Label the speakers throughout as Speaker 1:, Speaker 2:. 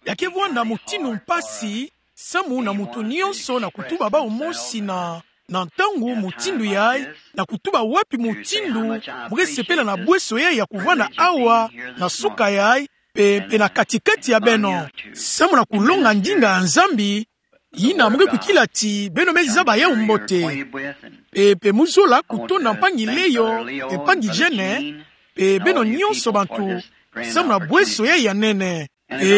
Speaker 1: yake vwanda mutinu mpasi samu na mutu nyonso na kutuba ba umosi na ntangu mutindu yai na kutuba wapi mutindu mukesepela na bweso yai ya kuvanda awa na suka yai pe na katikati ya beno samu na kulonga ndinga ya nzambi yina muke kukila ti beno mezaba ya umbote pe muzola kutonda mpangi leyo mpangi jene pe beno nyonso bantu samu na bweso yai ya nene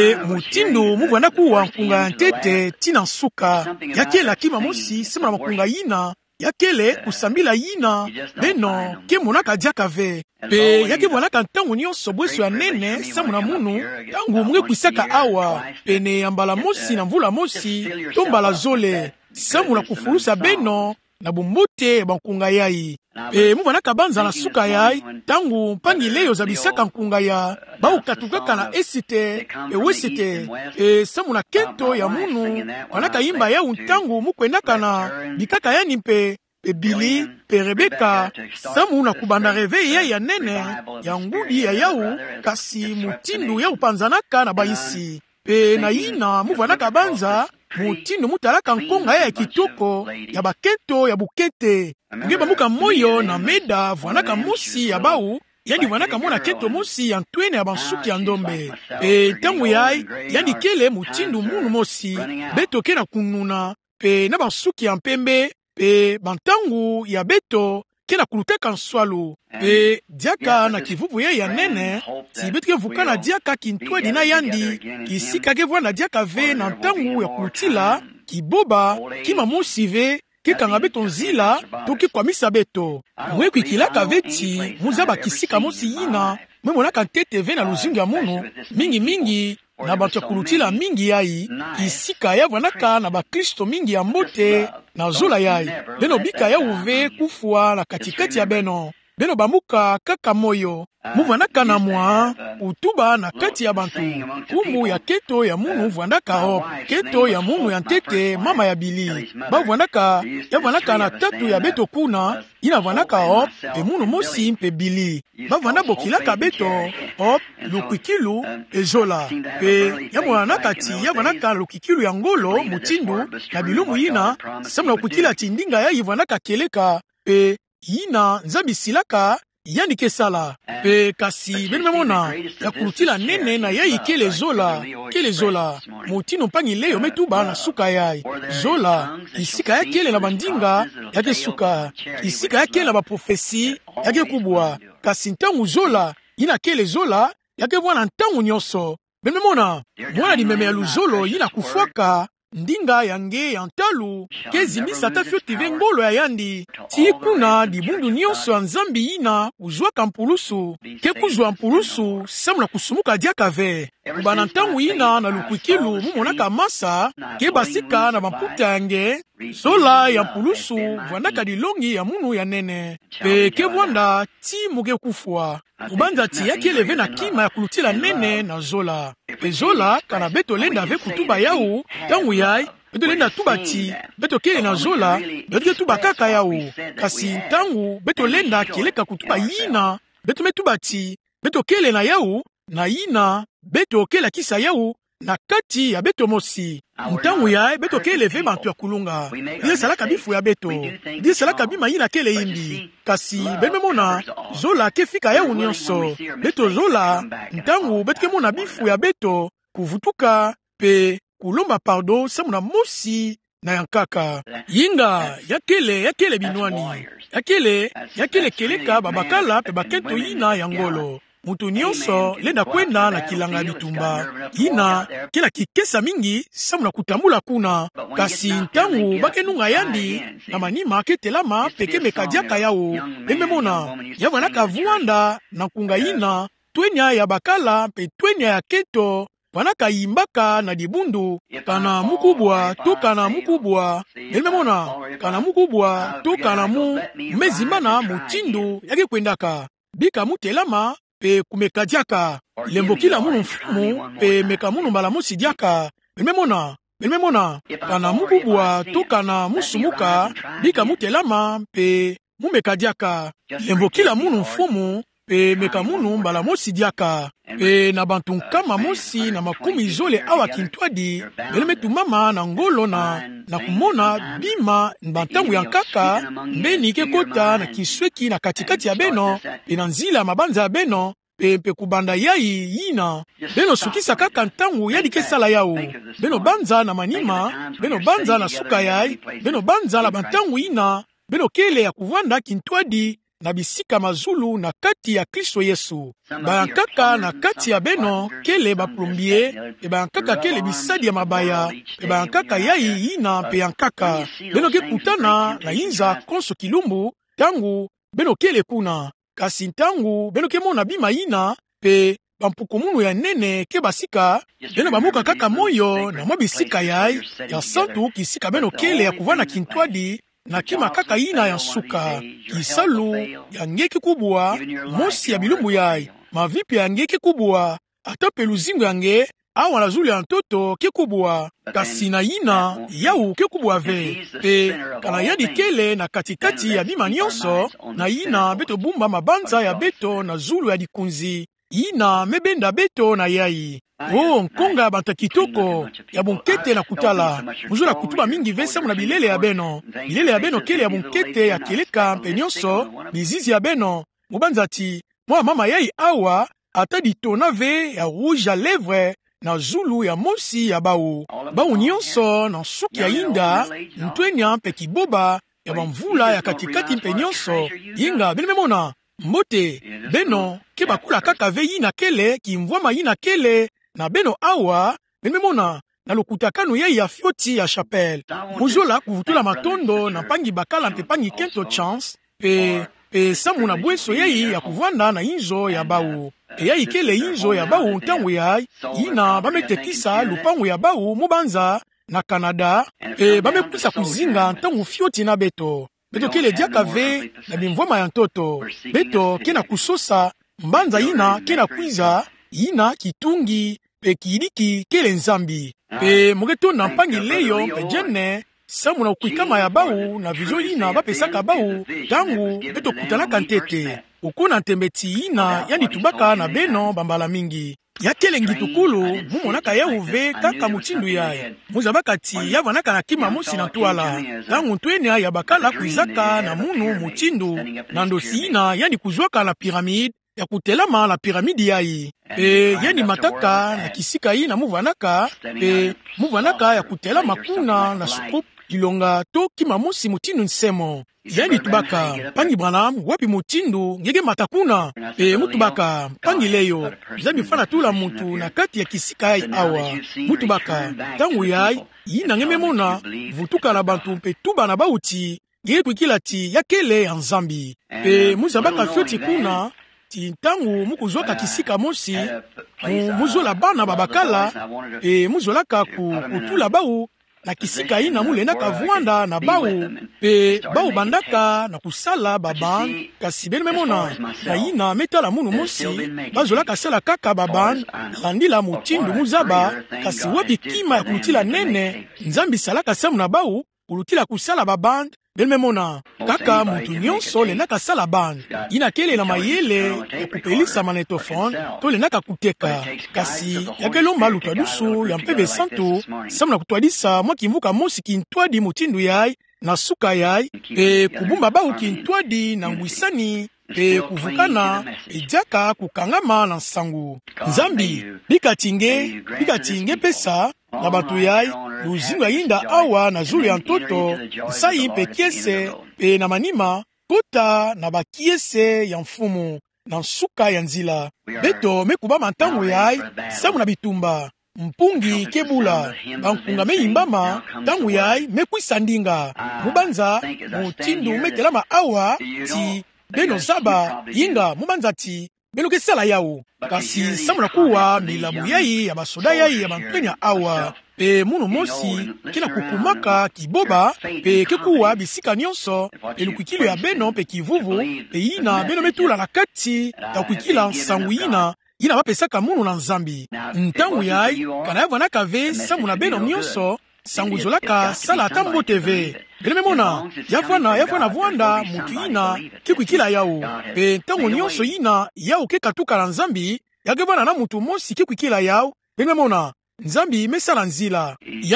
Speaker 1: mutindu muvanda kuwa nkunga ya ntete tina nsuka yakela kima mosi samu na makunga yina yakele kusambila yina beno ke monaka diaka ve pe yake vonaka ntango nyonso bweso ya nene samu na munu tangu muke kwisaka awa pene ya mbala mosi na mvula mosi to mbala zole samu na kufulusa beno na bumbote bankunga yai pe muvanda banza na suka yai tangu mpangi leyo zabisaka nkunga ya baukatukaka na esite wesite samu na kento ya munu wanaka yimba yau ntangu mukwendaka na bikaka yani mpe bili pe Rebeka samu na kubanda reve ya nene ya ngudi ya yau kasi mutindu ya upanzanaka na baisi pe na yina muvanaka banza mutindu mutalaka nkonga ya kitoko ya bakento ya bukete ngeba muka moyo na meda vanaka musi ya bau yani vanaka mona keto musi ya ntwene ya bansuki ya ndombe tangu yai yani kele mutindu munu mosi beto ke na kununa pe na bansuki ya mpembe pe bantangu ya beto ke na kuluteka nswalu pe diaka na kivuvu ya nene ti betu ke vuka na diaka kintwe dina yandi kisika ke vwa na diaka ve na ntangu ya kulutila kiboba kima musive kikanga beto nzila to kikwamisa beto mwe kwikilaka veti muzaba kisika mosi yina mwe monaka ntete ve na luzinga munu mingi na bato ya kulutila mingi yai kisika ya vanaka na bakristo mingi ya mbote na zola yai beno bika ya uve kufua na katikati ya beno bamuka kaka moyo muvanaka na mwa utuba na kati ya bantu kumbu ya keto ya munu vandaka hop keto ya munu ya ntete mama ya bili vanaka na tatu ya beto kuna ina vanaka hop pe munu mosi mpe bili vanda bokilaka beto hop lukwikilu ezola pe vanaka ti vanaka lukwikilu ya ngolo mutindu na bilumu yina samna kwikila ti ndinga ya vanaka keleka pe yina nzambi silaka yani kesala pe kasi benu memona ya kulutila nene na yai kele zola mutino mpangi leyo metuba na suka yai zola isika ya kele na bandinga yake suka isika ya kele na baprofesi yake kubwa kasi ntangu zola ina kele zola yake vwana ntangu nyonso benu memona mwana limeme ya luzolo yina kufwaka ndinga yange ya ntalu kezimisa ta fyo tive ngolo ya yandi ti kuna dibundu nyonso ya nzambi yina uzwaka mpulusu ke kuzwa mpulusu samu na kusumuka diaka ve kubana ntangu yina na lukwikilu mumonaka masa ke basika na bamputa yange zola ya mpulusu vandaka dilongi ya munu ya nene pe ke vwanda ti muke kufwa kubanza ti yake leve na kima ya kulutila nene na zola pe zola kana beto lenda ve kutuba yau tangu yai beto lenda tuba ti beto kele na zola beto ke tuba kaka yau kasi tangu beto lenda keleka kutuba yina beto metuba ti beto kele na yau na yina beto kela kisa yau na kati ya beto mosi ntangu ya beto kele ve bantu ya kulunga ye salaka bifu ya beto ye salaka bima yina kele yimbi kasi beme mona zola ke fika ya unyonso beto zola ntangu beto ke mona bifu ya beto kuvutuka pe kulomba pardon samu na mosi na yankaka yinga yakele binwani yakele keleka babakala pe baketo yina yangolo mutu nyonso lenda kwenda na kilanga bitumba yina kila kikesa mingi samu na kutambula kuna kasi ntangu bakenunga yandi na manima ketelama peke mekadiaka yao pememona yavanaka vuanda na kunga yina twenya ya bakala pe twenya ya keto vanaka yimbaka na dibundu kana mukubwa to kana mukubwa pememona kana mukubwa to kana mu mezimana mutindu yake kwendaka bika mutelama pe kumeka diaka lembo kila munu mfumu pe meka munu mbala musi diaka Mememona kana mukubwa to kana musumuka bika mutelama pe mumeka diaka lembo kila munu mfumu pe meka munu mbala mosi diaka pe na bantu nkama mosi na makumi zole awa kintwadi beleme tumama na ngolo na kumona bima mbantangu ya nkaka mbeni kekota na kisweki na katikati ya beno pe na nzila mabanza ya beno pe kubanda yai yina beno sukisa kaka ntangu yadi kesala yao beno banza na manima beno banza na suka yai beno banza la bantangu ina beno kele ya kuvanda kintwadi na bisika mazulu na kati ya Kristo Yesu bayankaka na kati ya beno kele baplombie e bayankaka kele bisadi ya mabaya e bayankaka yai yina pe yankaka beno kekutana na inza konso kilumbu tangu beno kele kuna kasi ntangu beno kemona bima yina pe bampuku munu ya nene ke basika beno bamuka kaka moyo na mwa bisika yai ya santu kisika beno kele ya kuvana kintwadi na kima kaka yina ya suka kisalu ya ngeki kubwa mosi ya bilumbu yai mavipi ya ngeki kubwa ata peluzingo yange awa na zulu ya ntoto kekubwa kasi na yina yau kekubwa ve pe kana yadi kele na katikati ya bima nyonso na yina beto bumba mabanza ya beto na zulu ya dikunzi yina mebenda beto na yai nkonga banta kitoko ya bunkete na kutala muzula kutuba mingi vesa muna bilele ya beno kele ya bunkete ya keleka mpe nyonso bizizi ya beno mubanzati mwa mama yai awa ata ditona ve ya rouge à lèvres na zulu ya mosi ya bau nyonso na suki ya inda ntwenya mpe kiboba ya bamvula ya katikati mpe nyonso yinga benememona mbote beno ke bakula kaka ve yina kele kimvwama yina kele na beno awa benememona na lokutakano yai ya fioti ya chapelle muzola kuvutula matondo na pangi bakala mpe pangi kento chance pe samu na bweso yai ya kuvanda na inzo ya bau yai kele inzo ya bau ntangu yai yina bametekisa lupangu ya bau mubanza na Canada bamekuisa kuzinga ntangu fioti na beto kele diaka ve na bimvwama ya ntoto beto kena kusosa mbanza yina kena kwiza yina kitungi pe kiidiki kele nzambi pe mugeto na mpangi leyo pe jene samu na ukuikama ya bau na vizio yina bapesaka bau tangu beto kutanaka ntete ukuna ntembeti yina yani tubaka na beno bambala mingi ya kele ngitukulu mumonaka ya uve kaka muchindu yae muzabakati yavanaka na kima mosi na tuala tangu ntwenya ya bakala kuizaka na munu muchindu na ndosi yina yani kuzwaka na piramide ya kutelama na piramidi yai yani mataka na kisika yina muvanaka ya kutelama kuna na sukup kilonga to kima mosi mutindu nsemo yani tubaka pangi Branham wapi mutindu ngege matakuna mutubaka pangi leyo zambi fana tula mutu na kati ya kisika yai awa mutubaka tangu yai yina ngememona vutuka na bantu mpe tuba na bauti ngege kwikilati ya kele ya nzambi muzabaka fioti kuna tintangu mukuzwaka kisika mosi muzola bana babakala muzolaka kutula bau na kisika ina mulendaka vuanda na bau bandaka na kusala baban kasi benememona na ina metala munu mosi bazolaka sala kaka baban landila mutindu muzaba kasi wabi kima ya kulutila nene nzambi salaka samu na bau kulutila kusala baban benememona kaka mutu nyonso lendaka sala band ina kele na mayele ya kupelisa manetofone to lendaka kuteka kasi yakelomba lutwa dusu ya mpebe santo samu na kutwadisa mwa kimvuka mosi kintwadi mutindu yai na suka yai kubumba bau kintwadi na ngwisani kuvukana ejaka kukangama na nsangu nzambi bikatinge pesa na batu yai luzingo ya yinda awa na zulu ya ntoto nsai mpe kiese pe na manima kota na bakiese ya mfumu na nsuka ya nzila beto mekuba mantango yai samu na bitumba mpungi kebula bankunga meyimbama tangu yai mekwisa ndinga mubanza mutindu metelama awa ti beno zaba yinga mubanza ti beno kesala yao kasi samu na kuwa milamu yai ya basoda yai ya bantwenya awa pe munu mosi kina kukumaka kiboba pe kekuwa bisika nyonso elukikilo ya beno pe kivuvu pe yina beno metula na kati ya kuikila nsangu yina bapesaka munu na nzambi ntangu yai kana yavanaka ve samu na beno nyonso sanguzolaka sala ata mbote ve beleme mona yafana vwanda mutu yina kikwikila yawu pe ntango nyonso yina yawu kekatuka na nzambi yakevana na mutu mosi kikwikila yawu beleme mona nzambi mesala nzila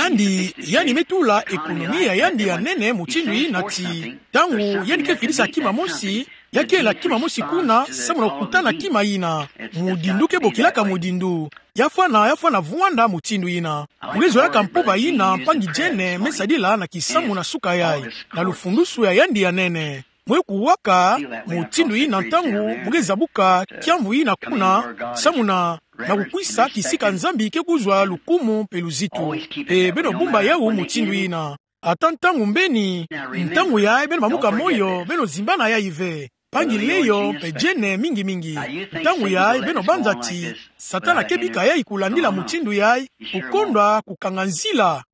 Speaker 1: yandi metula ekonomi ya yandi ya nene mutindu yina ti tangu yandi kefilisa kima mosi yakela kima mosi kuna samuna kutana kima yina mudindu kebokilaka mudindu yafana vwanda mutindu yina mugezolaka mpova yina mpangi jene mesadila na kisamu na suka yai na lufundusu ya yandi ya nene mwekuwaka mutindu yina ntangu mugezabuka kiamvu yina kuna samuna na kukwisa kisika nzambi kekuzwa lukumu pe luzitu pe beno bumba yawu mutindu yina ata ntangu mbeni ntangu yae beno mamuka moyo beno zimbana ya ive pangi leyo pe jene mingi ntangu yae beno banza ti satana kebika yai kulandila mutindu yai kukondwa kukanga nzila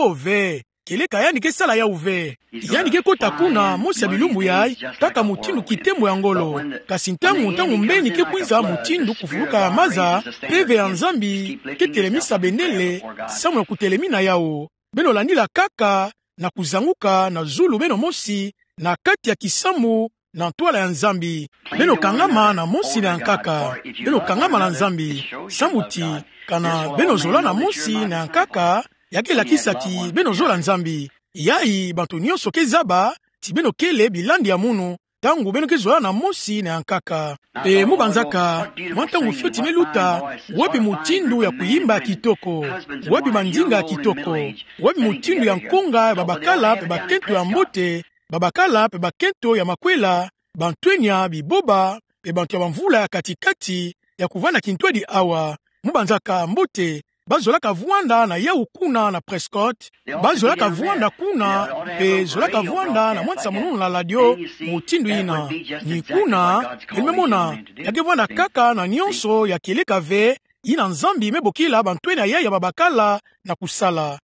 Speaker 1: ve keleka yani kesala ya uve yani kekota kuna mosi ya bilumbu yai taka mutindu kitembo ya ngolo kasi ntangu mbeni kekwiza mutindu kufuluka ya maza peve ya nzambi ketelemisa bendele samuna kutelemina yao beno landila kaka na kuzanguka na zulu beno mosi na kati ya kisamu na ntwala ya nzambi beno kangama na mosi na yankaka beno kangama na nzambi samuti kana beno zola na mosi na yankaka yakelakisaki beno zola nzambi yai bantu nyonso kezaba ti beno kele bilandi ya munu tangu beno kezola na mosi na yankaka pe mubanzaka mwantangu fyoti meluta wapi mutindu ya kuyimba ya kitoko wapi mandinga ya kitoko wapi mutindu ya nkonga ya babakala pe bakento ya mbote babakala pe bakento ya makwela bantwenya biboba pe bantu ya bamvula ya katikati ya kuvana kintwedi awa mubanzaka mbote bazolaka vwanda na yawu kuna na Prescott bazolaka vwanda kuna pe zolaka vwanda na mwansa mununu na ladio mutindu yina ni kuna elmemona yake vwanda kaka na nyonso ya keleka ve yina nzambi mebokila bantwena ya ya babakala na kusala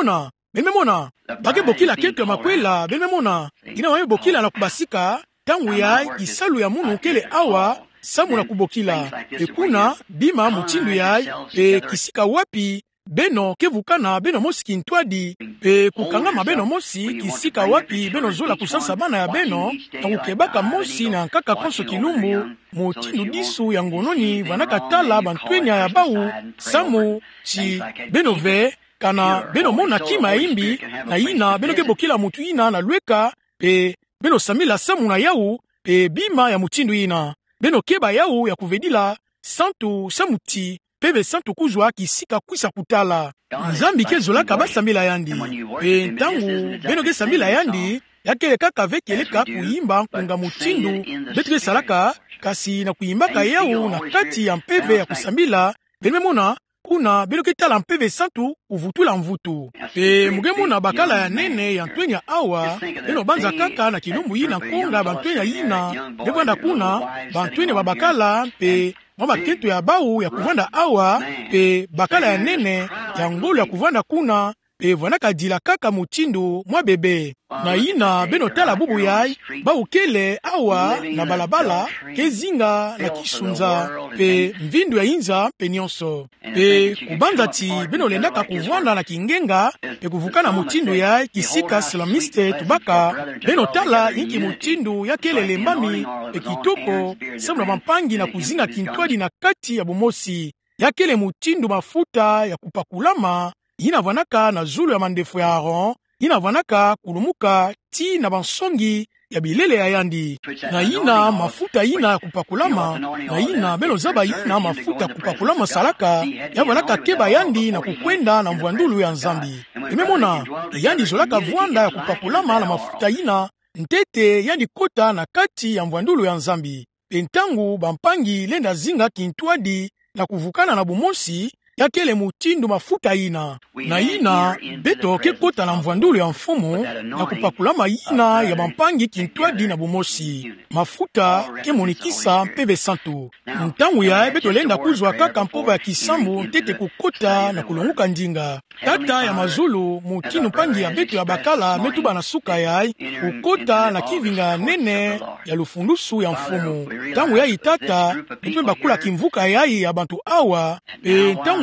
Speaker 1: elmemona bake bokila keto ya makwela belmemona ina mebokila na kubasika tangu ya isalu ya munu kele awa samu na kubokila ekuna bima mutindu yai pe kisika wapi beno kevukana beno mosi kintwadi pe kukangama beno mosi kisika wapi beno zola kusansa bana ya beno na kukebaka mosi na nkaka konso kilumbu mutindu disu ya ngononi vanaka tala bantwenya ya bau samu chi beno ve kana beno mona kima imbi na yina beno kebokila mutu yina na lweka pe beno samila samu na yawu pe bima ya mutindu yina beno keba yawu ya kuvedila santu samuti peve santu kuzwa kisika kwisa kutala nzambi kezolaka basambila yandi pe ntangu beno kesambila yandi yakelekaka vekeleka kuyimba nkunga mutindu betu kesalaka kasi na kuyimbaka yawu na kati ya mpeve ya kusambila benememona kuna beno ketala mpeve santu kuvutula mvutu pe mugemona bakala ya nene ya ntwenya awa beno banza kaka na kilumbu yina nkonga bantwenya yina levanda kuna bantwenya babakala pe mwa bakento ya bau ya kuvanda awa pe bakala ya nene ya ngolo ya kuvanda kuna pe vanaka dila kaka mutindu mwa bebe na yina beno tala bubu yai bau kele awa na balabala kezinga na kisunza pe mvindu ya inza pe nyonso pe kubanza ti beno lendaka kuvanda na kingenga pe kuvukana mutindu yai kisika islamiste tubaka beno tala inki mutindu ya kele lembami pe kitoko samu na mampangi na kuzinga kintwadi na kati ya bumosi ya kele mutindu mafuta ya kupakulama yina vanaka na zulu ya mandefu ya Aaron yina vanaka kulumuka ti na bansongi ya bilele ya yandi na yina mafuta yina ya kupakulama na yina beno zaba yina mafuta kupakulama salaka ya vanaka keba yandi na kukwenda na mvwandulu ya nzambi imemona yandi zolaka vwanda ya kupakulama na mafuta yina ntete yandi kota na kati ya mvwandulu ya nzambi pentangu bampangi lenda zinga kintwadi na kuvukana na bumosi yakele mutindu mafuta yina na yina beto kekota na mvwandulu ya mfumu na kupakulama yina ya bampangi kintwadi na bumosi mafuta kemonikisa mpeve santu ntangu ya beto lenda kuzwa kaka mpova ya kisambu ntete kukota na kulunguka ndinga tata ya mazulu mutinu pangi ya beto ya bakala metuba na suka yai kukota na kivinga nene ya lufundusu ya mfumu ntangu ya itata beto bakula kimvuka yai ya bantu awa ntangu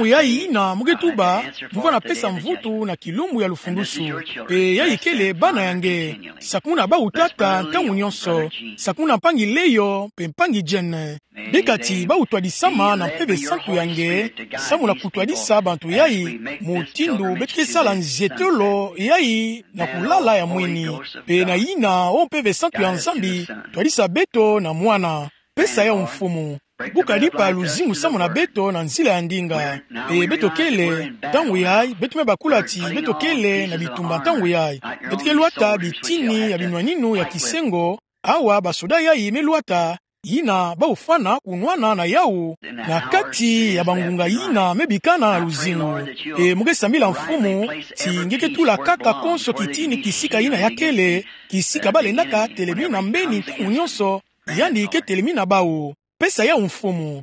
Speaker 1: ntangu yai ina mugetuba muvana pesa mvutu na kilumbu ya lufundusu pe yai kele bana yange sakuna ba utata ntangu nyonso sakuna mpangi leyo pe mpangi jene dekati ba utwadisama na mpeve santu yange samu na kutwadisa bantu yai mutindu betkesala nzetolo yai na kulala ya mweni pe na ina o mpeve santu ya nzambi twadisa beto na mwana pesa ya mfumu bukalipa luzimu samu na beto na nzila ya ndinga pe beto kele tangu yai beto me bakulati beto kele na bitumba tangu yai beto keluata bitini ya binwaninu ya kisengo awa basoda yai meluata yina ba ufana kunwana na yau na kati ya bangunga yina mebikana na luzimu mugesamila mfumu ti ngeke tula kaka konso kitini kisika yina ya kele kisika balendaka telemi na mbeni ntangu nyonso yandi ke telemi na bao pesa ya mfumu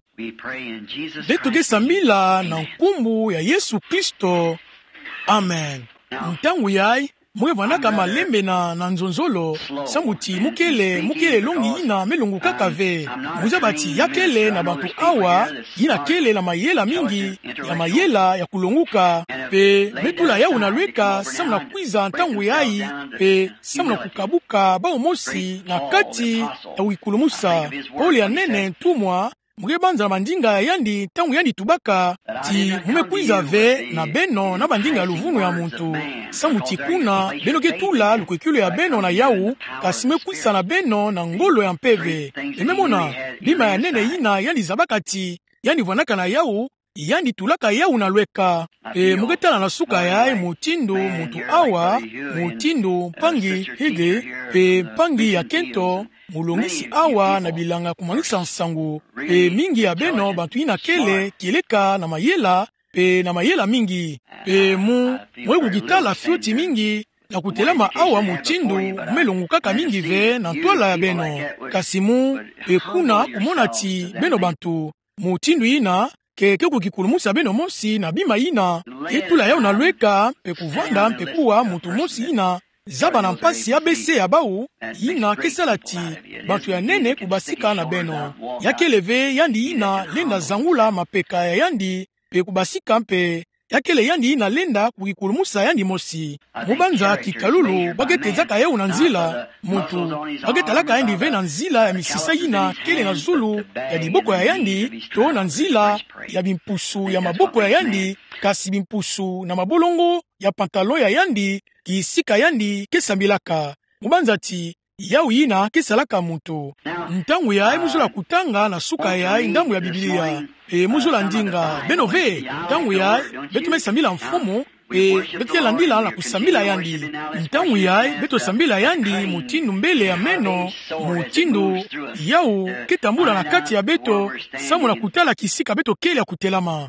Speaker 1: betugesamila na nkumbu ya Yesu Kristo. Amen. Ntangu yai mugevanaka malembe na nzonzolo samuti mukele longi ina melungu kaka ve muzabati yakele na bantu awa ina kele na mayela mingi ya mayela ya kulonguka pe metula ya unalweka samuna kwiza ntangu yai pe samuna kukabuka bao mosi na kati ya wikulumusa poli ya nene ntumwa mugebanza na bandinga yandi tangu yandi tubaka ti mumekwiza ve na beno na bandinga ya luvunu ya muntu samuti kuna beno ketula lukwekilo ya beno na yau kasi mekwisa na beno na ngolo ya mpeve ememona bima ya nene yina yandi zabaka ti yandi vanaka na yau yandi tulaka yau na lweka mugetala na suka ya mutindu muntu awa mutindu mpangi hige pe mpangi ya kento mulongisi awa na bilanga kumangisa nsangu pe mingi ya beno bantu ina kele kileka na mayela pe na mayela mingi pe mwegugitala fioti mingi na kutelama awa mutindu melongu kaka mingi ve na ntwala ya beno kasimu pe kuna kumona ti beno bantu mutindu ina ke kukikulumusa beno mosi na bima ina etula yao na lweka pe kuvanda pe kuwa mutu mosi ina zaba na mpasi ya bese ya bau ina kesala ti bantu ya nene kubasika na beno yakeleve yandi ina lenda zangula mapeka ya yandi pe kubasika mpe yakele yandi ina lenda kukikulumusa yandi mosi mubanza kikalulu bagetezaka yeu na nzila muntu bagetalaka yandi ve na nzila ya misisa yina kele na zulu ya diboko ya yandi to na nzila ya bimpusu ya maboko ya yandi kasi bimpusu na mabolongo ya pantalon ya yandi kisika yandi kesambilaka mubanza ti yau yina kesalaka muntu ntangu ya muzula kutanga na suka ya ndambu ya Biblia muzula ndinga benove ntangu ya betume sambila mfumu betu landila na kusambila yandi ntangu ya betu sambila yandi mutindu mbele ya meno mutindu yau ketambula na kati ya beto samu na kutala kisika beto kele ya kutelama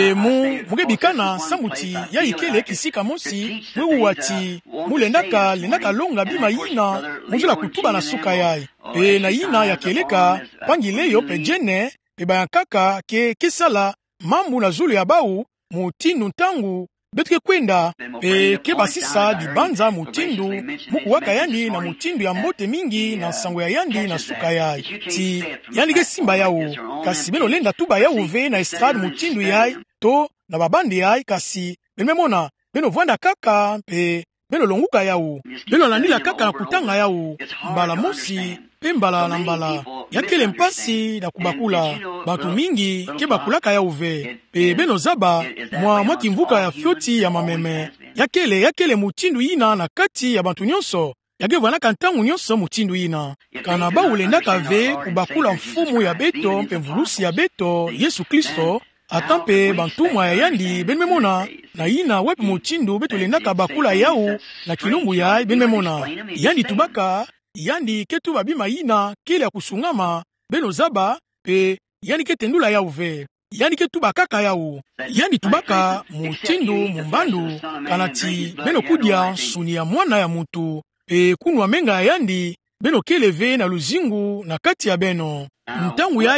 Speaker 1: mugebikana samuti ya ikele kisika mosi mwewuwati lendaka longa bima yina muzula kutuba na suka yai na yina ya keleka pangi leyo pe jene bayankaka kesala mambu na zulu ya bau mutindu ntangu betuke kwenda ke basisa dibanza mutindu mukuwaka yandi na mutindu ya mbote mingi na nsango ya yandi na suka yai ti yandi ke simba yao kasi beno lenda tuba yao ve na estrade mutindu yai to na babandi yai kasi bememona beno vwanda kaka beno longuka yao beno landila kaka na kutanga yao mbala mosi pe mbala na mbala yakele mpasi na kubakula batu mingi ke bakulaka ya uve pe beno zaba mwa kimvuka ya fioti ya mameme yakele mutindu yina na kati ya bantu nyonso yage vanaka ntangu nyonso mutindu yina kana ba ulendaka ve kubakula mfumu ya beto mpe mvulusi ya beto Yesu Kristo atampe bantumwa ya yandi benmemona na yina wepe mutindu beto lendaka bakula yau na kilumbu ya benmemona yandi tubaka yandi ketuba bima yina kele ya kusungama beno zaba pe yandi ketendula ya uve yandi ketuba kaka yau yandi tubaka mutindu mumbandu kanati beno kudia suni ya mwana ya mutu pe kunwa menga ya yandi beno keleve na luzingu na kati ya beno ntangu ya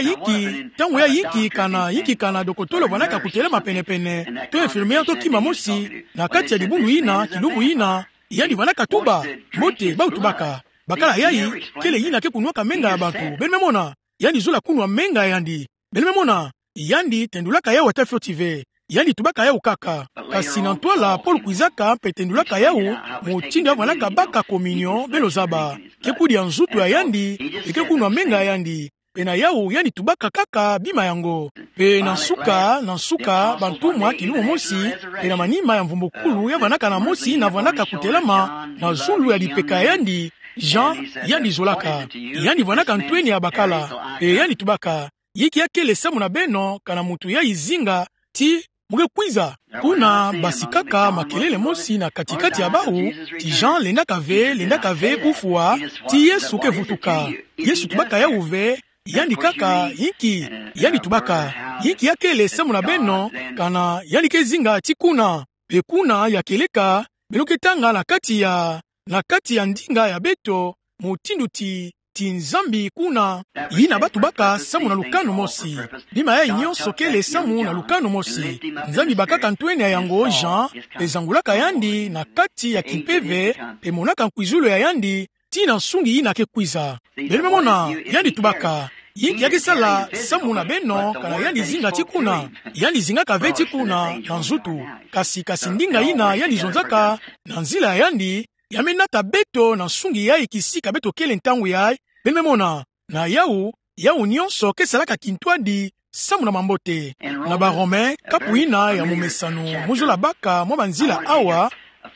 Speaker 1: yiki kana dokotolo vanaka kutelema penepene to infirmière to kima mosi na kati ya libundu yina kilumbu yina yandi vanaka tuba mote bautubaka bakala yai kele yina ke kunwaka menga ya bantu benmemona yandi zula kunwa menga yandi benmemona yandi tendulaka ya wata fiotive yani tubaka yau kaka. Kasi na ntwala Paul kuizaka petendulaka yau motindo avanaka baka kominyon beno zaba. Kekudi ya nzutu ya yandi, ekekunwa menga yandi. Pena yau yani tubaka kaka bima yango. Pe na nsuka bantumwa kilumo mosi, pena manima ya mvumbukulu ya vanaka na mosi na vanaka kutelama na zulu ya lipeka yandi, Jean yandi zolaka. Yani vanaka ntweni ya bakala, pe yani tubaka. Yiki yake lesamu na beno kana mutu ya izinga ti muge kwiza. Kuna basikaka makelele mosi na katikati ya bahu, ti Jean lenda kave kufua, ti Yesu kevutuka. Yesu tubaka ya uve, yandi kaka yiki yani tubaka yiki yake lesamu na beno kana yani kezinga tikuna pe kuna yakeleka beloketanga na kati ya ndinga ya beto mutindu ti nzambi kuna yina batu baka samu na lukano mosi bima ya nyonso kele samu na lukano mosi nzambi bakaka ntweni ya yango Jean pe zangulaka yandi na kati ya kimpeve pe monaka nkuizulo ya yandi tina nsungi yina kekwiza belime mona yandi tubaka yiki yaki sala samu na beno kana yandi zinga tikuna yandi zinga kave tikuna na nzutu kasi ndinga yina yandi zonzaka na nzila yandi yamenata beto na nsungi ya ikisika beto kele ntangu ya belime mona na yau nyonso kesalaka kintwadi samu na mambote na barome kapuina ya mumesanu muzula baka mwa banzila awa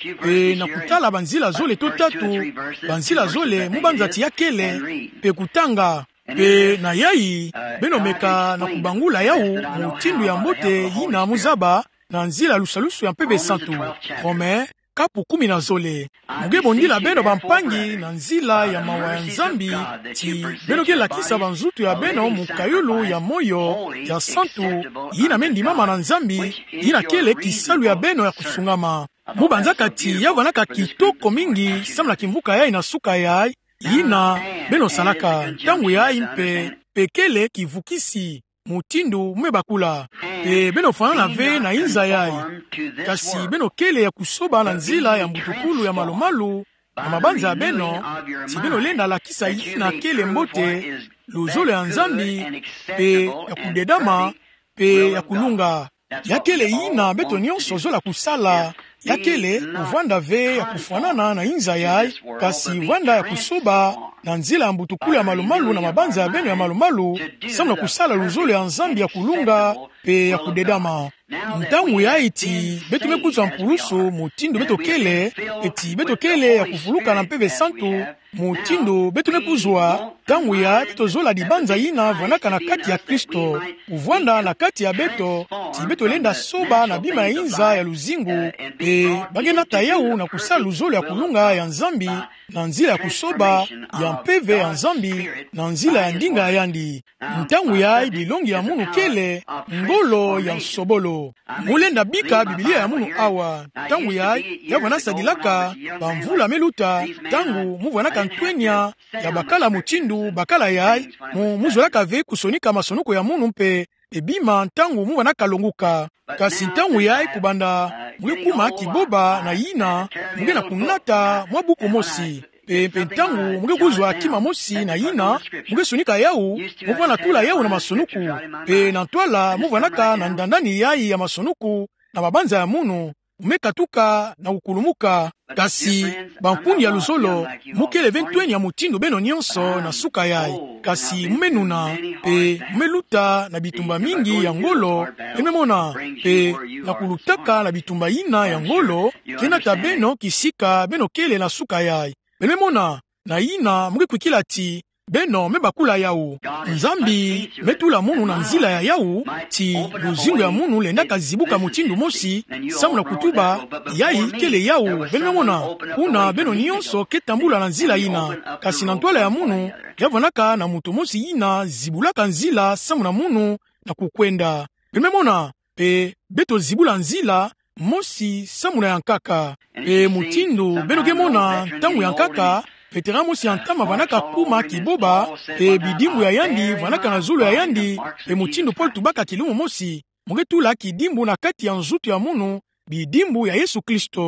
Speaker 1: pe na kutala banzila zole totatu banzila zole mubanzati ya kele pe kutanga pe na yai benomeka na kubangula yau mutindu ya mbote yina muzaba na nzila lusalusu ya mpebe santu Rome kapu 10 na zole muge bondila beno bampangi na nzila ya mawa ya nzambi ti beno ke lakisa banzutu ya beno mukayulu ya moyo ya santu yina mendimama na nzambi yina kele kisalu ya beno ya kusungama mubanzaka ti yavanaka kitoko mingi samla kimvuka yai na suka yai yina beno salaka tangu yai mpe pekele kivukisi mutindu mwebakula pe beno fanana ve na inza yai kasi beno kele ya kusoba na nzila ya mbutukulu ya malumalu na mabanza ya beno si beno lenda lakisa yina kele mbote luzolo ya nzambi pe ya kudedama pe ya kulunga yakele yina beto nyonso zola kusala yakele uvanda ve ya kufanana na inza yai kasi uvanda ya kusoba na nzila ya mbutukulu ya malumalu na mabanza ya beno ya malumalu samna kusala luzolo ya nzambi ya kulunga pe ya kudedama ntangu ya iti beto mekuzwa mpulusu mutindu beto kele eti beto kele ya kufuluka na mpebe santu mutindu beto mekuzwa tangu ya beto zola dibanza yina vanaka na kati ya Kristo uvanda na kati ya beto ti beto lenda soba na bima ya inza ya luzingu pe bagena tayau na kusala luzolo ya kulunga ya nzambi na nzila ya kusoba ya mpeve ya nzambi na nzila ya ndinga ya yandi ntangu ya bilongi ya munu kele ngolo ya nsobolo mulenda bika Biblia ya munu awa tangu ya vana sadilaka bamvula meluta tangu muvanaka ntwenya ya bakala mutindu bakala ya muzolaka ve kusonika masonuko ya munu mpe ebima tangu muvanaka longuka kasi tangu ya kubanda mwekuma kiboba na yina muge na kunata mwabuku mosi pe ntangu muge kuzwa kima mosi na yina muge sunika yau muvana tula yau na masonuku pe na ntwala muvanaka na ndandani yai ya masonuku na mabanza ya munu umekatuka na ukulumuka kasi bankuni ya luzolo mukele ventweni ya mutindu beno nyonso na suka yai kasi mumenuna pe mumeluta na bitumba mingi ya ngolo ememona pe na kulutaka na bitumba yina ya ngolo kenata beno kisika beno kele na suka yai ememona na yina muge kwikila ti beno mebakula yau nzambi metula munu na nzila ya yau ti luzingo ya munu lendaka zibuka mutindu mosi samu na kutuba yai kele yau benemona kuna beno nyonso ketambula na nzila yina kasi na ntwala ya munu yavanaka na mutu mosi yina zibulaka nzila samu na munu na kukwenda benemona pe beto zibula nzila mosi samu na yankaka pe mutindu beno kemona tangu yankaka veteran mosi antama vanaka kuma kiboba e bidimbu ya yandi vanaka na zulu ya yandi e mutindu Paul tubaka kilimu mosi muge tula kidimbu na kati ya nzutu ya munu bidimbu ya Yesu Kristo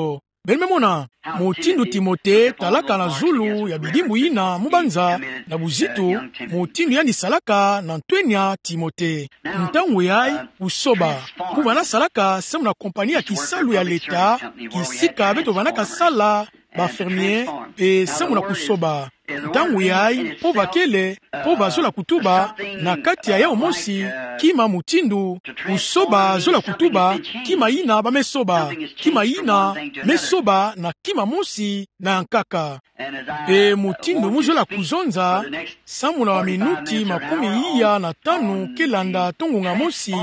Speaker 1: Belemona mutindu Timote talaka na zulu ya bidimbu ina mubanza na buzitu mutindu yandi salaka na ntwenya Timote ntangu yai usoba muvana salaka semu na kompani ya kisalu ya leta kisika beto vanaka sala bafermier pe semu na kusoba ntangu yai po vakele po vazola kutuba na kati ya yao mosi kima mutindu usoba zola kutuba kima ina bamesoba kima ina mesoba na kima mosi na nkaka pe mutindu muzola kuzonza samu na wa minuti makumi iya na tanu kelanda tongunga mosi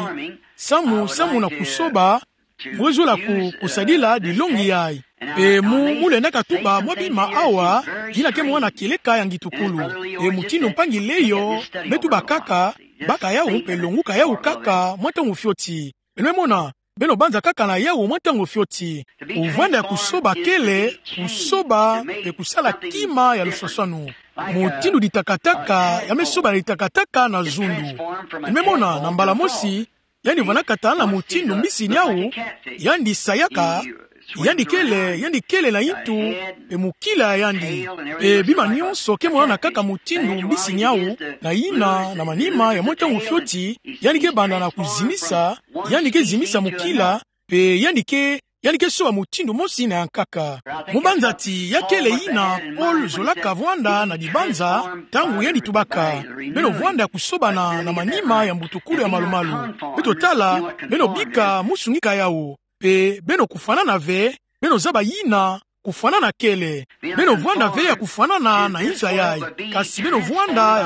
Speaker 1: samu na kusoba muzola kusadila dilongi yai pe mulendaka tuba mwabima awa jina ke mwana keleka ya ngitukulu e mutindu mpangi leyo betu bakaka baka yau pe longuka yau kaka mwatangu fioti mona beno banza kaka na yau mwatangu fioti uvanda ya kusoba kele kusoba pe kusala kima ya lusosanu mutindu ditakataka ya mesoba ditakataka na zundu mona na mbala mosi yani vanaka tala mutindu mbisi nyau yandi sayaka yandi kele na itu e mukila yandi e bima nyonso ke mwana kaka mutindu mbisi nyau na ina na manima ya mwatangu fioti yandi ke banda na kuzimisa yandi ke zimisa mukila pe yandi ke soa mutindu mosi na yankaka mubanza ti yakele ina Paul zolaka vwanda na dibanza tangu yandi tubaka beno vwanda ya kusoba na manima ya mbutukulu ya malumalu beto tala beno bika musungika yao pe beno kufanana ve beno zaba yina kufanana kele beno vwanda ve ya kufanana na inza yai kasi beno vwanda ya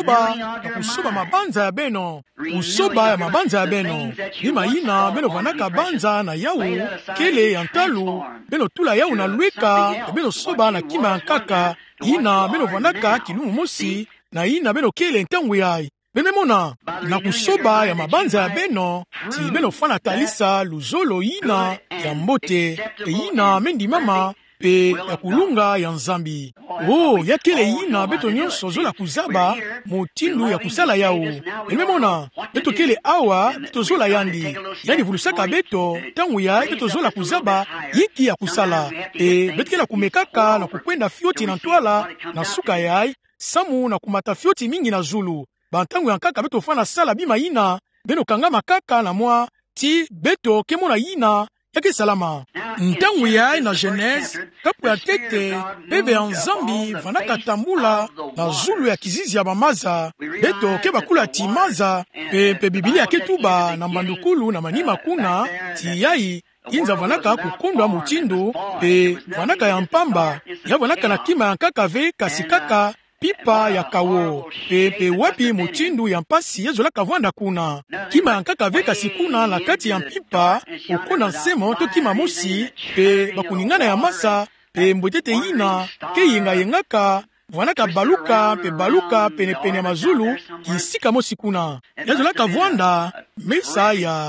Speaker 1: kusoba mabanza ya beno usoba ya mabanza ya beno bima yina beno vanaka banza na yau kele ya ntalu beno tula yau na lweka beno soba na kima ya nkaka yina beno vanaka kilumu mosi na yina beno kele ntangu yai Benemona na kusoba ya mabanza ya beno ti beno fana talisa luzolo yina ya mbote e yina mendi mama pe ya kulunga ya nzambi yakele yina beto nyonso zola kuzaba mutindu ya kusala yao benemona beto kele awa beto zola yandi vulusaka beto tangu ya beto zola kuzaba yiki ya kusala beto kela kumekaka na kukwenda fioti na ntwala na suka yai samu na kumata fioti mingi na zulu bantangu ya nkaka beto fana sala bima yina beno kangama kaka na mwa ti beto kemona yina yake salama ntangu ya na Genèse kapu ya tete bebe ya nzambi vanaka tambula na zulu ya kizizi ya bamaza beto ke bakula ti maza pe Biblia ke tuba na mbandukulu na manima kuna ti yai inza vanaka kukundwa mutindu pe vanaka ya mpamba ya vanaka na kima ya nkaka ve kasikaka pipa ya kawo pe wapi mutindu ya mpasi yezolaka vwanda kuna kima ya nkaka veka sikuna na kati ya mpipa ukona nsemo to kima mosi pe bakuningana ya masa pe mbwetete yina ke yengayengaka vwanaka baluka penepene ya mazulu kisika mosi kuna yezolaka vwanda mesa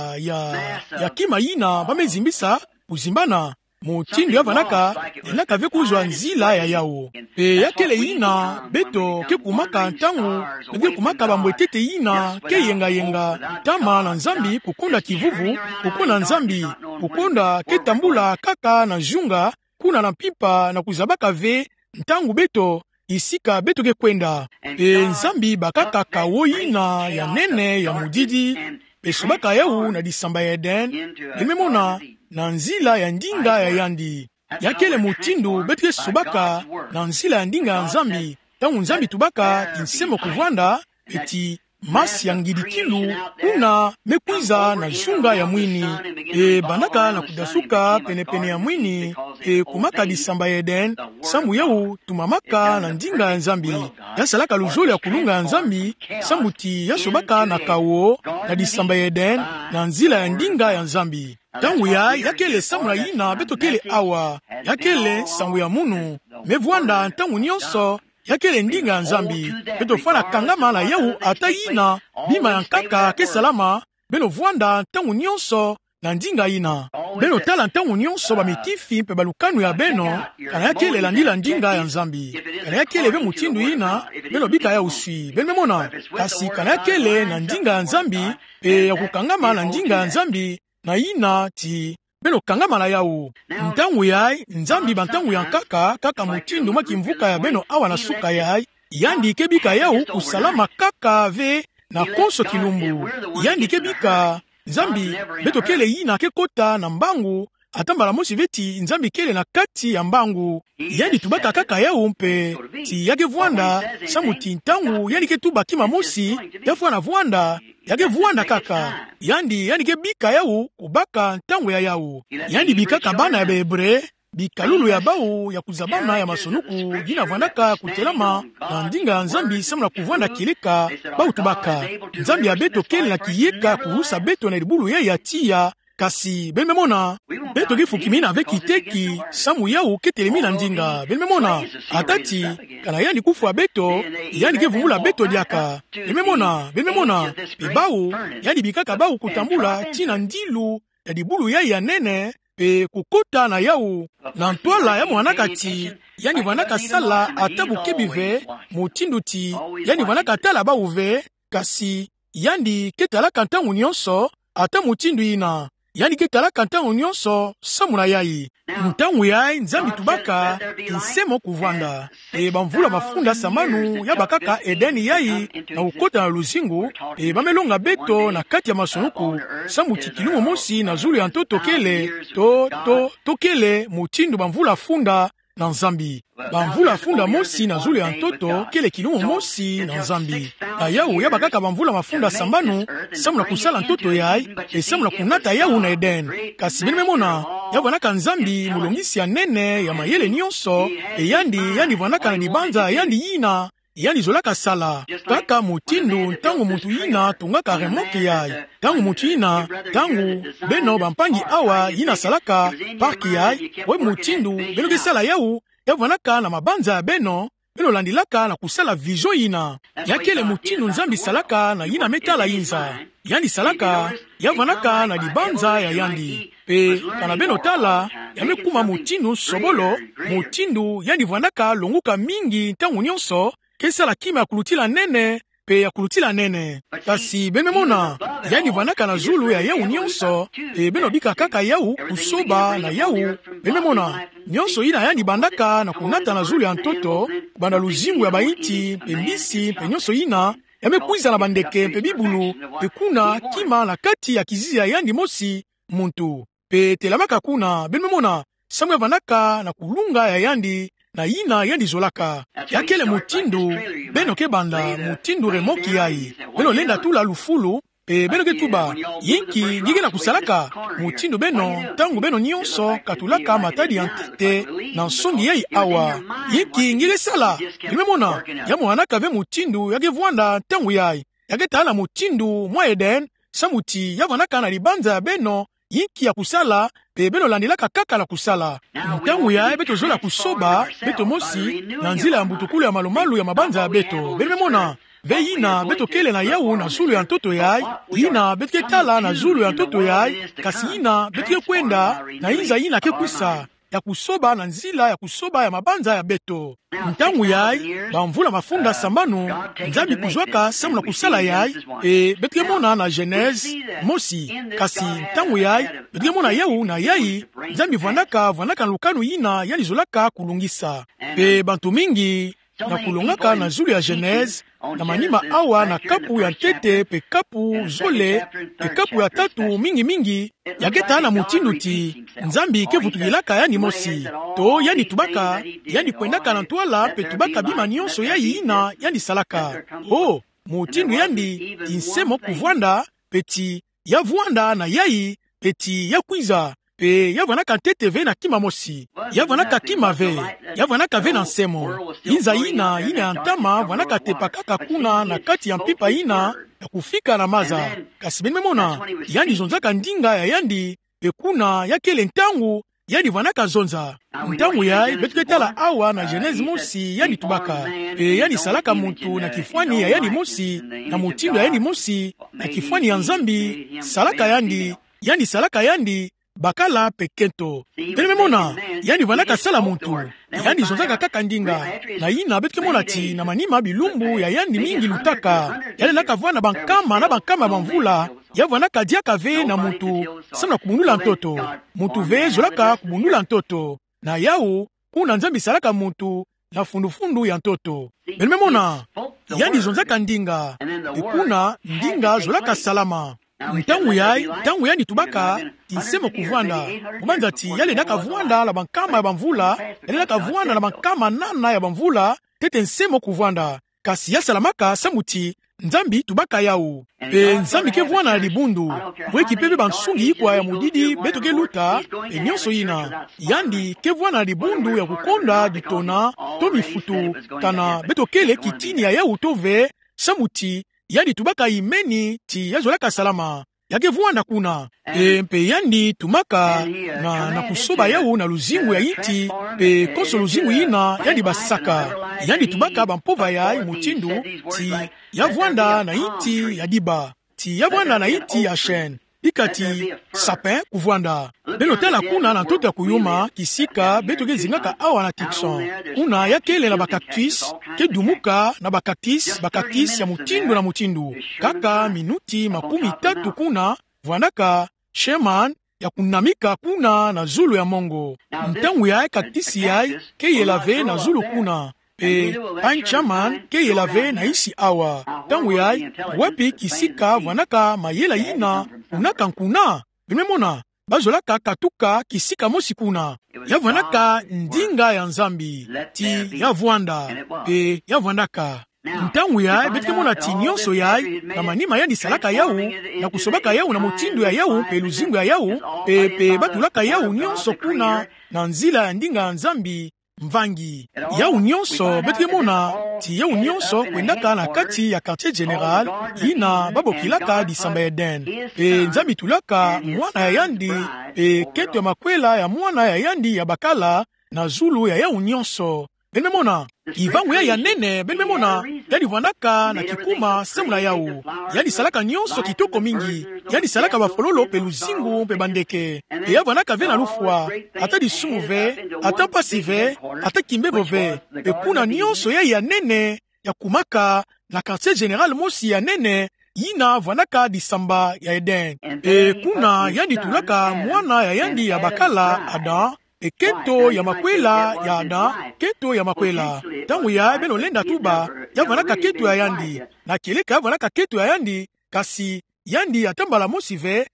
Speaker 1: ya kima yina bamezimbisa kuzimbana mutindu ya vanaka elaka ve kuzwa nzila ya yao pe yakele yina beto ke kumaka ntangu ve kumaka bambwetete yina ke yenga tama na nzambi kukonda kivuvu kukonda nzambi kukonda ke tambula kaka na junga kuna na pipa na kuzabaka ve ntangu beto isika beto ke kwenda pe nzambi bakaka kawo yina ya nene ya mudidi pe subaka yau na disamba ya Eden ememona na nzila ya ndinga ya yandi yakele mutindu betu subaka na nzila ya ndinga ya nzambi tangu nzambi tubaka tinsemo kuvanda eti masi ya ngidikilu kuna mekwiza na junga ya mwini banaka na kudasuka penepene ya mwini kumaka disamba ya Eden samu yau tumamaka na ndinga ya nzambi yasalaka luzolo ya kulunga ya nzambi samuti yasobaka na kawo na disamba ya Eden na nzila ya ndinga ya nzambi tangu yakele samu na yina beto kele awa yakele sangu ya munu mevwanda tangu nyonso yakele ndinga ya nzambi beto fana kangama na yau ata yina bima ya nkaka ke salama beno vwanda tangu nyonso na ndinga yina beno tala ntangu nyonso bamitifi mpe balukanu ya beno kana yakele landila ndinga ya nzambi kana yakele be mutindu yina beno bika ya uswi beno memona kasi kana yakele na ndinga ya nzambi ya kukangama na ndinga ya nzambi na yina ti beno kangama na yao. Ntangu yai, nzambi bantangu ya kaka mutindu makimvuka ya beno awa na suka yai, yandi kebika yao kusalama kaka ve na konso kilumbu. Yandi kebika, nzambi beto kele yina kekota na mbangu, atambala mosi veti nzambi kele na kati ya mbangu. Yandi tubaka kaka yao mpe, ti yage vuanda, samuti ntangu yandi ketuba kima mosi, yafuwa na vuanda, yage vuanda kaka. Yandi kebika yao kubaka ntangu ya yao. Yandi bikaka bana ya bebre, bikalulu ya bao ya kuzabana ya masonuku, jina vandaka kutelama na ndinga ya nzambi samuna kuvanda kileka, bao tubaka. Nzambi ya beto kele na kiyeka kuhusa beto na libulu ya yatia, kasi benmemona beto kifukimina veki teki samu yao ketelemina ndinga benmemona atati kana yani kufu beto yani kevumula beto diaka benmemona ebao yani bikaka bao kutambula tina ndilu ya dibulu ya nene pe kukota na yao na ntwala ya mwanakati yani vanaka sala atabu kebive mutinduti yani vanaka tala bauve kasi yani ketala kantangu nyonso ata mutindu ina yani kekala kantangu nyonso samuna yai. Ntangu yai nzambi tubaka insemo kuvanda. Bamvula mafunda samanu ya bakaka edeni yai na ukota na luzingu. Bamelonga beto na kati ya masonuku. Samuti kilungo mosi na zulu ya ntoto kele. Tokele mutindu bamvula funda na nzambi. Bamvula funda mosi na zulu ya ntoto kele kilungo mosi na nzambi. Na yau ya bakaka bamvula mafunda sambanu samuna kusala ntoto yai samuna kunata yau na Eden. Kasi benimemona ya vanaka nzambi mulongisi ya nene ya mayele nyonso yandi vanaka na libanza yandi yina yani zolaka sala kaka mutindu ntangu mutu yina tongaka remoke yai tangu mutu yina tangu beno bampangi awa yina salaka parki yai we mutindu beno kesala yau ya vanaka na mabanza ya beno landilaka na kusala vision yina yakele mutindu nzambi salaka na yina metala yinza yani salaka ya vanaka na libanza ya yandi pe kana beno tala yamekuma mutindu sobolo mutindu yani vanaka longuka mingi ntangu nyonso kesala kima ya kulutila nene pe ya kulutila nene kasi benmemona yani vanaka na zulu ya yau nyonso beno bika kaka yau kusoba na yau benmemona nyonso ina yani bandaka na kunata na zulu ya ntoto banda luzingu ya baiti pe mbisi pe nyonso ina yamekuiza na bandeke pe bibulu pe kuna kima na kati ya kizia yandi mosi muntu pe telamaka kuna benmemona samu ya vanaka na kulunga ya yandi na yina yandi zolaka yakele mutindu beno kebanda mutindu remoki yai beno lenda tula lufulu beno ketuba yinki nyige na kusalaka mutindu beno tangu beno nyonso katulaka matadi antite na nsongi yai awa yinki nyige sala limemona ya mwanaka ve mutindu yage vuanda tangu yai yage tala mutindu mwa Eden samuti ya vanaka na libanza ya beno yinki ya kusala pe beno landilaka kaka na kusala ntangu ya beto zola kusoba beto mosi na nzila ya mbutukulu ya malumalu ya mabanza ya beto benimemona ve yina beto kele na yau na zulu ya ntoto yai yina beto ketala na zulu ya ntoto yai kasi yina beto kekwenda na inza yina kekwisa ya kusoba na nzila ya kusoba ya mabanza ya beto ntangu yai bamvula mafunda sambanu nzambi kuzwaka samu na kusala yai beto kemona na Genèse mosi kasi ntangu yai beto kemona yau na yai nzambi vanaka lukanu yina yani zolaka kulungisa pe bantu mingi na kulongaka na zulu ya Genèse na manima awa na kapu ya ntete pe kapu zole pe kapu ya tatu mingi yaketa na mutinduti nzambi kevutukilaka yani mosi to yani tubaka yani kwendaka na ntwala pe tubaka bima nyonso ya yina yani salaka mutindu yandi insemo kuvwanda peti ya vuanda na yai peti ya kwiza pe yavanaka ntete ve na kima mosi yavanaka kima ve yavanaka ve na nsemo inza yina ya ntama vanaka tepakaka kuna na kati ya mpipa yina ya kufika na maza kasi benimemona yandi zonzaka ndinga ya yandi pe kuna yakele ntangu yani vanaka zonza ntangu yai betu ketala awa na Genèse mosi yani tubaka yani salaka muntu na kifwani ya yani mosi na mutindo ya yani mosi na kifwani ya nzambi salaka yandi yani salaka yandi bakala pekento. Bene mona, yani vanaka sala muntu, yani zonzaka kaka ndinga, na ina betke mona ti na manima bilumbu ya yani mingi lutaka, yani naka vwana bankama banvula, ya vanaka diaka ve na muntu, samna kubundula ntoto, muntu ve zolaka kubundula ntoto, na yao, kuna nzambi salaka muntu, na fundu ya ntoto. Bene mona, yani zonzaka ndinga, ikuna ndinga zolaka salama. Ntangu yai tubaka tisemo kuvanda. Kubanza ti yale naka vuanda la bankama ya banvula, yale naka vuanda la bankama nana ya banvula, tete nsemo kuvanda. Kasi ya salamaka samuti, nzambi tubaka yau. Pe nzambi ke vuanda na libundu, mweki pepe bansungi ikwa ya mudidi beto ke luta, e nyonso ina. Yandi ke vuanda na libundu ya kukonda ditona, to mifutu, kana beto kele kitini ya yau tove, samuti, yandi tubaka imeni ti yazolaka salama. Yake vuanda kuna. Pe yandi tumaka na kusoba yau na luzingu ya iti. Pe koso luzingu ina yandi basaka. Yandi tubaka bampova ya mutindu ti yavuanda na iti ya diba. Ti yavuanda na iti ya shen. Ikati sapin kuvuanda. Beno tela kuna na ntoto ya kuyuma kisika beto ke zingaka awa na tikson. Kuna yakele na bakaktis ke dumuka na bakaktis ya mutindu na mutindu. Kaka minuti makumi tatu kuna vuandaka sheman ya kunamika kuna na zulu ya mongo. Ntangu ya kaktisi ya ke yelave na zulu kuna. Pe anchaman ke yelave na isi awa. Tangu ya wapi kisika vuandaka mayela ina unaka nkuna. Bimemona bazolaka katuka kisika mosi kuna. Yavuandaka ndinga ya nzambi ti yavuanda pe yavuandaka. Ntangu ya betike mona ti nyonso ya na manima yandi salaka yau na kusobaka yau na mutindu ya yau pe luzingu ya yau pe batulaka yau nyonso kuna na nzila ya ndinga ya nzambi mvangi. Yau nyonso betike mona ti yau nyonso kwendaka na kati ya quartier general ina babokilaka disamba Eden. Pe nzambi tulaka mwana ya yandi pe keto ya makwela ya mwana ya yandi ya bakala na zulu ya yau nyonso. Bene mona, ivangu ya nene, bene mona, yadi vandaka na kikuma semula yau. Yadi salaka nyonso kitoko mingi, yadi salaka bafololo pe luzingu pe bandeke. E ya vandaka ve na lufwa, ata disumu ve, ata pasi ve, ata kimbebo ve. E kuna nyonso ya nene, ya kumaka, na quartier general mosi ya nene, yina vandaka disamba ya Eden. E kuna yadi tulaka mwana ya yandi ya bakala Adam, e keto ya makwela ya Adam, keto ya makwela. Tangu ya beno lenda tuba, ya vanaka keto ya yandi. Na keleka ya vanaka keto ya yandi, kasi yandi atambala mosi ve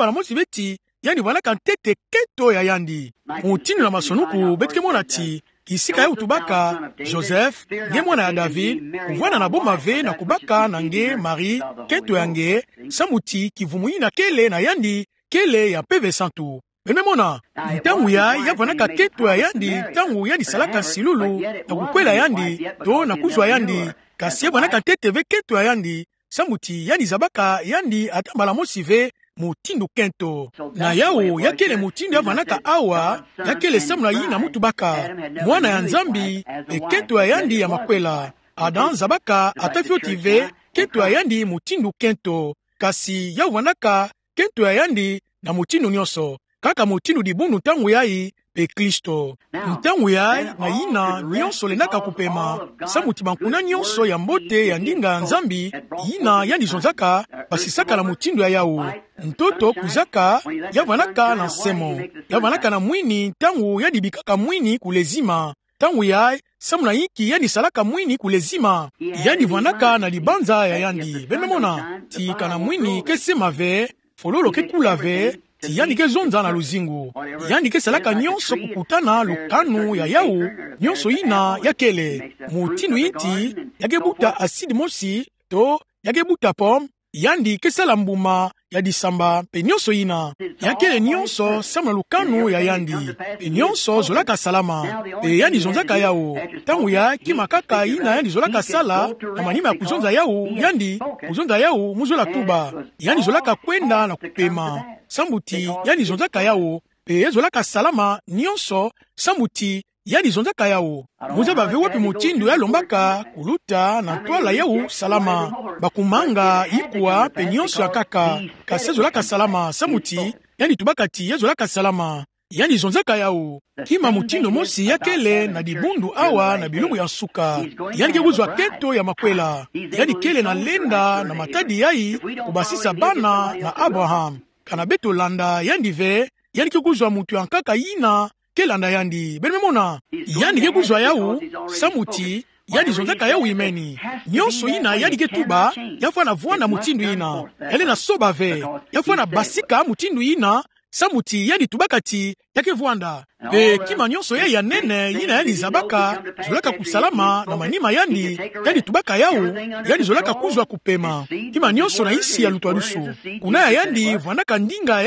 Speaker 1: ti, yandi vanaka tete keto ya yandi. Mutinu na masonuku, betike mona ti, kisika ya utubaka, Joseph, nge mwana ya David, uvwana na boma ve na kubaka na nge Marie, keto ya nge, samuti kivumui na kele na yandi, kele ya peve santu. Bene mona, ntangu ya vanaka keto ya yandi, ntangu yandi salaka silulu, na kukwela yandi, to na kuzwa yandi, kasi ya vanaka tete ve keto ya yandi, samuti yandi zabaka yandi atambala mosi ve mutindu kento. Na yao yakele mutindu ya vanaka awa, yakele samuna yina mutu baka, mwana ya nzambi, e keto ya yandi ya makwela. Adam zabaka atafioti ve keto ya yandi mutindu kento, kasi ya vanaka keto ya yandi na mutindu nyonso. Kaka mutindu dibunu tangu yai pe Kristo. Ntangu yai na yina nyonso lenaka kupema. Samuti bankuna nyonso ya mbote ya ndinga nzambi yina yandi zonzaka basisaka na mutindu ya yau. Ntoto kuzaka yavanaka na semo. Yavanaka na mwini tangu yadibikaka mwini kulezima. Tangu yai samuna yiki yandi salaka mwini kulezima. Yandi vanaka na libanza ya yandi. Bememona ti kana mwini kesema ve fololo ke kula ve. Ti yandi ke zonza na luzingu. Yandi ke salaka nyonso kukutana lukanu ya yau, nyonso ina yakele. Mutinu iti, yagebuta asidi mosi, to yagebuta pom, yandi ke salambuma ya disamba, pe nyonso ina. Yakele nyonso samna lukanu ya yandi. Pe nyonso zolaka salama. Pe yandi zonzaka yau. Tangu ya kimakaka ina yandi zolaka sala, na manima ya kuzonza yau, yandi kuzonza yau muzola tuba. Yandi zolaka kwenda na kupema. Sambuti yandi zonzaka yao, pe zolaka salama nyonso, sambuti yandi zonzaka yao. Muza bave wapi mutindu ya lombaka, kuluta na twala yao salama. Bakumanga ikuwa pe nyonso ya kaka, kase zolaka salama, sambuti yani tubakati yazolaka salama yani zonzaka yao kima mutindo mosi yakele na dibundu awa na bilumu ya suka yani kekuzwa keto ya makwela yani kele na lenda na matadi yai kubasisa bana na Abraham kana beto landa yandi ve yani kekuzwa mutu yankaka yina kelanda yandi benemona yani kekuzwa yao samuti yani zonzaka yao imeni nyonso ina yani ketuba yafana vuana mutindu ina ele na soba ve yafana basika mutindu ina samuti yadi tubakati yake vuanda kima nyonso ye ya nene yina yani zabaka zolaka kusalama na manima yandi tubaka yao yadi zolaka kuzwa kupema kima nyonso na isi ya lutwalusu kuna ya yandi vuandaka ndinga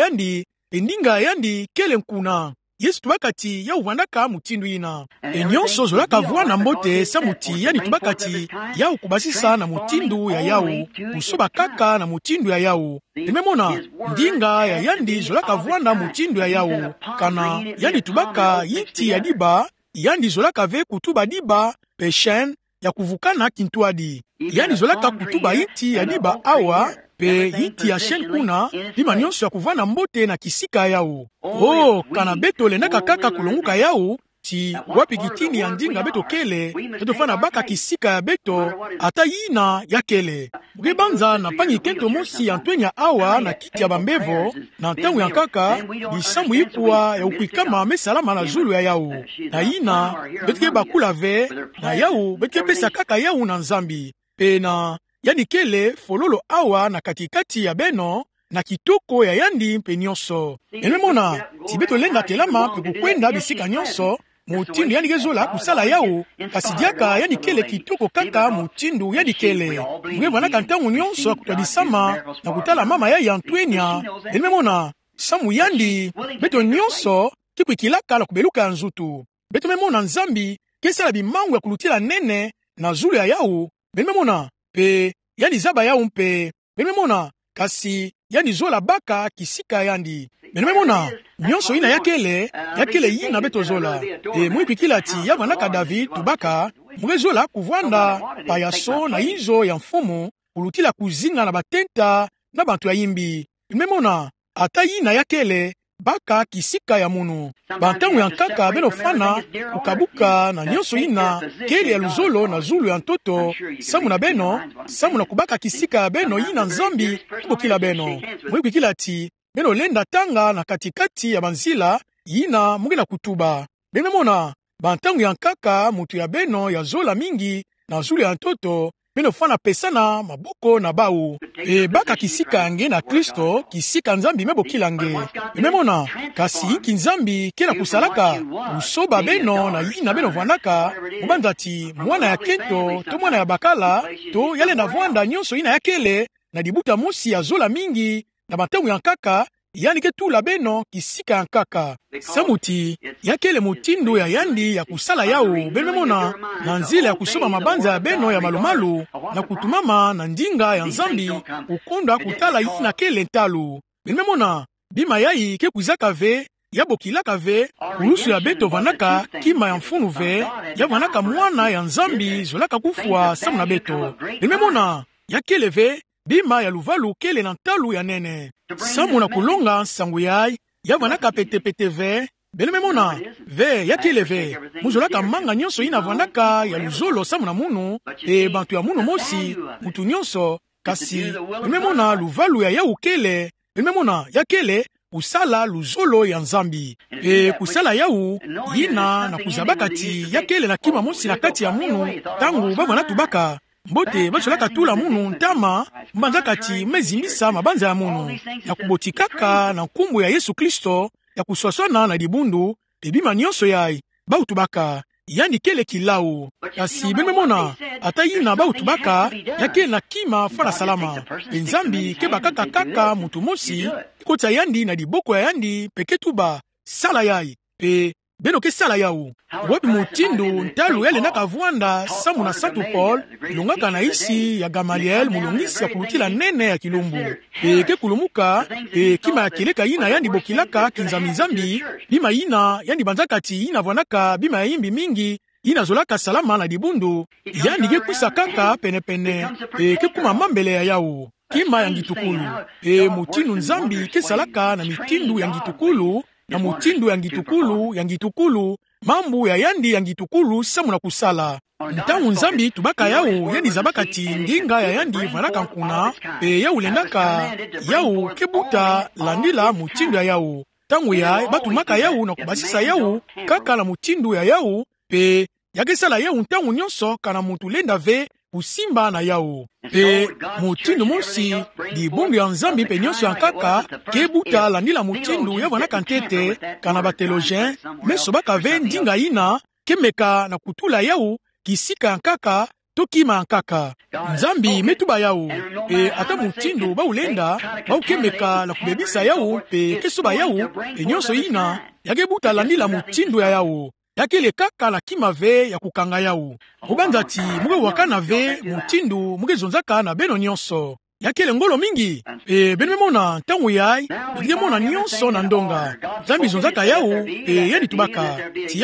Speaker 1: yandi kele nkuna Yesu tubakati ya uvandaka mutindu ina nyonso zolaka vuana mbote samuti yani tubakati yao kubasisa na mutindu ya yao usoba kaka na mutindu ya yao imemona ndinga ya yandi zolaka vuana mutindu ya yao kana yani tubaka yiti ya diba yandi zolaka ve kutuba diba peshen ya kuvukana kintuadi yani zolaka kutuba yiti ya diba awa pe yiti ya shen kuna bima nyonso ya kuvana mbote na kisika yao kana beto lenaka kaka kulunguka yao ti wapi kitini ya ndinga beto kele etofana baka kisika ya beto ata yina ya kele mukebanza na pangi kento mosi ya ntwenya awa na kiti ya bambevo na ntangu ya nkaka bisamu ikuwa ya ukwikama mesalama na zulu ya yao na yina betike bakula ve na yao betike pesa kaka yao na nzambi pe na yani kele fololo awa na katikati ya beno na kitoko ya yandi mpe nyonso enemona tibeto lenga kelama pe kukwenda bisika nyonso mutindu yani kezola kusala yao kasidiaka yani kele kitoko kaka mutindu yani kele mwevanaka ntangu nyonso akutadisama na kutala mama ya ntwenya enemona samu yandi beto nyonso kikwikilaka la kubeluka nzutu beto memona nzambi kesala bimangu ya kulutila nene na zulu ya yao benemona pe yani zaba yao mpe benemona kasi yani zola baka kisika yandi benemona nyonso ina yakele yina beto zola mwipikila ti yavanaka David tubaka mwezola kuvwanda payaso na izo ya mfumu kulutila kuzinga na batenta na bantu ya yimbi benemona ata yina yakele baka kisika ya munu bantangu ya nkaka benofana kukabuka na nyonso ina kele ya luzolo na zulu ya ntoto samu na beno samu na kubaka kisika ya beno yina nzambi kubokila beno mwibikila ti beno lenda tanga na katikati ya banzila yina mungena kutuba benemona bantangu ya nkaka mutu ya beno ya zola mingi na zulu ya ntoto beno fana pesana maboko na bau baka kisika yange na Kristo kisika nzambi mebokila nge memona kasi iki nzambi kena kusalaka usoba beno na yina beno vwanaka mubanzati mwana ya kento to mwana ya bakala to yale na vwanda nyonso ina yakele na dibuta mosi ya zola mingi na bantangu ya nkaka yani ketula beno kisika ya nkaka samuti yakele mutindu ya yandi ya kusala yao benemona na nzila ya kusoma mabanza ya beno ya malumalu na kutumama na ndinga ya nzambi ukonda kutala yina kele ntalu benemona bima yai kekuzaka ve yabokilaka ve kulusu ya beto vanaka kima ya mfunu ve yavanaka mwana ya nzambi zolaka kufua samu na beto benemona yakele ve bima ya luvalu kele na ntalu ya nene samu na kulonga sangu yai yavanaka pete ve benemona ve yakele ve muzolaka manga nyonso ina vanaka ya luzolo samu na munu bantu ya munu mosi mutu nyonso kasi benemona luvalu ya yau kele benemona yakele kusala luzolo ya nzambi kusala yau yina na kuzabaka ti yakele na kima mosi na kati ya munu tangu bavana tubaka mbote bacholaka tula munu ntama mbanzaka ti mezimbisa mabanza ya munu na kubotikaka na nkumbu ya Yesu Kristo ya kuswaswana na dibundu ebima nyonso yai bautubaka yani kele kilau kasi bememona ata yina bautubaka yake na kima fara salama nzambi ke bakaka kaka mutu mosi kota yandi na diboko ya yandi peketuba sala yai pe beno ke sala yau wapi mutindu ntalu yale naka vuanda samu na Santu Paul ilungaka na isi ya Gamaliel mulungisi ya kulutila nene ya kilumbu ke kulumuka kima ya keleka yina yandi bokilaka kinzambi bima yina yandi banzakati yina vanaka bima ya yimbi mingi yina zolaka salama na dibundu yandi ke kwisa kaka pene ke kuma mambele ya yau kima ya ngitukulu. Mutindu nzambi kesalaka na mitindu ya ngitukulu, na mutindu ya ngitukulu, mambu ya yandi ya ngitukulu samu na kusala. Ntangu nzambi tubaka yau yandi zabakati ndinga ya yandi vanaka nkuna, yau lendaka yau kebuta landila mutindu ya yau. Tangu ya batumaka yau na kubasisa yau kaka la mutindu ya yau, yakesala yau ntangu nyonso kana mutu lenda ve kusimba na yau. Mutindu mosi di bongo ya nzambi pe nyonso ya kaka kebuta landila mutindu ya vanaka ntete kana batelogien meso baka ve ndinga ina kemeka na kutula yau kisika nkaka tokima nkaka. Nzambi metuba yau ata mutindu baulenda baukemeka na kubebisa yau kesoba yau nyonso ina yakebuta landila mutindu ya yau yakele kaka la kima ve ya kukanga yau. Mubanzati muge wakana ve mutindu muge zonzaka na beno nyonso yakele ngolo mingi beno mona ntangu yai bide mona nyonso na ndonga. Nzambi zonzaka yau yedi tubaka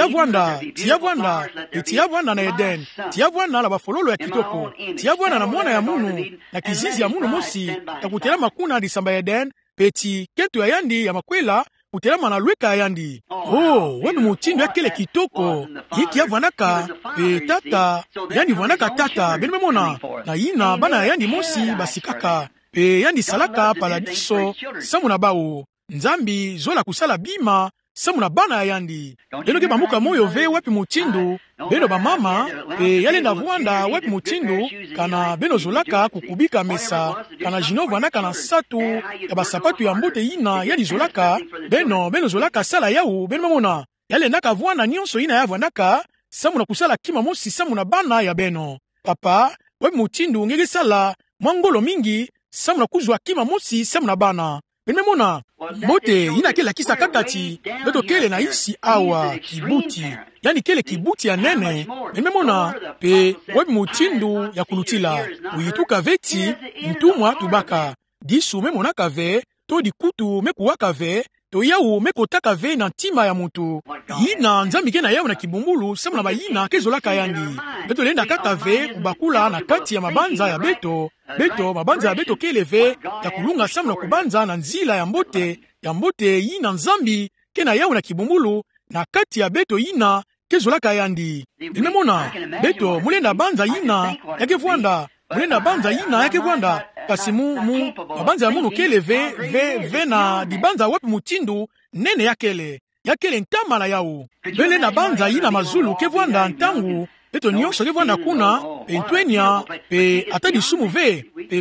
Speaker 1: tiyavwanda na Eden, tiyavwanda na bafololo ya kitoko, tiyavwanda na mwana ya munu na kizizi ya munu mosi takutela makuna disamba ya Eden peti ketu ya yandi ya makwela kutelama na lweka yandi. Webi mutindu ya kele kitoko hiki ya vanaka tata yandi vanaka tata benime mona na yina bana yandi mosi basikaka yandi salaka paladiso samu na bao. Nzambi zola kusala bima samu na bana yandi leno ke bamuka moyo ve wapi mutindu beno ba mama yale na vuanda wapi mutindu kana beno zolaka kukubika mesa kana jino vanaka na satu ya basapatu ya mbote ina yali zolaka beno zolaka sala yau beno mona yale naka vuanda nyonso ina ya vanaka samu na kusala kima mosi samu na bana ya beno. Papa wapi mutindu ngege sala mwangolo mingi samu na kuzwa kima mosi samu na bana beno mona mbote ina kela kisa kakati beto kele na isi awa kibuti yani kele kibuti ya nene memona wabi mutindu ya kulutila uyituka veti mtumwa tubaka disu memonaka ve to dikutu mekuwaka ve to yau mekotaka ve na ntima ya mutu yina nzambi ke na yau na kibumbulu samu na bayina kezolaka yandi beto lenda kaka ve kubakula na kati ya mabanza ya beto mabanza ya beto keleve ya kulunga samu na kubanza na nzila ya mbote yina nzambi ke na yau na kibumbulu na kati ya beto yina kezolaka yandi. Nimemona beto mulenda banza yina yakevwanda mulenda banza yina yakevwanda kasi mabanza ya munu keleve ve na dibanza wapi mutindu nene yakele ntama la yau belenda banza yina mazulu kevwanda ntangu beto nyonso kevwanda kuna entwenya ata disumu ve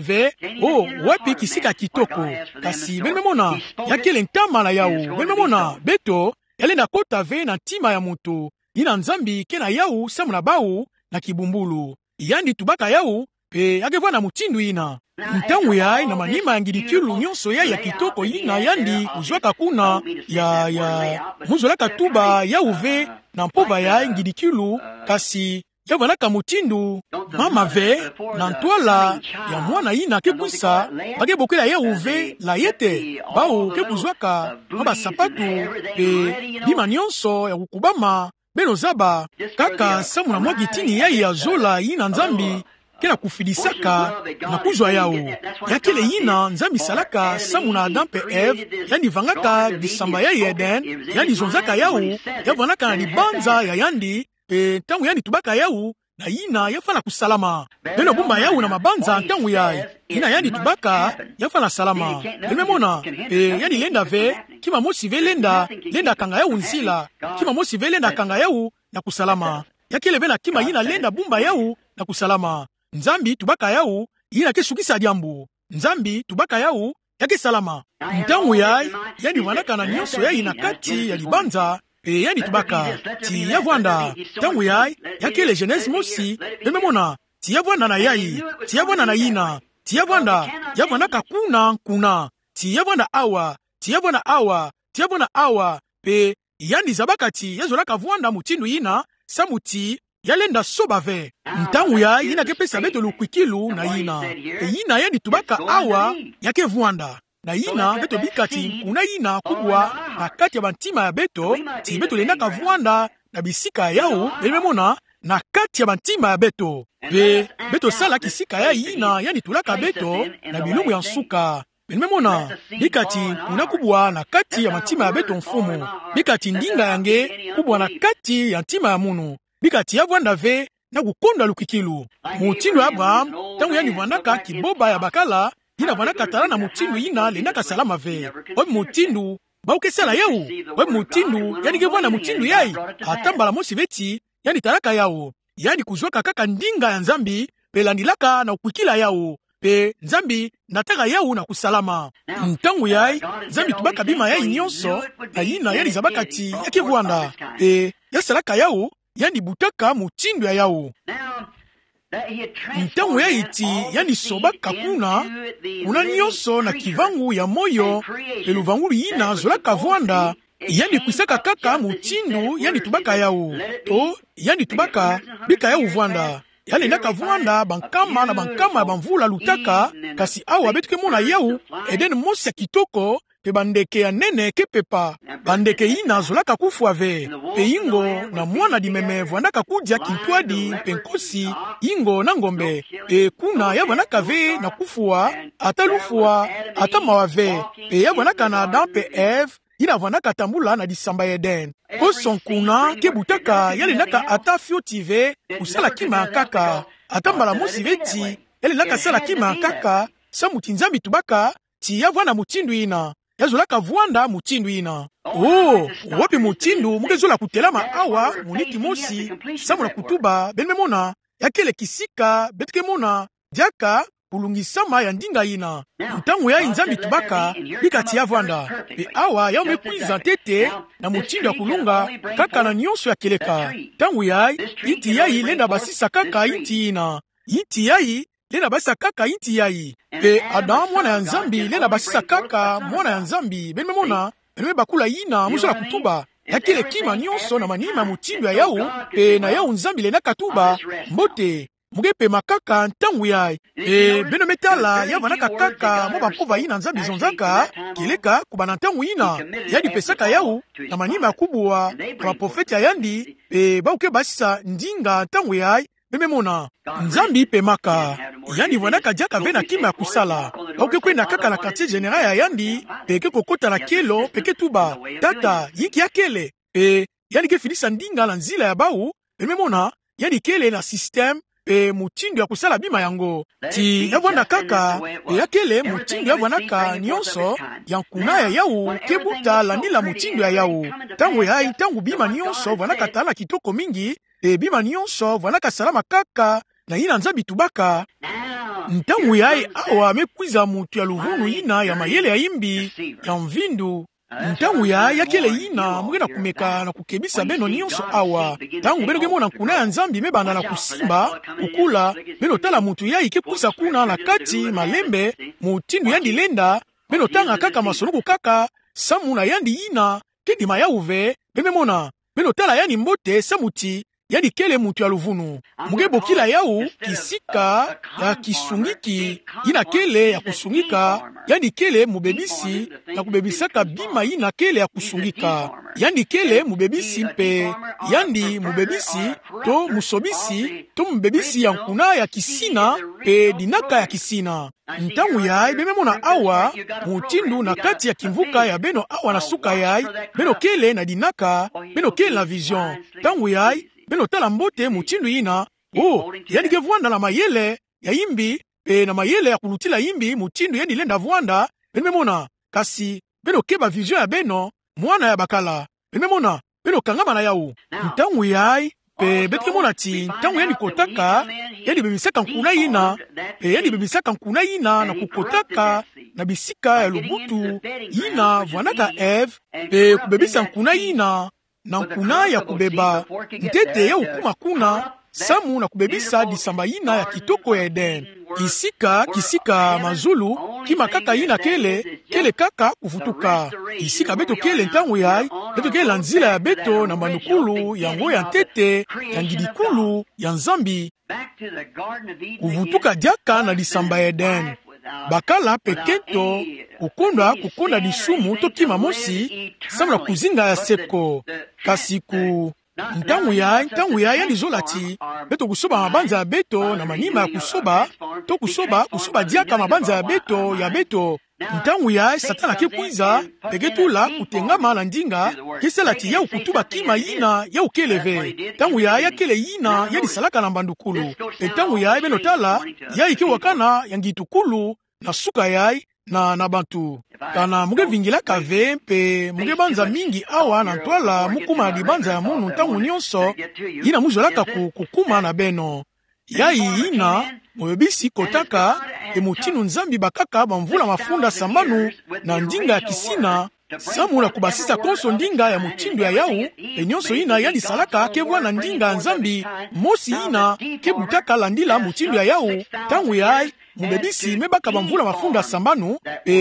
Speaker 1: wapi kisika kitoko kasi benemona yakele ntama la yau benemona beto yalenda kota ve na ntima ya mutu ina nzambi ke na yau samu na bau na kibumbulu yandi tubaka yau yakevwa na mutindu ina ntangu yai na manima ya ngidikilu nyonso ya kitoko ina yandi uzwaka kuna ya muzolaka tuba yau ve na mpova ya ngidikilu kasi yavanaka mutindu mama ve na ntwala ya mwana ina kekwisa bakebokela yau ve la yete bao kekuzwaka maba sapatu bima nyonso ya kukubama beno zaba kaka samu na mwagitini yai ya zola yina nzambi kena kufidisaka na kuzwa yao yakele yina nzambi salaka samu na Adam pe Eve yandi vangaka disamba ya Eden yandi zonzaka yao yavanaka na libanza ya yandi tangu yandi tubaka yao na yina yafala kusalama beno bumba yao na mabanza tangu ina yandi tubaka yafala salama memona yandi lenda ve kima mosi ve lenda kanga yao nzila kima mosi ve lenda kanga yao na kusalama yakele vena kima yina lenda bumba yao na kusalama nzambi tubaka yao yina kesukisa jambu nzambi tubaka yao yake salama ntangu yandi vanaka na nyonso yai na kati ya libanza yandi tubaka ti yavwanda tangu yakele Genèse mosi memona ti yavwanda na yai ti yavwanda na yina ti yavwanda yavwanaka kuna ti yavwanda awa yandi zabakati yazolaka vwanda mutindu yina samuti yalenda soba ve ntangu yina kepesa beto lukwikilu na yina yandi tubaka awa yake vwanda na yina beto bikati kuna yina kubwa na kati ya bantima ya beto ti beto lendaka vwanda na bisika yao memona na kati ya bantima ya beto. Pe beto sala kisika ya ina yani tulaka beto na bilumu ya nsuka. Benemona bikati kuna kubwa na kati ya mantima ya beto mfumu. Bikati ndinga yange kubwa na kati ya ntima ya munu. Bikati ya vwanda ve na kukonda lukikilu. Mutindo ya Abraham tangu yani vwanaka kiboba ya bakala ina vwanaka tala na mutindo ina lenaka salama ve. Obi mutindo baukesala yau. Obi mutindo yani kevwana mutindo yai atambala mosi veti yani talaka yao. Yani kuzwaka kaka ndinga ya nzambi pelandilaka na ukwikila yao. Pe nzambi nataka yau na kusalama. Ntangu yai nzambi tubaka bima yai nyonso na yina yani zabakati ya kevwanda. Pe yasalaka yau yani butaka mutindo ya yao. Ntangu ya iti yani sobaka kuna nyonso na kivangu ya moyo eluvangu yina zolaka vwanda yani kwisaka kaka mutindo yani tubaka yao. To yani tubaka bika yao vwanda. Yani naka vwanda bankama na bankama banvula lutaka kasi awa betuke mona yau eden mosi ya kitoko pe bandeke ya nene kepepa. Bandeke ina zolaka kufu ave. Pe ingo na mwana dimeme vwanaka kudya kintwadi penkosi ingo na ngombe. Pe kuna ya vwanaka ve na kufua ata lufua ata mawave. Pe ya vwanaka na Adam pe Eve ina vwanaka tambula na disamba Eden. Koson kuna kebutaka yale naka ata fiotive usala kima kaka. Ata mbala mosi veti yale naka sala kima kaka sa mutinzambi tubaka ti ya vwana mutindu ina. Yazolaka vwanda mutindu ina. Oh, wapi mutindu mukezola kutelama awa muniki mosi samuna kutuba benmemona yakele kisika betuke mona diaka ulungisama ya ndinga ina. Ntangu ya inzambi tubaka bikati ya vwanda. Pe awa ya umekwiza tete na mutindu ya kulunga kaka na nyonso ya keleka. Tangu ya iti yai lenda basisa kaka iti ina. Iti yai lena basisa kaka inti yai. Pe Adam mwana ya nzambi lena basisa kaka mwana ya nzambi benmemona benme bakula ina muso la kutuba yakile kima nyonso na manima mutindo ya yau pe na yau nzambi lena katuba mbote mugepe makaka ntangu yai. Pe beno metala ya vanaka kaka mo bampova ina nzambi zonzaka kileka kubana ntangu ina yadi pesaka yau na manima kubwa kwa profeti ya yandi pe bauke basisa ndinga ntangu yai. Mememona nzambi pe maka yandi vwanaka jaka vena kima ya kusala auke kwenda kaka na quartier general ya yandi peke kokota na kelo peke tuba tata yiki ya kele pe yandi ke finisa ndinga na nzila ya bau. Mememona yandi kele na system pe mutindo ya kusala bima yango ti yavwana kaka pe ya kele mutindo yavwanaka nyonso ya nkuna ya yau kebuta landila mutindo ya yau. Tangu yai tangu bima nyonso vwanaka tala kitoko mingi e bima nyonso vwanaka salama kaka na ina nzambi tubaka. Ntangu yai awa mekwiza mutu ya luvunu ina ya mayele ya imbi ya mvindu. Ntangu ya kele ina mugena kumeka na kukebisa beno nyonso awa. Tangu beno kemona nkuna ya nzambi mebanda na kusimba kukula beno tala mutu yai kekwisa kuna na kati malembe mutindu yandi lenda beno tanga kaka masoluku kaka samu na yandi ina kedima ya uve bememona beno tala yani mbote samuti yadi kele mutu ya luvunu mugebo kila yau kisika ya kisungiki ina kele ya kusungika yadi kele mubebisi na kubebisaka bima ina kele ya kusungika yandi kele mubebisi mpe yandi mubebisi to musobisi to mubebisi ya nkuna ya kisina pe dinaka ya kisina. Ntangu yai bememona awa mutindu na kati ya kimvuka ya beno awa na suka yai beno kele na dinaka beno kele na vision. Tangu yai beno tala mbote mutindu ina yani ke vwanda na mayele ya imbi pe na mayele ya kulutila imbi mutindu yani lenda vwanda bememona kasi beno keba vision ya beno mwana ya bakala bememona beno kangama na yau. Ntangu yai pe betike mona ti ntangu yani kotaka yani bebisaka nkuna ina pe yani bebisaka nkuna ina na kukotaka na bisika ya lubutu ina vwanaka Eve pe kubebisa nkuna ina na nkuna ya kubeba ntete ya ukuma kuna samu na kubebisa disamba ina ya kitoko ya Eden. Kisika mazulu kima kaka ina kele kaka kufutuka. Isika beto kele ntangu yai beto kele lanzila ya beto na manukulu ya ngo ya ntete ya ngidikulu ya nzambi kuvutuka diaka na disamba ya Eden. Bakala peketo kukonda disumu to kima mosi samula kuzinga ya seko kasi ntango ya yalizolati beto kusoba mabanza ya beto na manima ya kusoba to kusoba diaka mabanza ya beto ntango ya satana kekwiza peketula kutengama na ndinga kisalati ya ukutuba kima yina ya ukeleve ntango ya kele yina yalisalaka na mbandukulu ntango ya benotala ya ikiwakana yangitukulu na suka ya na bantu kana muge vingila kave mpe muge banza mingi awa na ntwala mukuma libanza ya munu ntango nyonso yina muzolaka kukuma na beno yai yina moyebisi kotaka emutinu nzambi bakaka bamvula mafunda sambanu na ndinga ya kisina samula kubasisa konso ndinga ya mutindu ya yau enyonso yina yalisalaka kebwa na ndinga ya nzambi mosi yina kebutaka landila mutindu ya yau tangu yai mubebisi mebaka bamvula mafunda sambanu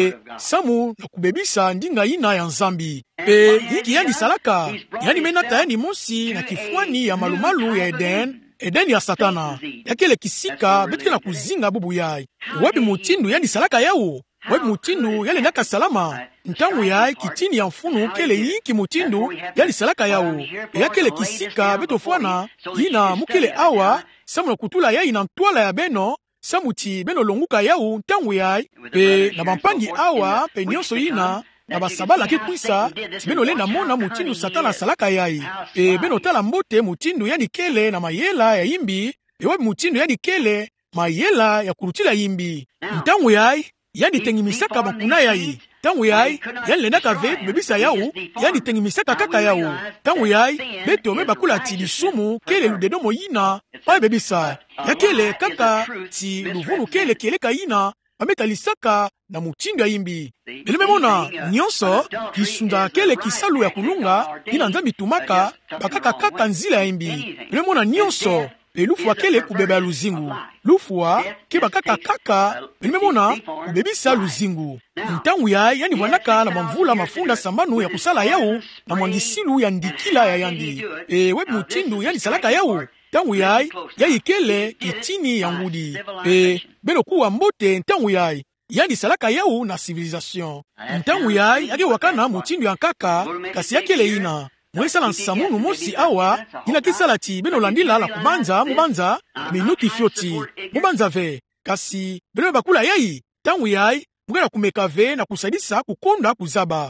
Speaker 1: samu na kubebisa ndinga yina ya nzambi hiki yalisalaka yani menata yani mosi na kifuani ya malumalu ya Edeni ya satana yakele kisika betike na kuzinga bubu yai webi mutindu yalisalaka yau webi mutindu yalendaka salama ntangu yai kitini ya mfunu kele yiki mutindu yalisalaka yau yakele kisika betofwana yina mukele awa samu na kutula yai na ntwala ya beno samuti beno longuka yau ntangu yai na bampangi awa pe nyonso yina na basabala kikwisa beno lenda mona mutindu satana salaka yai beno tala mbote mutindu yani kele na mayela ya yimbi webi mutindu yani kele mayela ya kurutila yimbi ntangu yai yani tengimisaka bakuna yai tangu yai yani lendaka ve bebisa yau yani tengimisaka kaka yau tangu yai beto mebakula ti lisumu kele ludedo moyina pa bebisa yakele kaka ti luvunu kele keleka yina bameta lisaka na mutindu ya yimbi elememona nyonso kisunda kele kisalu ya kulunga ina nzambi tumaka bakaka kaka nzila ya yimbi elememona nyonso lufuwa kele kubeba luzingu lufuwa kebakaka kaka elememona kubebisa luzingu ntangu yani vanaka na mamvula mafunda sambanu ya kusala yau na mwangisilu ya ndikila ya yandi webi mutindu yani salaka yau ntangu yai kele kitini ya ngudi beno kuwa mbote ntangu yani salaka yau na civilisation ntangu yake wakana mutindu ya nkaka kasi yakele ina mwesala nsamunu mosi awa ina kisalati beno landila la kubanza mubanza minuti fyoti mubanza ve kasi beno bakula yai tangu mugena kumeka ve na kusadisa kukonda kuzaba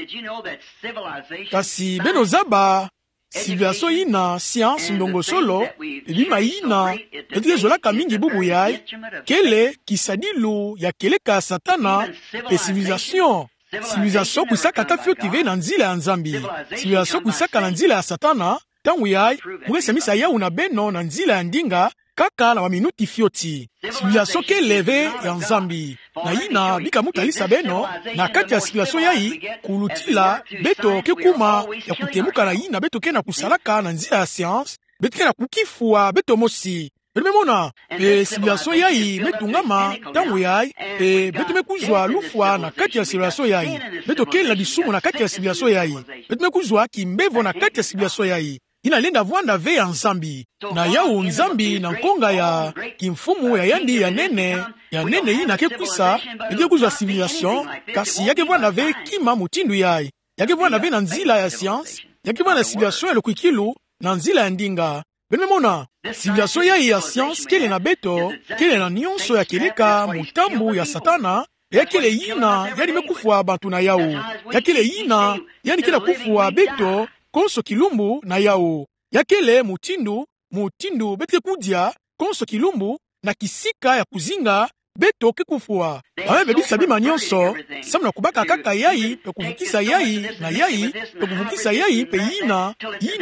Speaker 1: kasi beno zaba civilisation yina science ndongo solo ebima yina etikezolaka mingi bubu yai kele kisadilu ya keleka satana pe civilisation kuisaka ta fyoti ve na nzila ya nzambi civilisation kuisaka na nzila ya satana tangu yai mugesemisa yau na beno na nzila ya ndinga kaka na waminuti fyoti civilisation keleve ya nzambi na yina bika mutalisa beno na kati ya civilisation yai kulutila beto kekuma ya kutemuka na yina beto kena kusalaka na nzila ya science beto kena kukifuwa beto mosi belememona civilisation yai metungama tangu yai beto mekuzwa lufwa na kati ya civilisation yai beto kele na bisumu na kati ya civilisation yai beto mekuzwa kimbevo na kati ya civilisation yai ina lenda vwanda ve ya nzambi na yau nzambi na nkonga ya kimfumu ya yandi ya nene yina kekwisa eke kuzwa civilisation kasi yake vwanda ve kima mutindu yai yake vwanda ve na nzila ya science yake vwanda civilisation ya lokuikilu na nzila ya ndinga benemona civilisation yai ya science kele na beto kele na nyonso ya keleka mutambu ya satana yakele yina yani mekufwa bantu na yau yakele yina yani kila kufwa beto konso kilumbu na yao yakele mutindu betike kudia konso kilumbu na kisika ya kuzinga beto kekufua awe bebisa bima nyonso samuna kubaka kaka yai pe kuvukisa yai na yai pe kuvukisa yai pe yina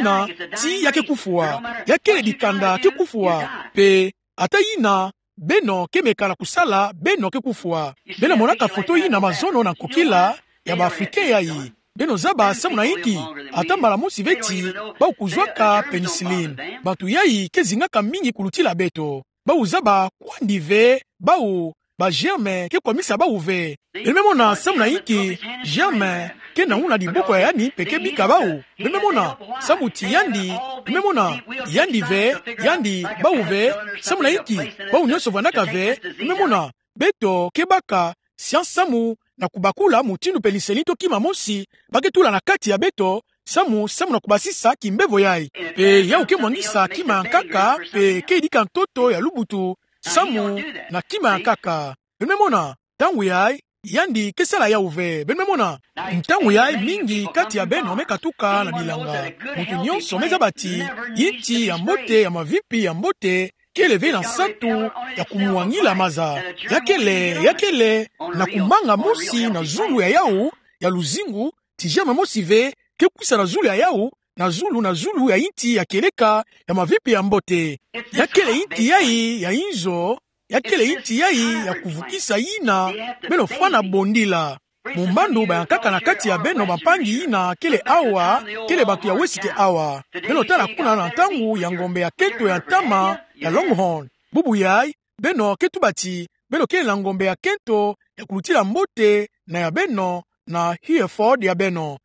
Speaker 1: ti yake kufua yakele dikanda kekufua pe ata yina beno kemeka na kusala beno kekufua beno monaka foto yina mazono na kokila ya baafrike yai beno zaba samu na hiki atambala musi veti bau kuzwaka penicillin bantu yai kezingaka mingi kulutila beto bau zaba kwandi ve bau ba germe ke komisa bau ve elememona samu na hiki germe ke na una diboko ya yani peke bika bau elememona samu ti yandi elememona yandi ve yandi bau ve samu na hiki bau nyonso vanaka ve elememona beto ke baka sian samu na kubakula mutindu penicillin to kima mosi baketula na kati ya beto samu na kubasisa kimbevo yai pe ya uke mwangisa kima yankaka pe ke idika ntoto ya lubutu samu na kima yankaka benmemona tangu yai yandi kesala ya uve benmemona ntangu yai mingi kati ya beno mekatuka na bilanga mutu nyonso meza bati yiti ya mbote ya mavipi ya mbote keleve na satu ya kumuwangila maza yakele na kumanga mosi na zulu ya yau ya luzingu tijama mosive kekwisa na zulu ya yau na zulu ya inti ya keleka ya mavipi ya mbote yakele inti yai ya inzo yakele inti yai ya kuvukisa yina beno fana bondila mumbandu bayankaka na kati ya beno bapangi yina kele awa kele batu ya wesite awa beno tala kuna na ntangu ya ngombe ya keto ya ntama ya Longhorn bubu yai beno ketu bati beno kele na ngombe ya kento ya kulutila mbote na ya beno na Hereford ya beno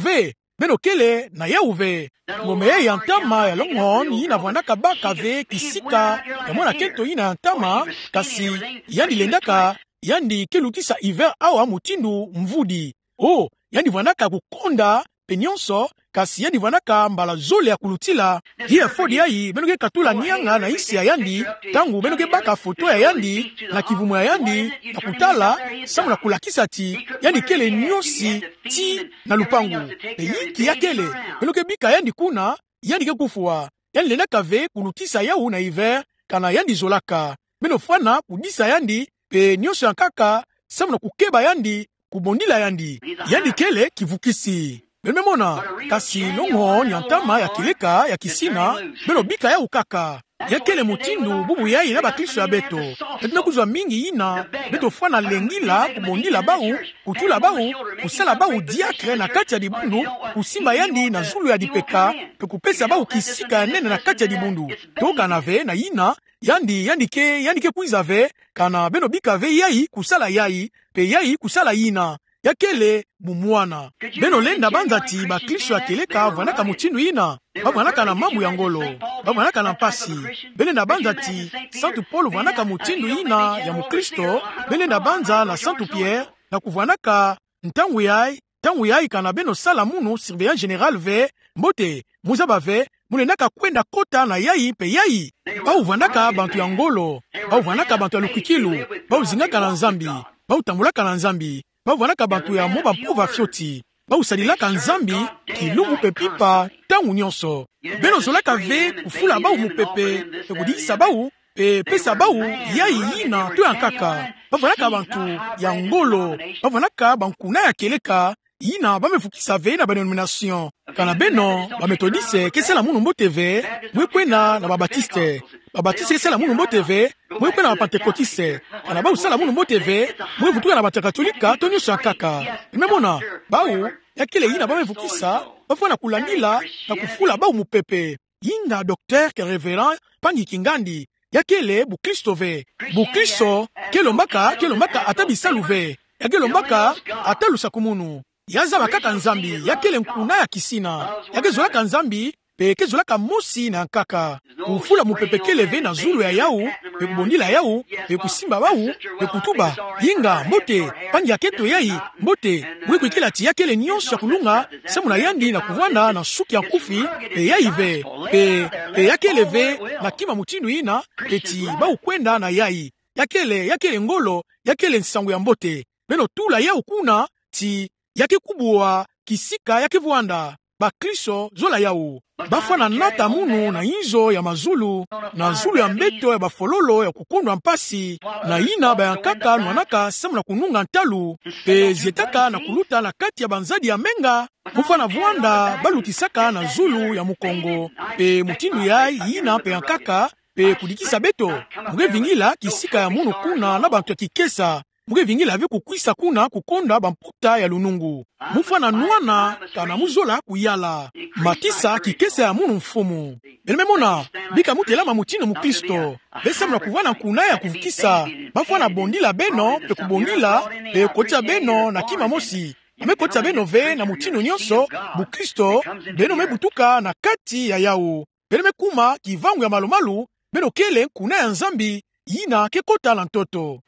Speaker 1: beno kele na ya uve ngombe ya ntama ya Longhorn yina vandaka baka ve kisika ya mwana kento yina ya ntama kasi yandi lendaka yandi kelutisa hiver awa mutindu mvudi yandi vandaka kukonda penyonso kasi yandi vanaka mbala zole ya kulutila Hereford yai benoke katula nianga na isi ya yandi tangu benoke baka foto ya yandi na kivumu ya yandi na kutala samu na kulakisa ti yandi kele nyosi ti na lupangu pe yiki ya kele benoke bika yandi kuna yandi ke kufua yandi lendaka ve kulutisa yau na hiver kana yandi zolaka beno fana kudisa yandi pe nyonso yankaka samu na kukeba yandi kubondila yandi kele kivukisi benmemona kasi Longhorn ya ntama ya kileka ya kisina beno bika ya ukaka yakele mutindu bubu yai na bakristo ya beto betuna kuzwa mingi yina beto fana lengila kubondila bau kutula bau kusala bau diakre na kati ya dibundu kusimba yandi na zulu ya dipeka pe kupesa bau kisika ya nene na kati ya dibundu toka na ve na yina yandi ke kuiza ve kana beno bika ve yai kusala yai pe yai kusala yina yakele mumwana beno lenda banzati bakristo ya keleka vanaka mutindu yina bavanaka na mamu ya ngolo bavanaka na mpasi belenda banzati Saint Paul vanaka mutindu yina ya mukristo belenda banza na Saint Pierre na kuvanaka ntangu yai kana beno sala munu surveillant général ve mbote muzaba ve mulendaka kwenda kota na yai pe yai bauvanaka bantu ya ngolo bauvanaka bantu ya lukikilu bauzingaka na nzambi bautambulaka na nzambi bavanaka bantu ya moba mpova fioti bausalilaka nzambi kilumu pe pipa tangu nyonso beno zolaka ve kufula bau mupepe pe kudikisa bau pe pesa bau yai yina to yankaka bavanaka bantu ya ngolo bavanaka bankuna ya keleka yina bamefukisa ve na badenomination kana beno bametodise kesela munu mbote ve mwekwena na babatiste kesela munu mbote ve mwekwena na bapentekotiste kana bau sala munu mbote ve mwevutuka na batakatolika to nyonso yankaka memona bau yakele yina bamefukisa bafana kulandila na kufula bau mupepe yinda docteur ke révérend pangi kingandi yakele bukristo ve bukristo kelombaka ata bisalu ve yakelombaka ata lusaku munu yaza bakaka nzambi yakele nkuna ya kisina yakezolaka nzambi pe kezolaka mosi na nkaka kufula mupepe keleve na zulu ya yau pe kubondila yau pe kusimba bau pe kutuba yinga mbote pangi yaketo yai mbote mwikuikila ti yakele nyonso ya kulunga semu na yandi na kuvanda na suki ya nkufi pe yai ve pe yakele ve na kima mutindu yina peti bau kwenda na yai yakele ngolo yakele nsangu ya mbote beno tula yau kuna ti yake kubua kisika yake vuanda bakristo zola yau bafana nata munu na inzo ya mazulu na zulu ya mbeto ya bafololo ya kukondwa mpasi na yina bayankaka nwanaka samu na kununga ntalu pe zietaka na kuluta na kati ya banzadi ya menga mufana vuanda balutisaka na zulu ya mukongo pe mutindu yai yina pe yankaka pe kudikisa beto muge vingila kisika ya munu kuna na bantu ya kikesa muge vingila vyo kukwisa kuna kukonda bamputa ya lunungu mufana nuana kana muzola kuyala matisa kikesa ya munu mfumu benememona bika mutelama mutino mukristo besamu na kuvana kuna ya kuvukisa bafana bondila beno pe kubondila pe kotia beno na kima mosi amekotia beno ve na mutino nyonso bukristo beno mebutuka na kati ya yau benemekuma kivangu ya malumalu beno kele kuna ya nzambi yina kekota na ntoto.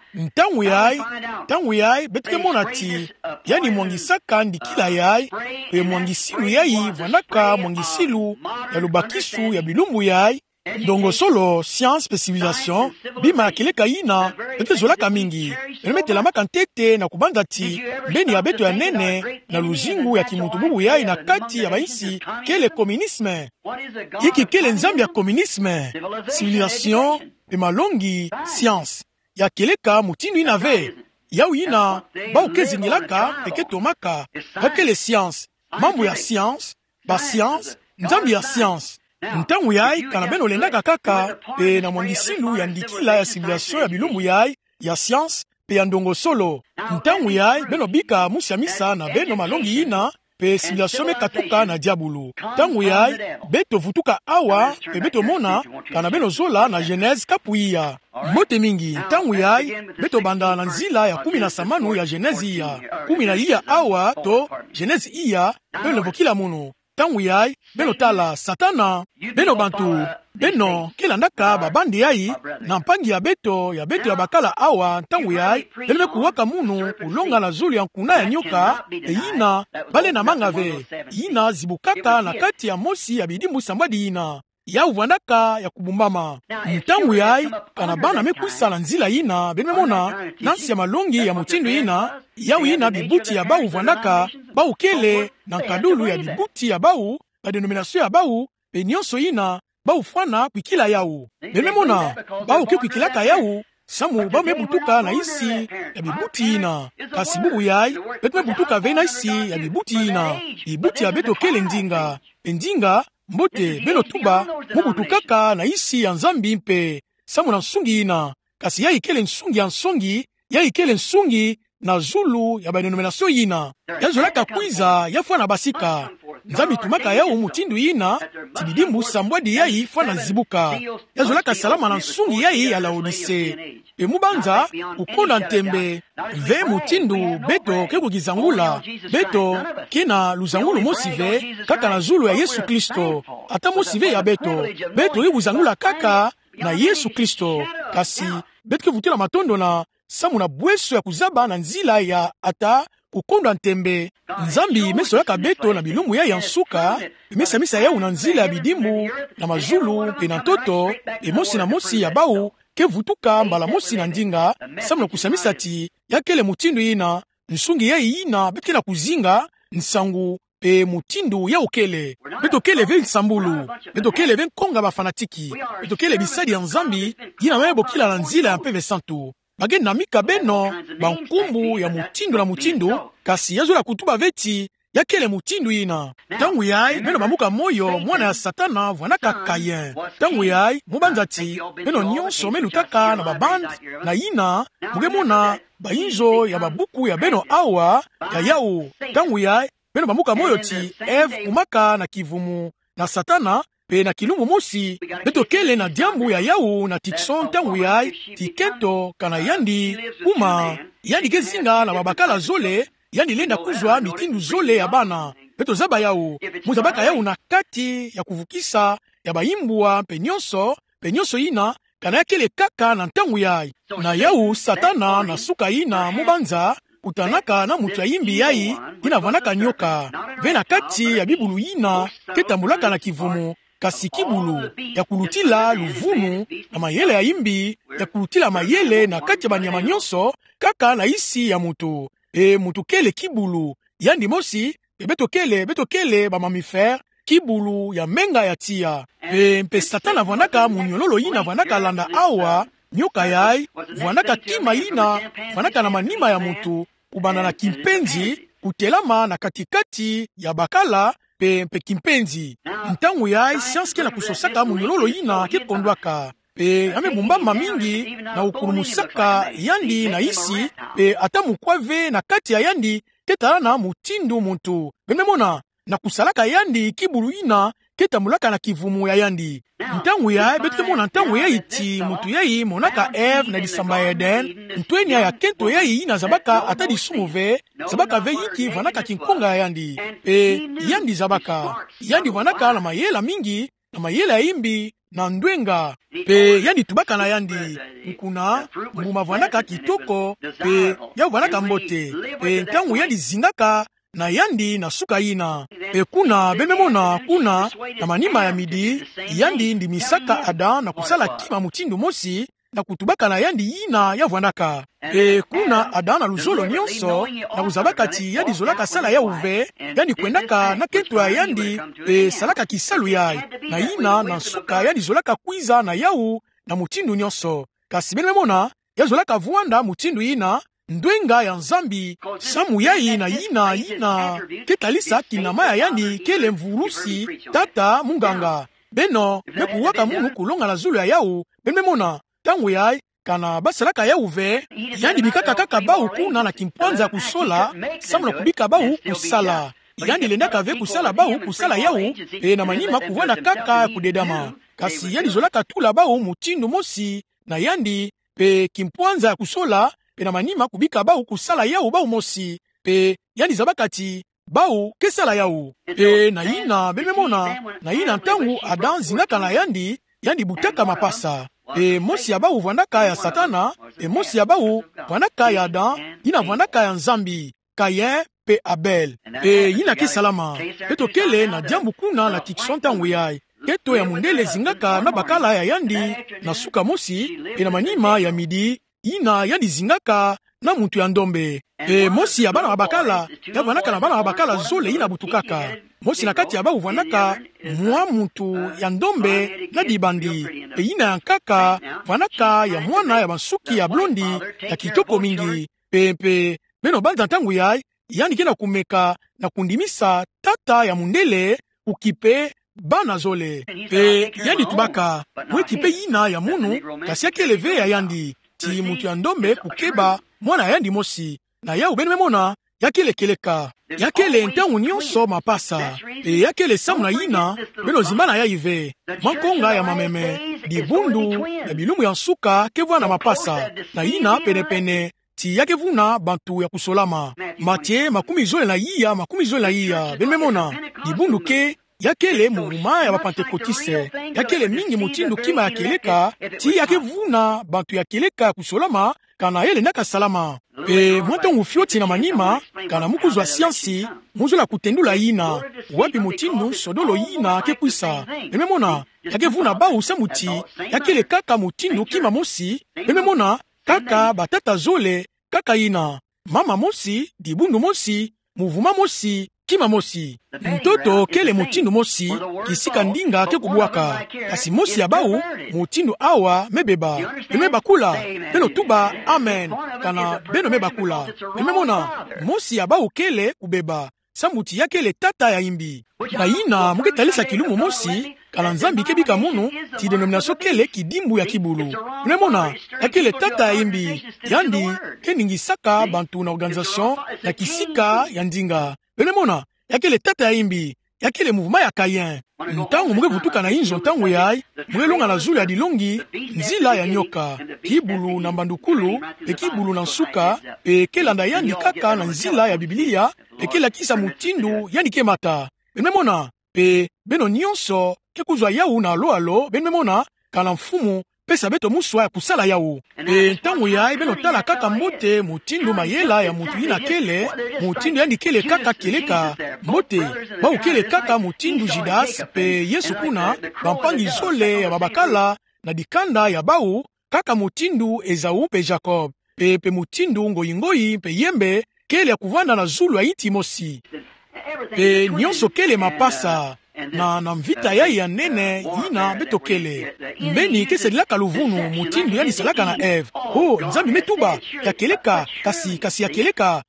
Speaker 1: Ntangu yai betike monati, yani mwangisaka ndikila yai, pe mwangisilu yai vanaka mwangisilu ya lubakisu ya bilumbu yai, ndongo solo science pe civilisation, bima keleka yina, bete zolaka mingi, benemete maka ntete na kubandati, beni ya beto ya nene, na luzingu ya kimutububu yai na kati ya baisi, kele komunisme. Yiki kele nzambi ya komunisme, civilisation, pe malongi, science. Ya keleka mutindu inave, yau ina, ba ukezingilaka, peke tomaka, bakele science, mambu ya science, ba science, nzambi ya science. Ntangu yai, kana beno lendaka kaka, pe na mwangisilu ya ndikila ya civilisation ya bilumbu yai, ya science, pe ya ndongo solo. Ntangu yai, beno bika musia misa na beno malongi ina, pe civilisation me katuka na diabulu. Ntangu yai, beto vutuka awa, pe beto mona, kana beno zola na Genèse kapuia. Mote mingi, ntangu yai, beto banda na nzila ya 18 ya Genèse iya. 10 iya awa, to Genèse iya, beno levokila munu. Tangu yai, beno tala satana, beno bantu, beno kilandaka babandi yai, na mpangi ya beto ya bakala awa, tangu yai, beno kuwaka munu, ulonga na zulu ya nkuna ya nyoka, yina, bale na mangave, yina zibukaka na kati ya mosi ya bidimu sambadi yina, ya uvandaka ya kubumbama. Mtangu yai, kanabana mekuisa na nzila yina, beno mona, nansi ya malongi ya mutindu yina, yau yina bibuti ya bau uvandaka, bau kele, na nkadulu ya bibuti ya bau, la denomination ya bau, pe nyonso yina, bau fwana kwikila yau. Beno mona, bau ke kwikilaka yau, samu bau mebutuka na isi ya bibuti yina. Kasi bubu yai, beto mebutuka ve na isi ya bibuti yina. Bibuti ya beto kele ndinga. Ndinga, mbote, beno tuba, mubutukaka na isi ya nzambi mpe. Samu na nsungi yina. Kasi yai kele nsungi ya nsongi, yai kele nsungi na zulu ya denomination yina. Yazolaka kwiza ya fwana basika. Nzambi tumaka yau mutindu yina, tibidimbu sambwadi yai fwana zibuka. Yazolaka salama na nsungi yai ya Laodise. Pe mubanza, ukonda ntembe, ve mutindu beto kekugizangula, beto kena luzangulu mosive, kaka na zulu ya Yesu Kristo. Ata mosive ya beto yebuzangula kaka na Yesu Kristo. Kasi, beto kevutila matondo na samu na bweso ya kuzaba na nzila ya ata kukonda ntembe. Nzambi meso yaka beto na bilumu ya yansuka, misa yau na nzila ya bidimu, na mazulu, pe na toto, mosi na mosi ya bau, ke vutuka mbala mosi na ndinga, samu na kusamisa ti, ya kele mutindu yina, nsungi ya yina, bete na kuzinga, nsangu, pe mutindu ya ukele. Beto kele ve nsambulu, beto kele ve nkonga ba fanatiki, beto kele bisadi ya nzambi, yina mebo kila na nzila ya mpeve santu. Bageni na mika beno, bankumbu ya mutindu, kasi yazola kutuba veti, ya kele mutindu yina. Tangu yai, beno bamuka moyo, mwana ya satana, vwanaka Kayen. Tangu yai, mubanzati, beno nyonso melutaka na baband, na yina, mugemona, bainzo ya babuku ya beno awa, ya yao. Tangu yai, beno bamuka moyo ti, Eve, umaka na kivumu, na satana, pe na kilungu mosi, beto kele na diambu ya yau na tikson tangu yai, tikento kana yandi, uma, yandi kezinga na babakala zole, yandi lenda kuzwa mitindu zole ya bana, beto zaba yau, muzabaka yau na kati ya kuvukisa, ya baimbua, pe nyonso ina, kana yakele kaka na tangu yai, na yau satana na suka ina mubanza, kutanaka na mutu ya imbi yai, ina vanaka nyoka, vena kati ya bibulu ina, ketambulaka na kivumu, kasi kibulu ya kulutila luvumu na mayele ya imbi ya kulutila mayele na kati ya banyama nyonso kaka na isi ya mutu. Mutu kele kibulu yandi mosi beto kele ba mamifere kibulu ya menga ya tia. Mpe satana vanaka munyololo yina vanaka landa awa nyoka yai vanaka kima yina vanaka na manima ya mutu kubanda na kimpenzi kutelama na katikati ya bakala pe kimpenzi. Ntangu yai siansi ke na kusosaka munyololo yina ke kondwaka. Pe ame bumbama mingi na ukurumusaka yandi na isi pe ata mukwave na kati ya yandi ketala na mutindu muntu. Bememona na kusalaka yandi kibulu yina ketamulaka na kivumu ya yandi. Ntangu yai betu mona ntangu yai iti mutu yai monaka Eve na disamba Eden. Ntweni ya kento yai ina zabaka ata disumuve zabaka ve yiki vanaka kinkonga ya yandi. Yandi zabaka yandi vanaka na mayela mingi na mayela ya imbi na ndwenga pe yandi tubaka na yandi nkuna mbuma vwanaka kitoko pe ya vwanaka mbote pe ntangu yandi zingaka na yandi na suka ina pe kuna bememona kuna na manima ya midi yandi ndi misaka ada na kusala kima mutindu mosi na kutubaka na yandi ina ya vwanaka pe kuna ada na luzolo nyonso na kuzabakati yandi zolaka sala ya uve yandi kwendaka na keto ya yandi pe salaka kisalu yai na ina na suka yandi zolaka kwiza na yau na mutindu nyonso kasi bememona ya zolaka vuanda mutindu ina ndwenga ya nzambi samu yai na ina ketalisa kinama ya yandi kele mvurusi tata munganga beno bekuwaka munu kulonga na zulu ya yau bememona tangu yai kana basalaka yau ve yandi bikaka kaka bau kuna na kimpanza kusola samu na kubika bau kusala yandi lendaka ve kusala bau kusala yau e na manima kuvana kaka kudedama kasi yandi zolaka tula bau mutindu mosi na yandi pe kimpanza kusola pe na manima kubika bau kusala yau bau mosi pe yandi zabakati bau kesala yau pe na ina bememona na ina ntangu adan zingaka na yandi butaka mapasa pe mosi ya bau vwanaka ya satana pe mosi ya bau vwanaka ya adan ina vwanaka ya nzambi Kayen pe Abel pe ina kesalama pe tokele na diambu kuna na tikson ntangu yai keto ya mundele zingaka na bakala ya yandi na suka mosi pe na manima ya midi ina yandi zingaka na mutu ya ndombe pe mosi ya bana babakala ya vanaka na bana babakala zole ina butukaka mosi na kati ya bau vanaka mwa mutu ya ndombe na dibandi pe ina ya nkaka vanaka ya mwana ya masuki ya blondi ya kitoko mingi pe beno banza ntangu yai yandi kena kumeka na kundimisa tata ya mundele ukipe bana zole pe yandi tubaka mwekipe ina ya munu kasi yake leve ya yandi ti mutu ya ndombe kukeba mwana yandi mosi na yau benememona yakele keleka yakele ntangu nyonso mapasa pe yakele samu na ina beno zimbana ya ive mankonga ya mameme dibundu ya bilumu ya nsuka kevwa na mapasa na ina penepene ti yake vuna bantu ya kusolama matie makumi zole na iya benememona dibundu ke yakele muvuma ya bapantekotise yakele mingi mutindu kima ya keleka ti yake vuna bantu ya keleka ya kusolama kana yele naka salama pe mwatongu fioti na manima kana mukuzwa siansi muzula kutendula ina wapi mutindu sodolo ina kekwisa bememona yake vuna bau se muti yakele kaka mutindu kima mosi bememona kaka batata zole kaka ina mama mosi dibundu mosi muvuma mosi kima mosi mtoto kele mutindu mosi kisika ndinga ke kubwaka kasi mosi ya bau mutindu awa mebeba bakula beno tuba amen kana beno mebakula memona mosi ya bau kele kubeba samuti ya kele tata ya imbi na ina muketalisa kilumu mosi kana nzambi kebika munu ti denomination kele kidimbu ya kibulu memona ya kele tata ya imbi yandi keningisaka bantu na organisation na kisika ya ndinga memona yakele tata ya imbi yakele muvuma ya Kayen ntangu muke vutuka na inzo ntangu yai muke longa na zulu ya dilongi nzila ya nyoka kibulu na mbandukulu pe kibulu na nsuka pe kelanda yandi kaka na nzila ya Biblia pe kelakisa mutindu yandi kemata memona pe beno nyonso kekuzwa yau na alo memona kana mfumu pesa beto muswa ya kusala yau pe ntangu yai beno tala kaka mbote mutindu mayela ya mutu ina kele mutindu yandi kele kaka keleka mbote bau kele kaka mutindu Judas pe Yesu kuna bampangi zole ya babakala na dikanda ya bau kaka mutindu Ezau pe Jacob pe mutindu ngoyingoyi pe yembe kele ya kuvanda na zulu ya iti mosi pe nyonso kele mapasa na mvita yai ya nene ina betokele mbeni keselilaka luvunu mutindu yani salaka na Eve nzambi metuba yakeleka kasi yakeleka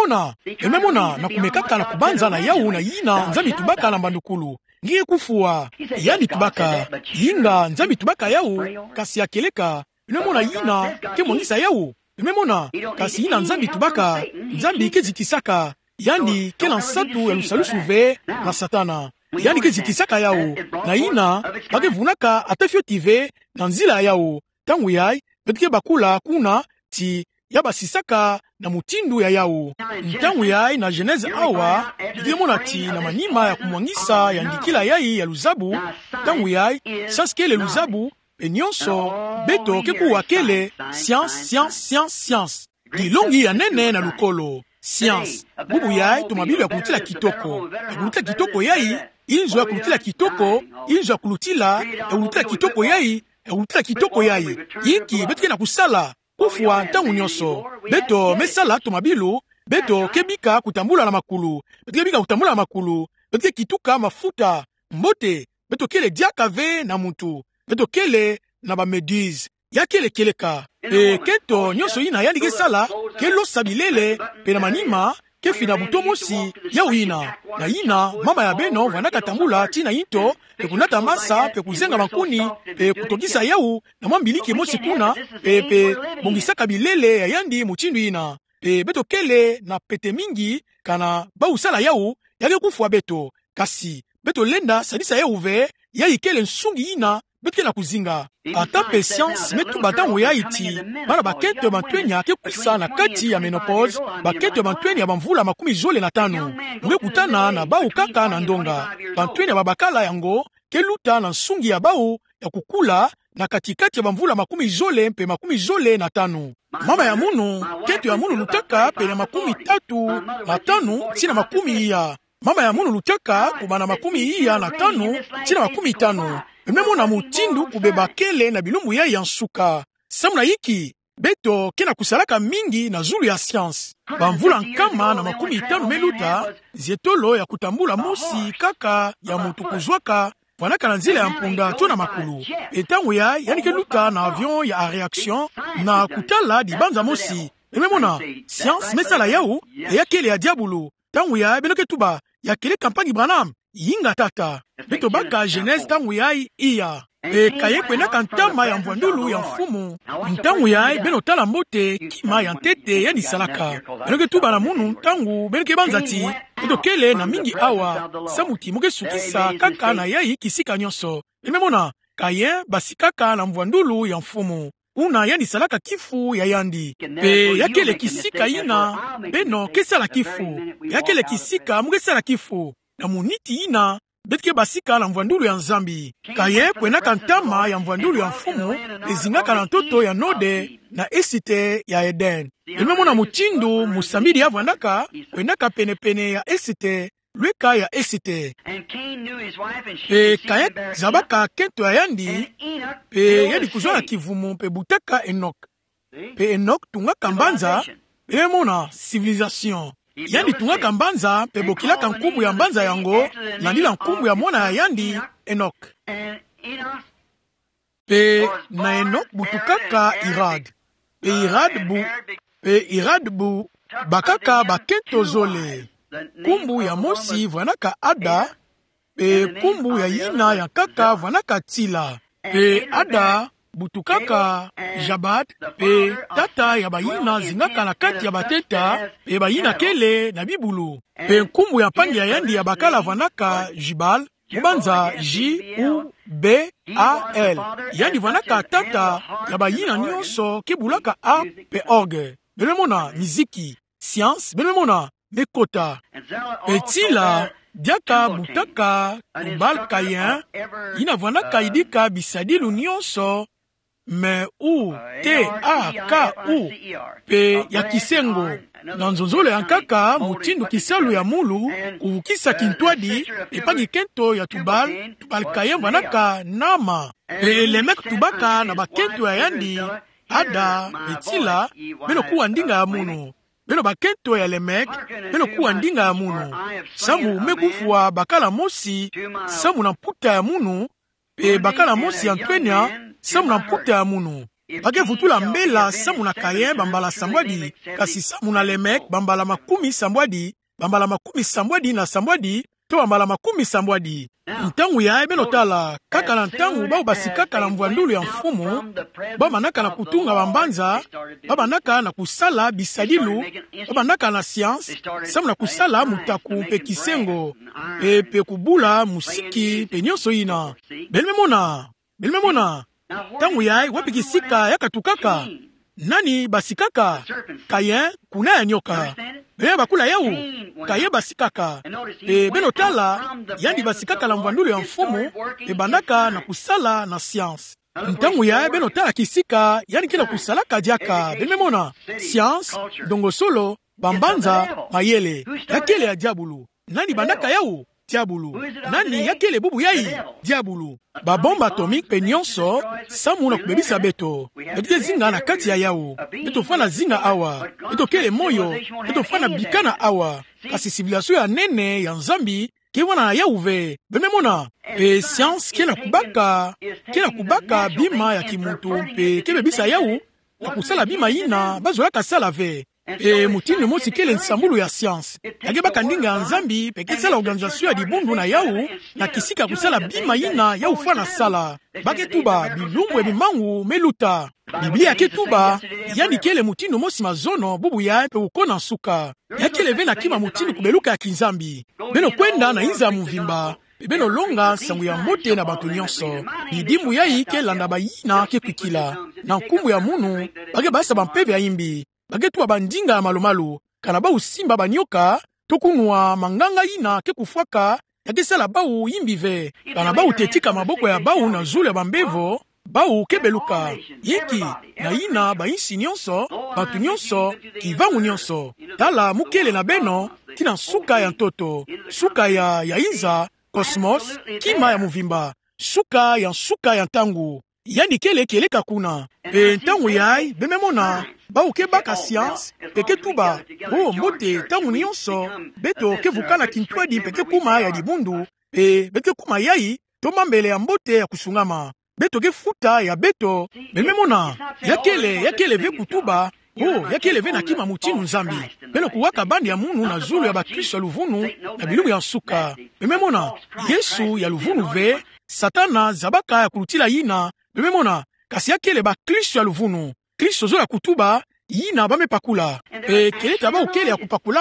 Speaker 1: ememona na kumekaka na kubanza na yau na yina nzambi tubaka na mbandukulu ngiye kufua yani tubaka yinga nzambi tubaka yau kasi yakeleka ememona yina kemongisa yau ememona kasi yina nzambi tubaka nzambi kezikisaka yani kela nsatu ya lusalusu ve na satana yani kezikisaka yao na ina bakevunaka atafio tive na nzila yao tangu yai betike bakula kuna ti ya basisaka na mutindu ya yau. Ntangu yai na Genèse awa bidimona ti na manima ya kumwangisa ya ndikila yai ya luzabu. Ntangu yai saskele luzabu enyonso beto kekuwa kele science dilongi ya nene na lukolo science bubu yai tomabilu ya kulutila kitoko yai inzo ya kulutila kitoko inzo ya kulutila kitoko yai yiki beto kena kusala kufua ntangu nyonso beto mesala tomabilu beto kebika kutambula na makulu beto kituka mafuta mbote beto kele diakave na muntu beto kele na ba méduse ya keleka keto nyonso ina yandi kesala kelo sabilele pe na manima ke fina butomosi ya uina na ina mama ya beno vanaka tambula tina into pe kunata masa pe kuzenga makuni pe kutokisa yau na mwambiliki mosi kuna pe bongisaka bilele ya yandi muchindu ina pe beto kele na pete mingi kana bausala yau yake kufua beto kasi beto lenda sadisa yau ve ya ikele nsungi ina beto na kuzinga ata patience metu batango ya iti bana bakete bantwenya ke kusa na kati ya menopause bakete bantwenya bamvula 15 ngekutana na bau kaka na ndonga bantwenya babakala yango ke luta na nsungi ya bau ya kukula na katikati ya bamvula 15 mama ya munu ketu ya munu lutaka pe na 35 tina 10 ya mama ya munu lutaka kubana 15 tina 50 Memo na mutindu kubeba kele na bilumbu ya yansuka. Samuna hiki, beto kena kusalaka mingi na zulu ya science. Bamvula nkama na 15 meluta, zietolo ya kutambula mosi kaka ya mutu kuzwaka, wanaka na nzile ya mpunda to na makulu. Etangu ya yanike luta na avion ya a reaction na kutala di banza mosi. Memo na science mesala yau, ya kele ya diabulu. Tangu ya benoke tuba, ya kele kampani Branham. Yinga tata beto baka Genèse tangu yai iya kaye kwena kantama ya mvwandulu ya mfumu ntangu yai beno tala mbote kima ya ntete ya nisalaka benoke tuba na munu ntangu benoke banzati beto kele na mingi awa samuti moke sukisa kaka na yai kisika nyonso ememona kaye basikaka na mvwandulu ya mfumu una ya nisalaka kifu ya yandi pe yakele kisika ina beno kesala kifu yakele kisika moke sala kifu na muniti ina betike basika na mvwandulu ya nzambi kaye kwenaka ntama ya mvwandulu ya mfumu ezingaka na ntoto ya node na esite ya Eden ememona mutindu musambidi ya vwandaka kwenaka penepene ya esite lweka ya esite pe kaye zabaka kento ya yandi pe yadi kuzwa na kivumu pe butaka Enoch pe Enoch tungaka mbanza ememona civilisation yandi tungaka mbanza pe bokilaka nkumbu ya mbanza yango landila nkumbu ya mwana ya yandi Enoch pe na Enoch butukaka Irad pe Irad bu bakaka bakento zole kumbu ya mosi vanaka Ada pe kumbu ya yina ya kaka vanaka Tila pe Ada butukaka Jabad pe tata ya bayina zingaka na kati ya bateta pe bayina kele na bibulu pe nkumbu ya pangi ya yandi ya bakala vanaka Jibal mubanza J-U-B-A-L yandi vanaka tata ya bayina nyonso kebulaka A pe orgue belemona miziki science belemona mekota pe Tila diaka butaka Tubal Kayen ina vanaka idika bisadilu nyonso me u te a ka u pe ya kisengo na nzonzolo ya nkaka mutindu kisalu ya mulu kuvukisa kintwadi epangi kento ya Tubal Kayen vanaka nama pe Lemek tubaka na bakento ya yandi Ada Tila beno kuwa ndinga ya munu beno bakento ya Lemek beno kuwa ndinga ya munu samu mekufuwa bakala mosi samu na mputa ya munu pe bakala mosi ya ntwenya samu na mputa ya munu bake vutula mbela samu na Kayen bambala sambwadi kasi samu na Lemek bambala 10 sambwadi bambala 10 sambwadi na sambwadi to bambala 10 sambwadi ntangu ya ebeno tala kaka na ntangu bao basikaka na mvwandulu ya mfumu bamanaka na kutunga bambanza bamanaka na kusala bisadilu bamanaka na science samu na kusala mutaku pe kisengo pe kubula musiki pe nyonso ina belimemona tangu yai wapikisika yakatukaka nani basikaka Kayen kuna ya nyoka bene bakula yau Kayen basikaka beno tala yandi basikaka la mvandulu ya mfumu bandaka na kusala na science ntangu ya beno tala kisika yani kila kusalaka diaka bememona science dongo solo bambanza mayele yakele ya diabulu nani bandaka yau diabulu nani yakele bubu yai diabulu babomba atomique pe nyonso samu na kubebisa beto betite zinga na kati ya yao beto fana zinga awa beto kele moyo beto fana bikana awa kasi civilisation ya nene ya nzambi kiwana na yauve bememona pe science kena kubaka bima ya kimuntu pe kebebisa yau na kusala bima ina bazolaka sala ve mutini mosi kele nsambulu ya science yage baka ndinga ya nzambi pe kesala organisation ya dibundu na yau na kisika kusala bima ina yau fana sala baketuba bilumbu bimangu meluta Biblia ketuba yani kele mutino mosi mazono bubu ya pe ukona nsuka yakele vena kima mutino kubeluka ya kinzambi beno kwenda na inza muvimba beno longa sangu ya mote na bantu nyonso bidimu yai ke landa bayina ke kwikila na nkumbu ya munu bage basa bampeve ya imbi bage tuwa bandinga ya malumalu kana ba usimba banyoka tokunwa manganga ina ke kufwaka yake sala bau imbi ve kana ba utetika maboko ya bau na zulu ya bambevo bau kebeluka yiki na ina bainsi nyonso bantu nyonso kivangu nyonso tala mukele na beno tina suka ya ntoto suka ya inza cosmos kima ya muvimba suka ya ntangu yani kele keleka kuna pe ntangu yai bememona bau kebaka science peke tuba mbote tangu nyonso beto kevukana kintwadi peke kuma ya dibundu pe beke kuma yai toma mbele ya mbote ya kusungama beto ke futa ya beto bememona yakele ve kutuba yakele ve na kima mutinu nzambi beno kuwaka bandi ya munu na zulu ya bakristo ya luvunu na bilumu ya nsuka bememona Yesu ya luvunu ve satana zabaka ya kulutila yina bememona kasi yakele bakristo ya luvunu kristo zo ya kutuba yina bamepakula keleta ba ukele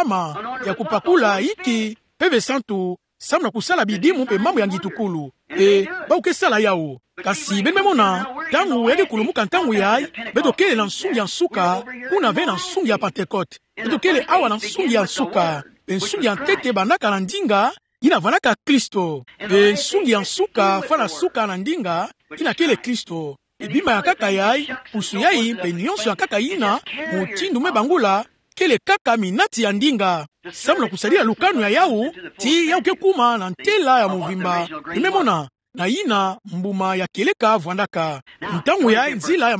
Speaker 1: ya kupakula iki peve santu samna kusala bidimu pe mambo ya ngitukulu ba ukesala yao kasi bememona tangu yake kulumuka ntangu yai beto kele na nsungi ya nsuka kuna ve na nsungi ya Pentecote beto kele awa na nsungi ya nsuka nsungi ya ntete bandaka na ndinga ina vanaka Kristo nsungi ya nsuka fana suka na ndinga ina kele Kristo bima ya kaka yai pusu yai pe nyonso ya kaka ina mutindu mebangula kele kaka minati ya ndinga samna kusalia lukanu ya yau ti yau ke kuma na ntela ya muvimba imemona na ina mbuma ya keleka vwandaka ntangu ya nzila ya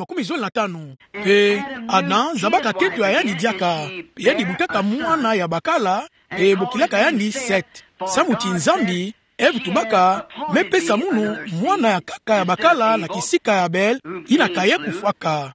Speaker 1: 15 ana zabaka ketu ya yani diaka yani butaka mwana ya bakala bokilaka yani set samuti nzambi Eve tubaka mepesa munu mwana ya kaka ya bakala na kisika ya Abel ina kaye kufwaka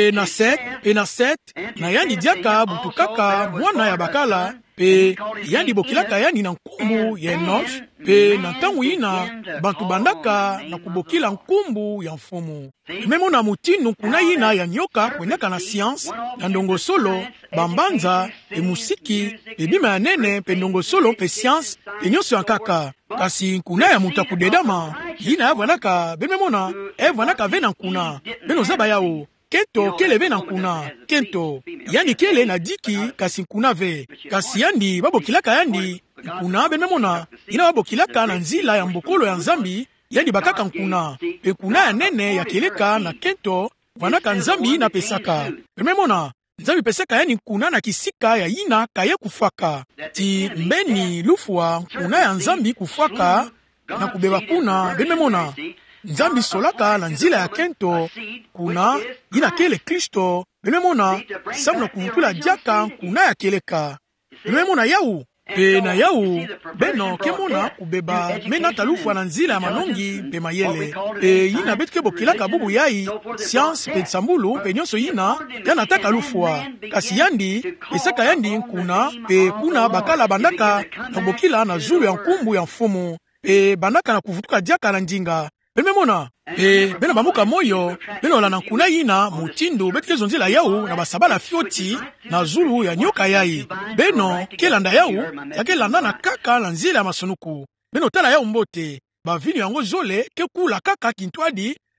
Speaker 1: na set na yani diaka butukaka mwana ya bakala yani bokilaka yani na nkumbu ya Enoch na ntangu ina bantu bandaka na kubokila nkumbu ya mfumu memona mutinu kuna ina ya nyoka kwenyaka na science na ndongo solo bambanza musiki bima ya nene pe ndongo solo pe science nyonso ya kaka kasi kuna ya muta kudedama ina ya vanaka bememona vanaka vena nkuna beno zaba yao kento kele vena nkuna kento yani kele na diki kasi nkuna ve kasi yandi babokilaka yandi nkuna bememona ina babokilaka na nzila ya mbokolo ya nzambi yandi bakaka nkuna pe kuna ya nene ya keleka na kento vanaka nzambi na pesaka bememona nzambi pesaka yani nkuna na kisika ya ina kaye kufaka ti mbeni lufua nkuna ya nzambi kufaka na kubeba kuna bememona nzambi solaka na nzila ya kento kuna ina kele Kristo bememona samna kuvukula diaka kuna ya keleka bememona yau na yau beno kemona kubeba mena talufa na nzila ya manongi pe mayele yina betike bokilaka bubu yai science pe sambulu pe nyonso yina yana taka lufwa kasi yandi esaka yandi kuna pe kuna bakala bandaka na bokila na zulu ya nkumbu ya mfumu bandaka na kuvutuka diaka na ndinga bememona beno bamuka moyo beno la nkuna yina mutindu betike zonzila yau na basabala fioti na zulu ya nyoka yai beno kelanda yau yakelanda na kaka na nzila ya masonuku beno tala yau mbote bavini yango zole kekula kaka kintwadi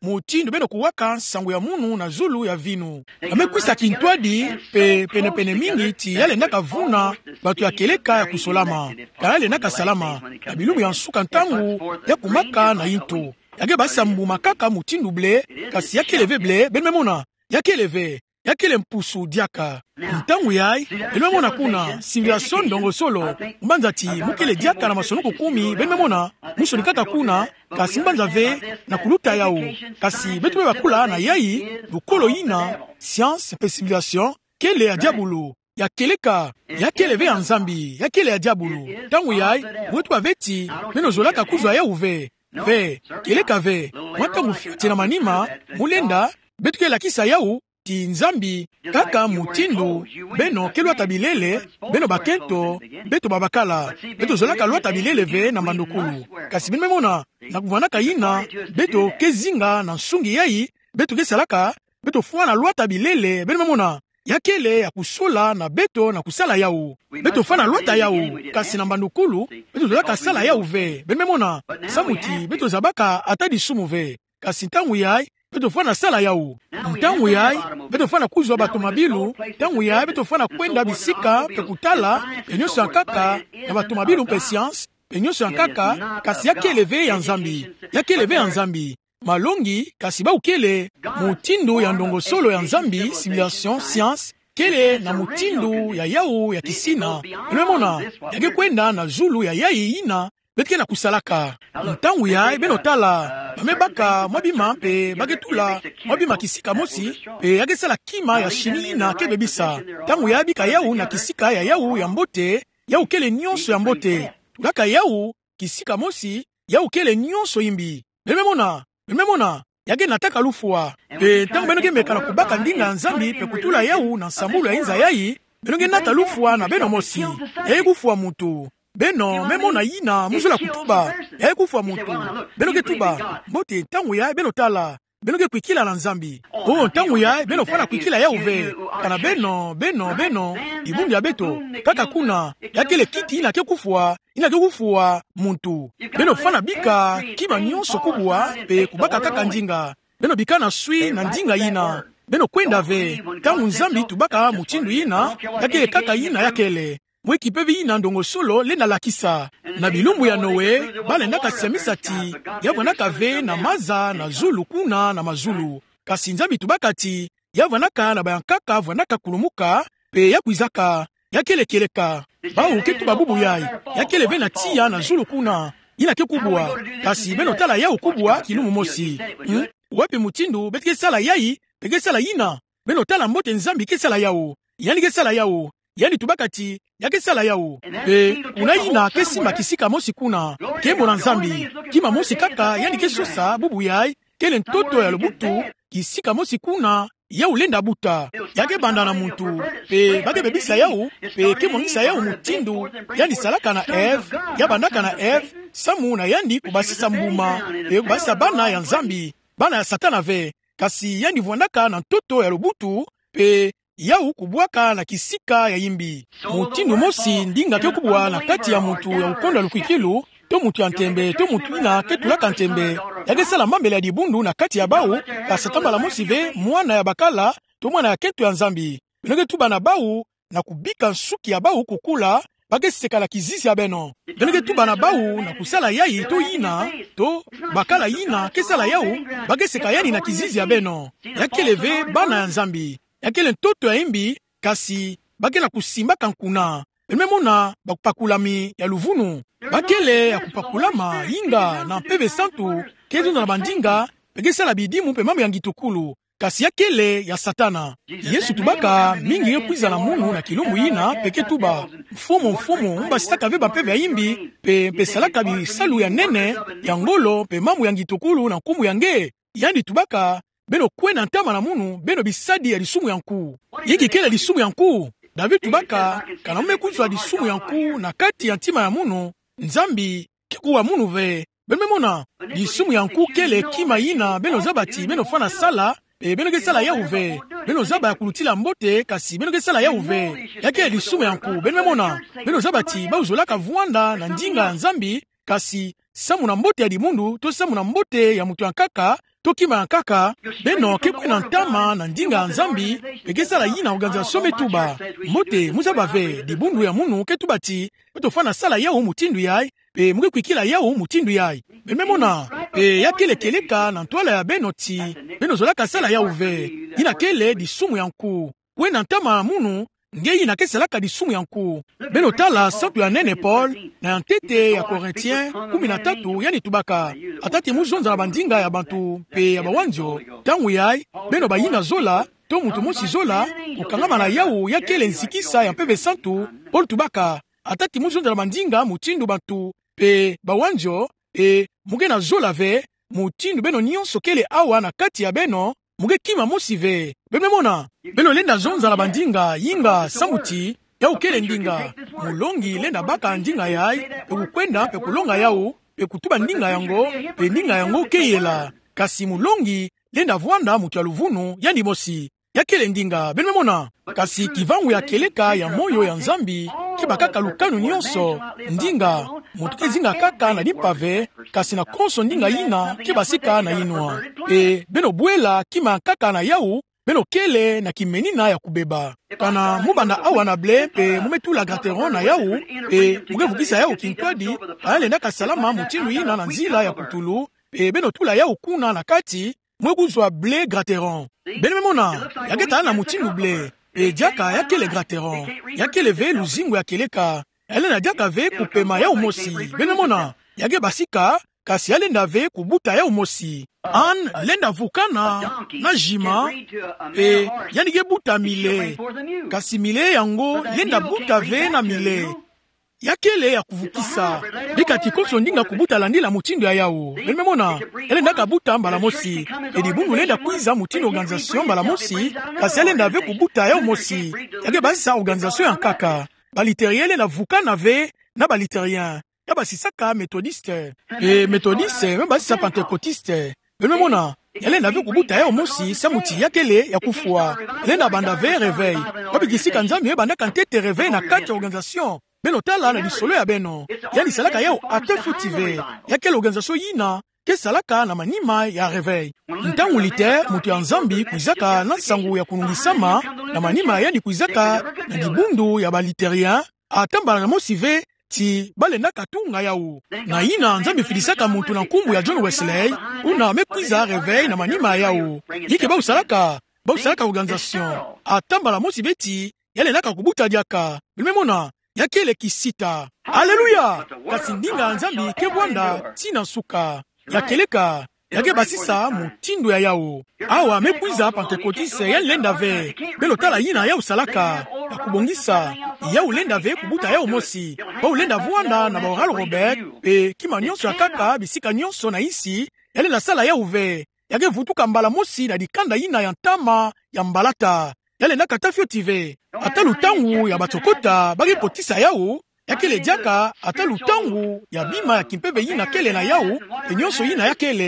Speaker 1: mutindo beno kuwaka sango ya munu na zulu ya vinu. Amekwisa kintwadi pe pene mingi ti yale naka vuna batu ya keleka ya kusolama. Kayale naka salama na bilumu ya nsuka ntangu ya kumaka na into. Yage basambu makaka mutindu ble kasi yake leve ble benmemona yake leve yake le mpusu diaka. Ntangu yai benmemona kuna civilisation ndongo solo mbanzati mukele diaka na masonuko 10 benmemona musoni kaka kuna kasi mbanza ve na kuluta yao kasi betu bakula na yai lukolo ina science pe civilisation kele ya diabulu ya keleka ya keleve ya nzambi ya kele ya diabulu. Tangu yai wetu baveti beno zolaka kuzwa ya uve ve keleka ve mwata mufiati na manima mulenda betu kela kisa yau ti nzambi kaka mutindu beno kelwa tabilele beno bakento beto babakala beto zolaka lwa tabilele ve na mandukulu kasi bino memona na kuvanaka yina beto kezinga na nsungi yai beto kesalaka beto fuwa na lwa tabilele bino memona yakele ya kusola na beto na kusala yau beto fana lwata yau kasi na mbandukulu beto zolaka sala yau ve bino memona samuti beto zabaka atadi sumu ve kasi ntangu yai beto fana sala yau ntangu yai beto fana kuzwa bato mabilu ntangu yai beto fana kwenda bisika pe kutala penyoso yankaka na bato mabilu pe science penyoso yankaka kasi yakeleve ya nzambi yakeleve ya nzambi malongi kasi baukele mutindu ya ndongo solo ya nzambi civilisation science kele na mutindu ya yau ya kisina unemona yage kwenda na zulu ya yai ina betike na kusalaka ntangu yai benotala bamebaka mwabima pe bagetula mwabima kisika mosi pe yagesala kima ya shini na kebebisa ntangu yai bika yau na kisika ya yau ya mbote yau kele nyonso ya mbote tulaka yau kisika mosi yau kele nyonso imbi Mememona yage nataka lufua pe ntango benoge meka na kubaka ndinga ya nzambi pe kutula yau na nsambulu ya inza yai benoge nata lufua na beno mosi yai kufua mutu beno memona yina muzula kutuba yai kufua mutu benoge tuba mbote ntango yai beno tala benoge kwikila na nzambi ntango yai beno fana kwikila yau ve kana beno ibundu ya beto kaka kuna yakele kiti ina kekufua muntu beno fana bika kiba nyonso kubwa pe kubaka kaka njinga beno bika na swi na njinga ina beno kwenda ve tangu nzambi tubaka mutindu ina yakele kaka ina yakele mweki pevi ina ndongo solo lena lakisa na bilumbu ya Noe balendaka semisati yavwanaka ve na maza na zulu kuna na mazulu kasi nzambi tubakati yavwanaka na bayankaka vwanaka kulumuka pe yakwizaka yakelekeleka bau ketu babubu yai yakeleve na tia na zulu kuna ina kekubwa kasi beno tala yau kubwa kilumu mosi wapi mutindu betike sala yai peke sala ina beno tala mbote nzambi ke sala yau yani ke sala yau yani tubakati yake sala yau pe unaina kesima kisika mosi kuna kembo na nzambi kima mosi kaka yani kesosa bubu yai kele ntoto ya lubutu kisika mosi kuna yau lenda buta yake banda na muntu pe bage bebisa yau pe kemongisa yau mutindu yani salaka na Eve yabandaka na Eve samu na yandi kubasisa mbuma pe kubasisa bana ya nzambi bana ya satana ve kasi yandi vwandaka na ntoto ya lubutu pe yau kubwaka na kisika ya yimbi mutindu mosi ndinga kekubwa na kati ya mutu ya ukonda lukwikilu to mutu ya ntembe to mutu ina ketulaka ntembe yage sala mambele ya dibundu na kati ya bau kasatamba la mosi ve mwana ya bakala to mwana ya ketu ya nzambi binoge tuba na bau na kubika nsuki ya bau kukula bage seka la kizizi ya beno binoge tuba na bau na kusala yai to ina to bakala ina kesala yau bage seka yani na kizizi ya beno yakeleve bana ya nzambi yakele ntoto ya imbi kasi bakela kusimbaka nkuna memona bakupakulami ya luvunu bakele ya kupakulama inga na peve santu kezo na bandinga pegesala bidimu pe mambo ya ngitukulu kasi yakele ya satana Yesu tubaka mingi yekwiza na munu na kilumbu ina peke tuba mfumo mbasitaka ve bapeve ya imbi pe salaka bisalu ya nene ya ngolo pe mambo ya ngitukulu na nkumu yange yandi tubaka beno kwena ntama na munu beno bisadi ya lisumu ya nkuu yiki kele lisumu ya nkuu David tubaka kana mmekuzwa lisumu ya nkuu na kati ya ntima ya munu nzambi kikuwa munu ve bememona lisumu ya nkuu kele kima ina beno zabati beno fana sala beno gesala ya uve beno zaba ya kulutila mbote kasi beno gesala ya uve yake lisumu ya nkuu bememona beno zabati bauzolaka vuanda na njinga ya nzambi kasi samu na mbote ya dimundu to samu na mbote ya mutu yankaka tokima kaka beno kekwena ntama na ndinga nzambi pekesala yina organisation metuba mote muzabave dibundu ya munu ketubati betofana sala yao mutindu yai pe muke kwikila yao mutindu yai bememona pe yakelekeleka na ntwala ya beno ti beno zolaka sala yao ve yina kele disumu yanku wena ntama munu nge yina keselaka disumu yanku beno tala sapu ya nene Paul na ntete ya Corinthiens 13 yani tubaka atati muzonza na bandinga ya bantu pe ya bawanjo tangu yai beno bayina zola to mutu mosi zola ukangama na yau yakele nsikisa ya mpeve santu Paul tubaka atati muzonza na bandinga mutindu bantu pe bawanjo muge na zola ve mutindu beno nyonso kele awa na kati ya beno muge kima mosi ve bememona beno lenda zonza la bandinga yinga samuti yau kele ndinga mulongi lenda baka ndinga yai ekukwenda pe kulonga yau pe kutuba ndinga yango pe ndinga yango keyela kasi mulongi lenda vuanda mutu ya luvunu yani mosi ya kele ndinga bememona kasi kivangu ya keleka ya moyo ya nzambi kibakaka lukanu nyonso ndinga mutu kezinga kaka na dipave kasi na konso ndinga yina kibasika na inwa beno buela kima kaka na yau beno kele na kimenina ya kubeba kana mubanda awa na ble pe mumetula grateron na yau mugevukisa yau kintwadi ayalenda kasalama mutindu yina na nzila ya kutulu beno tula yau kuna na kati mweguzwa ble grateron benememona yageta na mutindu ble diaka yakele grateron yakele ve luzingu ya keleka elena diaka ve kupema yau mosi benemona yage basika kasi alenda ve kubuta yau mosi an lenda vukana na jima yani ge buta mile kasi mile yango lenda buta ve na mile yakele ya kuvukisa dika tikoso ndinga kubuta landila mutindo ya yao benemona elenda kabuta mbala mosi edibungu lenda kwiza mutindo organisation mbala mosi kasi elenda ve kubuta yao mosi yage basisa organisation ya nkaka baliterien na vukana ve na baliterien ya basisaka methodiste methodiste me basisa pentecotiste benemona elenda ve kubuta yao mosi samuti yakele ya kufua elenda banda ve reveil babikisika nzambi bandaka ntete reveil na kati ya organisation beno tala na disolo ya beno yani salaka yao atefutive yakele organisation yina ke salaka na manima ya reveil ntangu lite mutu ya nzambi kuizaka na sangu ya kunungisama na manima yani kuizaka na dibundu ya baliterien atambala na mosive ti balenda katunga yao na yina nzambi filisaka mutu na nkumbu ya John Wesley una mekwiza reveil na manima yao yike bausalaka organisation atambala mosive ti yalendaka kubuta diaka bimemona yakele kisita haleluya kasi ndinga nzambi kebwanda tina suka yakeleka yake basisa mutindo ya yao awa mekwiza pentekotise ya lenda ve belo tala yina yao salaka ya kubongisa yao lenda ve kubuta yao mosi bao lenda vuanda na baoral Robert kima nyonso ya kaka bisika nyonso na isi yale na sala yao ve yake vutuka mbala mosi na dikanda yina ya ntama ya mbalata yale na katafio tive ata lutangu ya batokota bagi potisa yao yakele diaka ata lutangu ya bima ya kimpeve yina kele na yao enyonso yina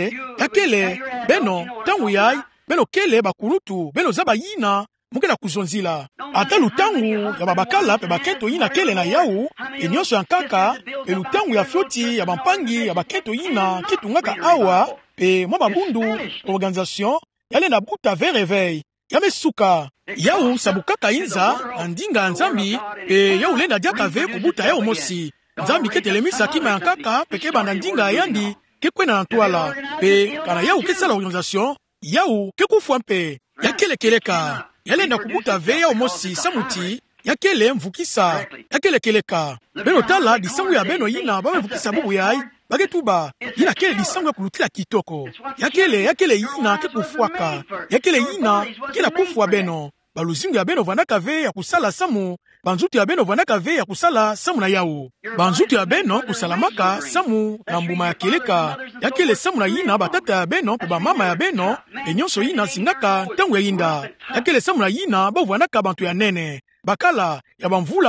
Speaker 1: yakele beno tangu yai beno kele bakulutu beno zaba yina muke na kuzonzila ata lutangu ya babakala pe baketo yina kele na yao enyonso ya nkaka pe lutangu ya floti ya bampangi ya baketo yina kitungaka awa pe mwa babundu organisation yale na buta ve reveil yame suka yau sabukaka inza na ndinga nzambi yau lenda diaka ve kubuta yau mosi nzambi ketelemisa kima ya nkaka peke banda ndinga yandi kekwena na ntwala pe kana yau kesala organisation yau kekufwa mpe yakelekeleka yalenda kubuta ve yau mosi samuti yakele mvukisa yakelekeleka beno tala disangu ya beno yina bamevukisa bubu yai bagetuba yina kele disangu ya kulutila kitoko yakele yina kekufwaka yakele yina kela kufwa beno baluzingu ya beno vanaka ve ya kusala samu banzutu ya beno vanaka ve ya kusala samu na yao banzutu ya beno kusalamaka samu na mbuma ya keleka yakele samu na yina batata ya beno pe bamama ya beno enyonso yina singaka ntango ya yinda yakele samu na yina bovanaka bantu ya nene bakala ya bamvula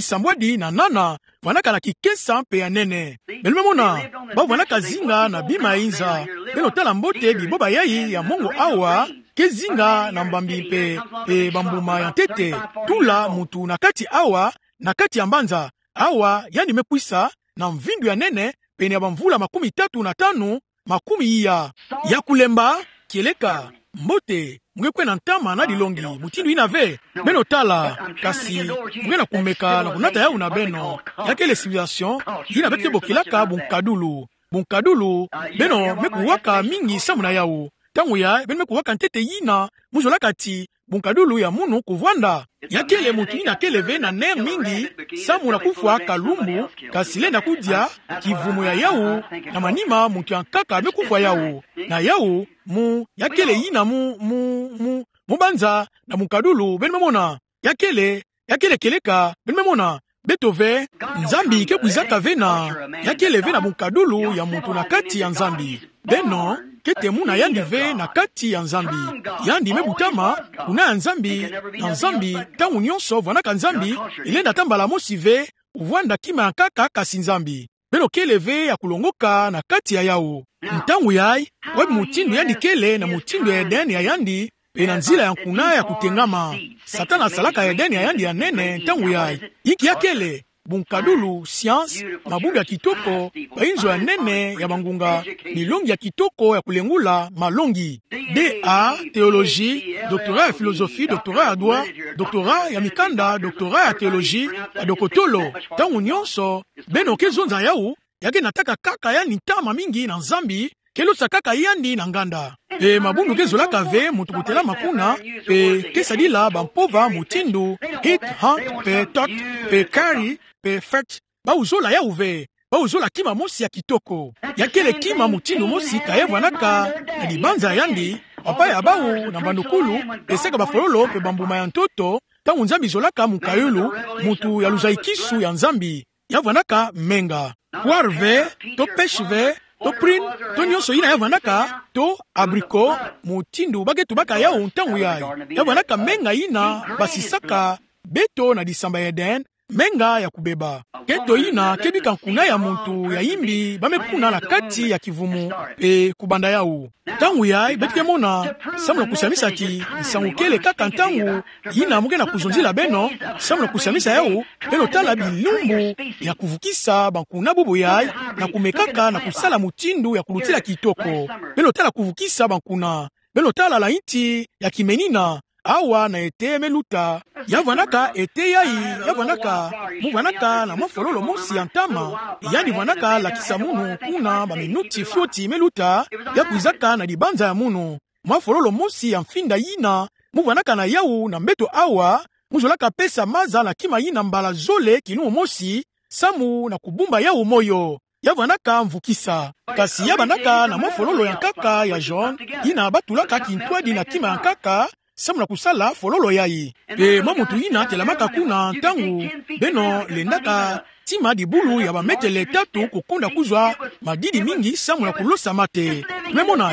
Speaker 1: 78 vanaka na kikesa mpe ya nene belimemona bavanaka zinga na bima ya inza beno tala mbote biboba yai ya mongo awa kezinga na mbambi mpe bambuma ya ntete tula mutu na kati awa na kati ya mbanza awa yani mepwisa na mvindu ya nene pene ya bamvula 35 ya kulemba kieleka mbote mungekwe na ntama na dilongi mutindu inave beno tala kasi munge na kumeka na kunata yau na beno yake le civilisation ina bete bokilaka bunkadulu beno mekuwaka mingi samuna yau tangu ya beno mekuwaka ntete yina muzola kati bunkadulu ya munu kuvwanda yakele mutu ina keleve na ner mingi samuna kufwa kalumbu kasile na kudia kivumu ya yau na manima mutu yankaka mekufwa yau na yau mu yakele yina mu banza na munkadulu beno memona yakele keleka beno memona betove nzambi ke kuizaka vena yakele vena munkadulu ya mutu na kati ya nzambi beno kete muna yandi ve na kati ya nzambi yandi mebutama kuna ya nzambi na nzambi tangu nyonso vwanaka nzambi ilenda tambala mosi ve uvwanda kima ya kaka kasi nzambi beno kele ve ya kulongoka na kati ya yao ntangu yai webi mutindu yandi kele na mutindu ya Edeni ya yandi pe na nzila ya nkuna ya kutengama satana asalaka ya Edeni ya yandi ya nene ntangu yai yiki yakele bunkadulu science mabumbi ya kitoko bainzo ya nene ya bangunga milongi ya kitoko ya kulengula malongi DA théologie doctorat ya philosophie doctorat ya droit doctorat ya mikanda doctorat ya théologie ya dokotolo tangu nyonso beno kezonza yau yake nataka kaka ya nitama mingi na nzambi kelosa kaka yandi na nganda pe mabundu kezolaka ve mutu kutela makuna pe kesadila bampova mutindu hit hunt pe tot pe kari pe fet bauzola ya uve bauzola kima mosi ya kitoko yakele kima mutindu mosi kayevwanaka na libanza yandi papa ya bau na bandukulu eseka bafololo pe bambuma ya ntoto tangu nzambi zolaka mukayulu mutu ya luzaikisu ya nzambi yavwanaka menga poire ve to pêche ve to prune to nyonso ina yavwanaka to abricot mutindu bagetu baka yao ntangu yai yavwanaka menga ina basisaka beto na disamba ya Eden menga ya kubeba keto ina kebika nkuna ya muntu ya imbi bamekuna na kati ya kivumu pe kubanda yao tangu yai betike mona samula kusamisa ki nsangukele kaka ntangu ina muge na kuzonzila beno samula kusamisa yao beno tala bilumbu ya kuvukisa bankuna bubu yai na kumekaka na kusala mutindu ya kulutila kitoko beno tala kuvukisa bankuna beno tala la inti ya kimenina awa na ete meluta yavwanaka ete yai yavwanaka muvwanaka na mafololo mosi ya ntama yani vwanaka la kisamunu kuna baminuti fyoti meluta ya kuizaka na libanza ya munu mafololo mosi ya mfinda yina muvwanaka na yau na mbeto awa muzolaka pesa maza na kima yina mbala zole kinu mosi samu na kubumba yau moyo yavwanaka mvukisa kasi yabanaka na mafololo ya nkaka ya John yina batulaka kintwadi na kima ya nkaka samuna kusala fololo yai pe mamutu ina telamaka kuna ntangu beno lendaka tima dibulu ya bametele tatu kukunda kuzwa madidi mingi samuna kulosa mate memona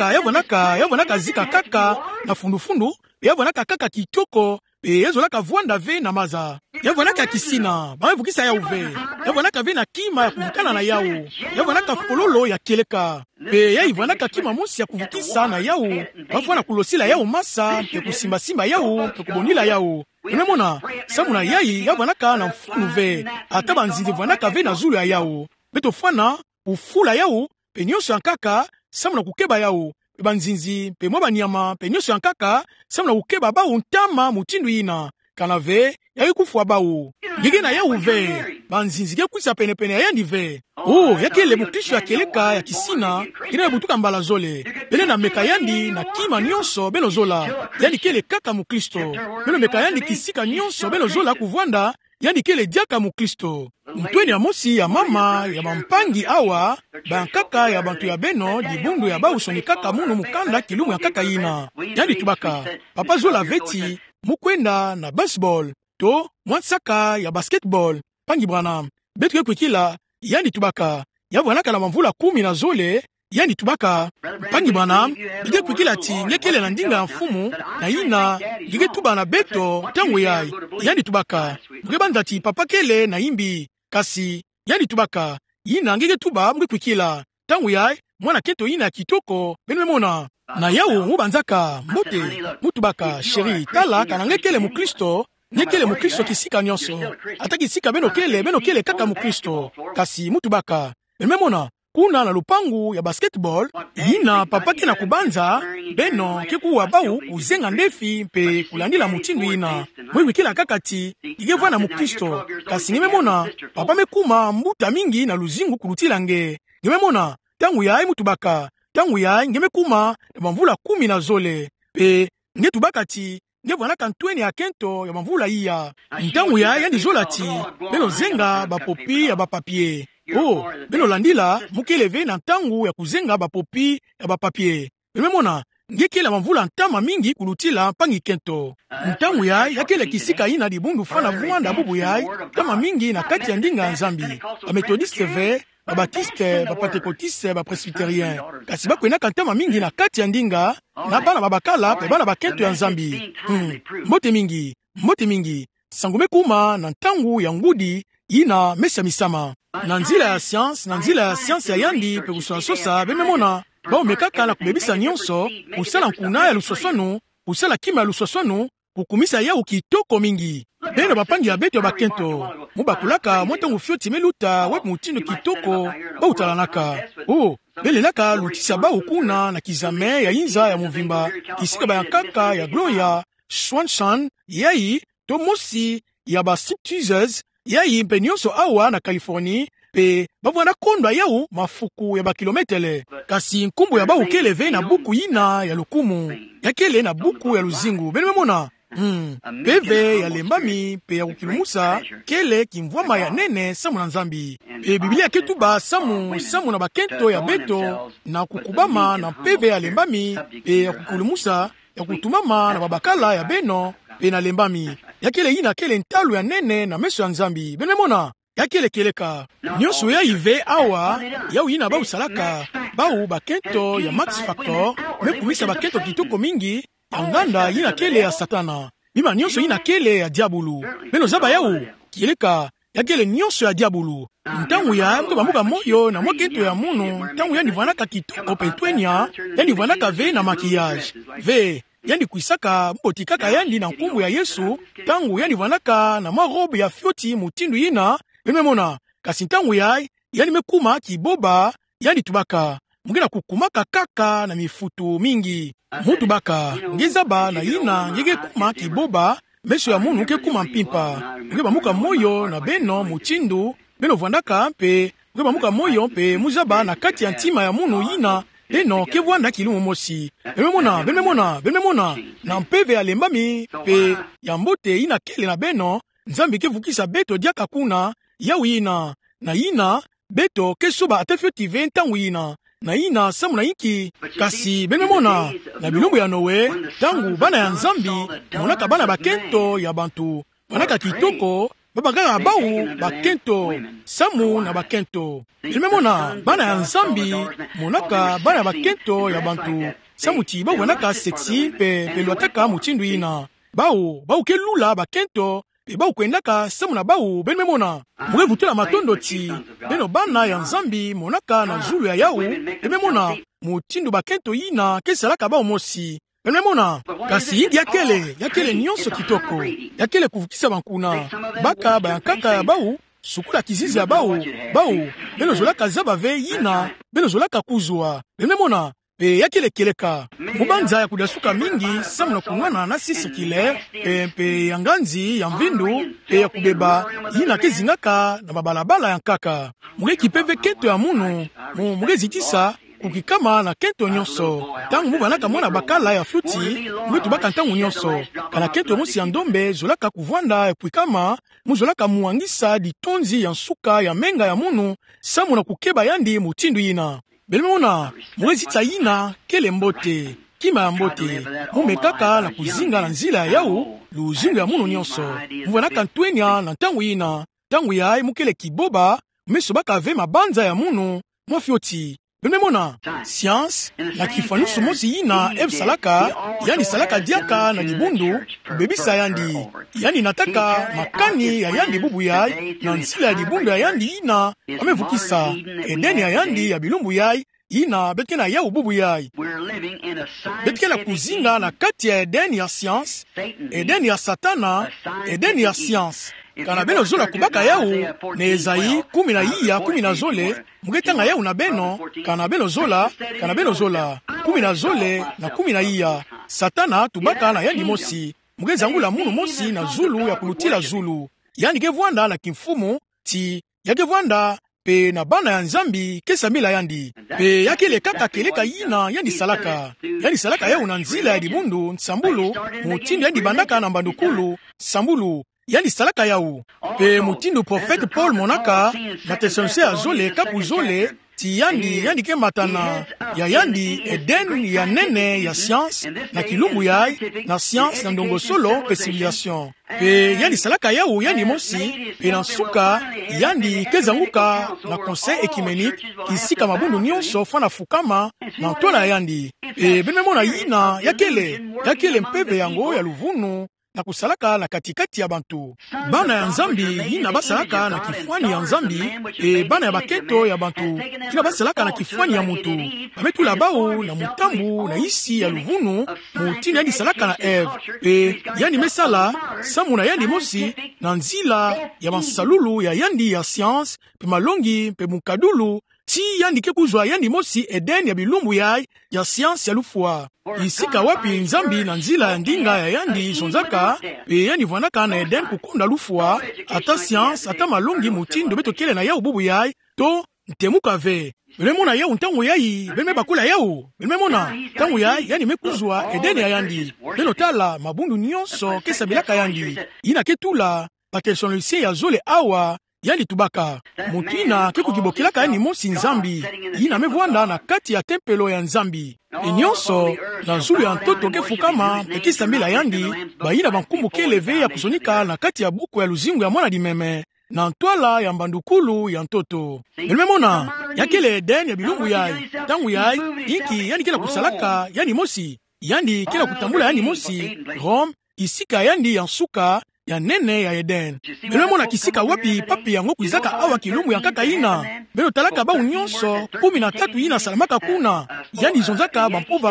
Speaker 1: yavwanaka zika kaka na fundufundu yavwanaka kaka kitoko pe ezolaka vwanda ve na maza yavwanaka kisina bamevukisa yau ve yavwanaka ve na kima ya kuvukana na yau yavwanaka fololo ya keleka pe yaivwanaka kima mosi ya kuvukisa na yau bavwana kulosila yau masa pe kusimbasimba yau pe kubonila yau ememona samuna yai yavwanaka na mfunu ve ata banzinzi vwanaka ve na zulu ya yau betofwana ufula yau pe nyonso yankaka samuna kukeba yau pe banzinzi pe mwa banyama pe nyonso yankaka samuna kukeba bau ntama mutindu ina kana ve yai kufwa bau ngege na yau ve banzinzi ke kwisa penepene ya yandi ve yakele mukristo ya keleka ya kisina ina butuka mbala zole bele na meka yandi na kima nyonso beno zola yandi kele kaka mukristo beno meka yandi kisika nyonso beno zola kuvwanda yandi kele diaka mukristo mtweni ya mosi ya mama ya bampangi awa bankaka ya bantu ya beno dibundu ya bausoni kaka munu mukanda kilumu ya kaka ina yandi tubaka papa zola veti mukwenda na baseball to mwansaka ya basketball pangi Branham betu ye kwikila yandi tubaka yavwanaka na mamvula 10 na zole yandi tubaka pangi Branham ige kwikila ti nyekele na ndinga ya mfumu na ina ige tuba na beto tangu yai yandi tubaka mge banda ti papa kele na imbi kasi yandi tubaka ina ngige tuba mge kwikila tangu yai mwana keto ina kitoko benwe mona na yau mubanzaka mbote mutubaka sheri tala kana ngekele mukristo nyekele mukristo kisika nyonso ataki sika beno kele kaka mukristo kasi mutubaka mememona kuna na lupangu ya basketball yina papa ke na kubanza beno ke kuwa bau kuzenga ndefi mpe kulandila mutindu yina mwiwi kila kakati igevwa na mukristo kasi ngememona papa mekuma mbuta mingi na luzingu kulutilange ngememona tangu yai mutubaka tangu yai ngemekuma na mamvula 10 na zole pe ngetubakati ngevwanaka ntweni ya kento ya mamvula iya ntangu yai yani zolati beno zenga bapopi ya bapapie beno landila mukeleve na ntangu ya kuzenga bapopi ya bapapie bememona ngekela mamvula ntama mingi kulutila mpangi kento ntangu yai yakele kisika ina dibundu fana vuanda bubu yai kama mingi na kati ya ndinga ya nzambi bametodiste ve babatiste bapentekotiste bapresbyterien kasi bakwenaka ntama mingi na kati ya ndinga na bana babakala pe bana bakento ya nzambi mbote mingi sangume kuma na ntangu ya ngudi ina mesa misama na nzila ya science ya yandi pe kusososa bememona baomekaka na kubebisa nyonso kusala nkuna ya lusosonu kusala kima ya lusosonu kukumisa yau kitoko mingi beno bapangi ya beto ya bakento mubakulaka mwatangu fioti meluta wepu mutindo kitoko bautalanaka belelaka lutisa baukuna na kizame ya inza ya muvimba kisika bayankaka ya gloria swanshan yai to mosi ya ba stripteasers yai mpe nyonso awa na Californie pe bavwana kondwa yau mafuku ya bakilometele kasi nkumbu ya baukeleve na buku yina ya lukumu yakele na buku ya luzingu benememona peve ya lembami pe ya kukilumusa kele kimvwama ya nene samu na nzambi pe biblia ketuba samu na bakento ya beto na kukubama na peve ya lembami pe ya kukilumusa ya kutumama na babakala ya beno pe na lembami yakele yina kele ntalu ya nene na meso ya nzambi benemona yakele keleka nyonso ya ive awa yau yina bau salaka bau bakento ya Max Factor mekumisa bakento kitoko mingi anganda yina kele ya satana bima nyonso yina kele ya diabulu beno zaba yau keleka yakele nyonso ya diabulu ntangu ya mko bamuka moyo na mwakento ya munu ntangu ya nivwanaka kitoko petwenya ya nivwanaka ve na maquillage ve yani kuisaka mbotikaka yandi na nkumbu ya Yesu tangu yani vanaka na marobe ya fioti mutindu yina bememona kasi ntangu yai yani mekuma kiboba yani tubaka mungena kukumaka kaka na mifutu mingi mutu baka ngezaba na yina ngege kuma kiboba meso ya munu ke kuma mpimpa ngeba muka moyo na beno mutindu beno vandaka mpe ngeba muka moyo mpe muzaba na kati ya ntima ya munu yina beno kevwanda kilumu mosi bememona na mpeve ya lembami pe ya mbote ina kele na beno nzambi kevukisa beto diaka kuna yau yina na yina beto kesoba atefiotive ntangu yina na yina samu na yiki kasi bememona na bilumbu ya Noe tangu bana ya nzambi monaka bana bakento ya bantu banaka kitoko babagara bau bakento samu na bakento bememona bana ya nzambi monaka bana bakento ya bantu samu ti bawonaka sexy pe lwataka mutindu yina bau kelula bakento pe bau kwendaka samu na bau bememona murevutela matondo ti beno bana ya nzambi monaka na zulu ya yau bememona mutindu bakento yina kesalaka bau mosi bememona kasi yindi yakele nyonso kitoko yakele kuvukisa bankuna baka bayankaka ya bau sukula kizizi ya bau beno zolaka zaba ve yina beno zolaka kuzwa bememona pe yakele keleka mubanza ya kudasuka mingi samu na kunwana na sisi kile pe ya nganzi ya mvindu pe ya kubeba yina kezingaka na babalabala ya nkaka mugeki peve kento ya munu mugezitisa kukikama na kento nyonso tangu mubanaka mwana bakala ya fluti mwetu baka ntangu nyonso kana kento mosi ya ndombe zolaka kuvwanda epwikama muzolaka muwangisa ditonzi ya nsuka ya menga ya munu samu na kukeba yandi mutindu yina belemona mwezitsa yina kele mbote kima ya mbote mumekaka na kuzinga na nzila ya yau luzingu ya munu nyonso muvwanaka ntwenya na ntangu yina tangu yai mukele kiboba meso baka ve mabanza ya munu mwafioti bememona science na kifanusu mosi yina salaka yani salaka diaka na dibundu kubebisa yandi yani nataka makani ya yandi bubu yai na nsila ya dibundu ya yandi yina amevukisa edeni ya yandi ya bilumbu yai yina betke na yau bubu yai betke na kuzinga na kati ya edeni ya science edeni ya satana edeni ya science kana beno zola kubaka yau na Ezayi 10 na iya 10 na zole mugetanga yau na beno kana beno zola 10 na zole na 10 na iya Satana tubaka na yandi mosi mugezangula munu mosi na zulu ya kulutila zulu yani kevwanda na kimfumu ti yakevwanda pe na bana ya Nzambi kesa mila yandi pe yakele kaka keleka yina yandi salaka yau na nzila ya dibundu nsambulu mutindo yandi bandaka na mbandukulu sambulu yandi salaka yau pe mutindo profete Paul monaka na Tesalonike azole kapu zole ti yandi ke matana ya yandi Eden ya nene ya science na kilumbu yai na science na ndongo solo pe civilisation pe yandi salaka yau yandi mosi pe na suka yandi kezanguka na conseil écuménique kisika mabundu nyonso fana fukama na ntola yandi pe bememona yina yakele mpeve yango ya luvunu na kusalaka na katikati ya bantu bana ya Nzambi yina basalaka na kifwani ya Nzambi bana ya baketo ya bantu kina basalaka na kifwani ya mutu bametula bao na mutambu na isi ya luvunu mutini yandi salaka na Eve yani mesala samu na yandi mosi na nzila ya masalulu ya yandi ya science pe malongi pe mukadulu ti yandi ke kuzwa yandi mosi Eden ya bilumbu ya science ya lufua isika wapi Nzambi na nzila ya ndinga ya yandi zonzaka pe yani vwanaka na Eden kukunda lufua ata science ata malongi mutindo beto kele na yau bubu yai to ntemuka ve belemona yau ntangu yai belme bakula yau belemona ntangu yai yani mekuzwa Eden ya yandi beno tala mabundu nyonso kesa bilaka yandi ina ketula Tesalonike ya zole awa yandi tubaka mutina kekukibokilaka yani mosi Nzambi yina mevwanda na kati ya tempelo ya Nzambi nyonso na zulu ya ntoto kefukama pekisa mbila yandi bayina bankumbu keleve ya kusonika na kati ya buku ya luzingu ya mwana dimeme na ntwala ya mbandukulu ya ntoto belememona yakele Eden ya bilumbu yai tangu yai iki yani kila kusalaka yani mosi yandi kila kutambula yani mosi Rome isika yandi ya nsuka ya nene ya Eden belemona kisika wapi papi yango kuizaka awa kilumbu ya kaka ina beno talaka ba nyonso 13 ina salamaka kuna yani zonzaka bampova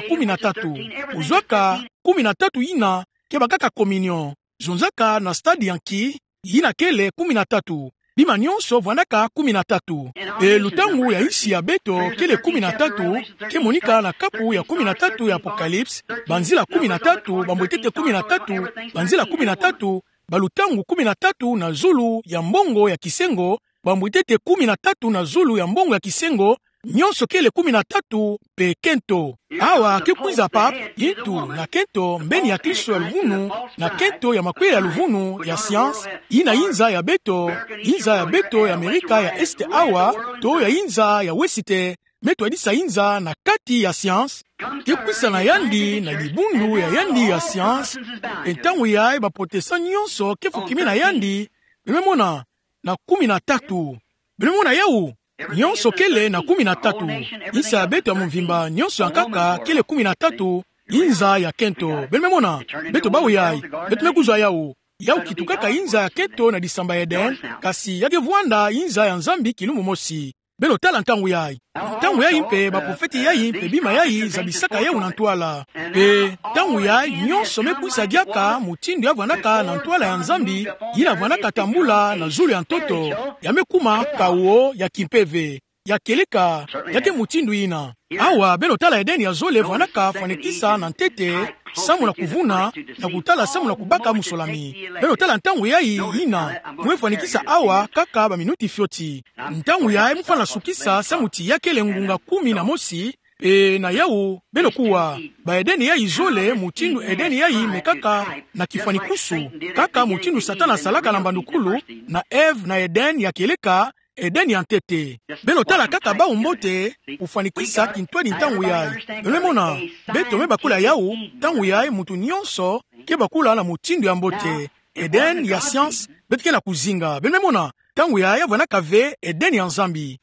Speaker 1: 13 uzwaka 13 ina ke bakaka communion zonzaka na stade yanki ina kele 13 bima nyonso vwanaka 13 lutangu ya isi ya beto kele 13 ke monika na kapu ya 13 ya Apocalypse banzila 13 bambwetete 13 banzila 13 balutangu 13 na zulu ya mbongo ya kisengo bambwitete 13 na zulu ya mbongo ya kisengo nyonso kele 13 pe kento awa kekwiza pap yitu na kento mbeni ya Kristo ya luvunu na kento ya makwele ya luvunu ya science ina inza ya beto ya Amerika ya este awa to ya inza ya wesite meto adisa inza na kati ya science kekwisa na yandi na libundu ya yandi ya science entangu ya baprotestant nyonso kefukimi na yandi bememona na 13 bememona yau nyonso kele na 13 isa ya beto ya muvimba nyonso yankaka kele 13 inza ya kento bememona beto bawu yai beto mekuzwa yau kitukaka inza ya kento na disamba Eden kasi yakevwanda inza ya Nzambi kilumu mosi beno tala ntangu yai mpe baprofeti yai mpe bima yai zabisaka yau na ntwala pe ntangu yai nyonso mekwisa diaka mutindo yavwanaka na ntwala ya Nzambi yina vwanaka tambula na zulu ya ntoto yamekuma kawo ya kimpeve ya keleka yake mutindo yina awa beno tala Edeni ya zole vwanaka fanikisa na ntete samu na kuvuna na kutala samu na kubaka musolami beno tala ntangu yai yina mwefanikisa awa kaka ba minuti fyoti ntangu yai mfana sukisa samu ti yakele ngunga 10 na mosi na yau beno kuwa ba Edeni yai zole mutindu Edeni yai mekaka na kifanikusu kaka mutindu Satana salaka na mbandukulu na Eve na Eden ya keleka Edeni ya ntete beno tala kaka ba umbote ufanikisa kintwadi ntangu yai belemona beto mebakula yau ntangu yai mutu nyonso ke bakula na mutindu ya mbote Eden ya science betike na kuzinga belemona ntangu yai avwanaka ve Edeni ya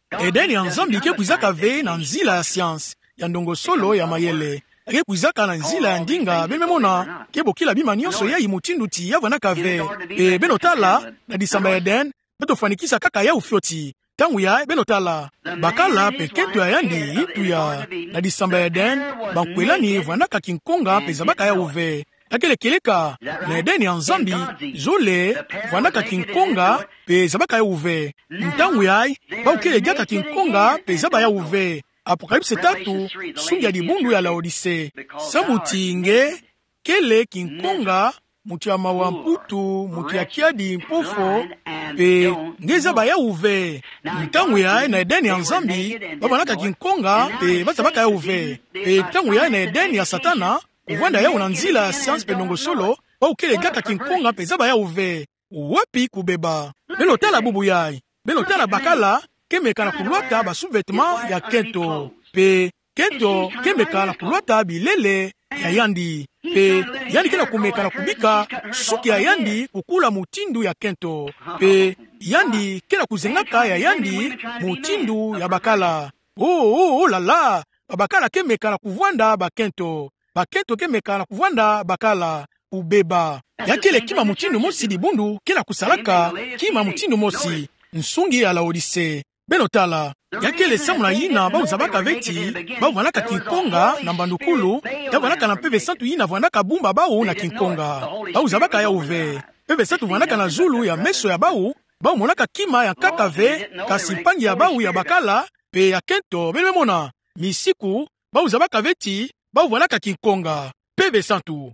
Speaker 1: Nzambi ke kuizaka ve na nzila ya science ya ndongo solo ya mayele ke kuizaka na nzila ya ndinga belemona ke bokila bima nyonso yai mutindu ti avwanaka ve beno tala na disamba Eden beto fanikisa kaka yau fyoti tangu ya beno tala bakala peketo ya yandi itu ya na disamba Eden bankwelani vwanaka kinkonga peza baka ya uve yakele keleka na Edeni ya Nzambi zole vandaka kinkonga pe zabaka ya uve ntangu yai baukele diaka kinkonga pe zaba ya uve. Apokalipse 3 sungi ya dibundu ya Laodise samutinge kele kinkonga mutu ya mawa mputu mutu ya kiadi mpofo pe ngeza baya uve ntangu ya na Edeni ya Nzambi babanaka kinkonga pe bazabaka ya uve pe ntangu ya na Edeni ya Satana kuvanda yao na nzila ya siansi pe nongosolo baukele gaka kinkonga pe zaba ya uve wapi kubeba belo tala bubu yai belo tala bakala kemeka na kulwata ba sous-vêtements ya kento pe kento kemeka na kulwata bilele ya yandi pe yandi kena kumeka na kubika suki ya yandi kukula mutindu ya kento pe yandi kena kuzengaka ya yandi mutindu ya bakala. Oh lala bakala kemeka na kuvwanda bakento bakento kemeka na kuvwanda bakala ubeba yakele kima mutindu mosi dibundu kena kusalaka kima mutindu mosi nsungi ya Laodise benotala yakele samuna yina bauzabaka veti bauvanaka kinkonga na mbandukulu yavanaka na peve santu yina vanaka bumba bau na kinkonga bauzabaka ya uve peve santu vanaka na zulu ya meso ya bau monaka kima ya kakave kasimpangi ya bau ya bakala pe ya kento belemona misiku bauzabaka veti bauvanaka kinkonga peve santu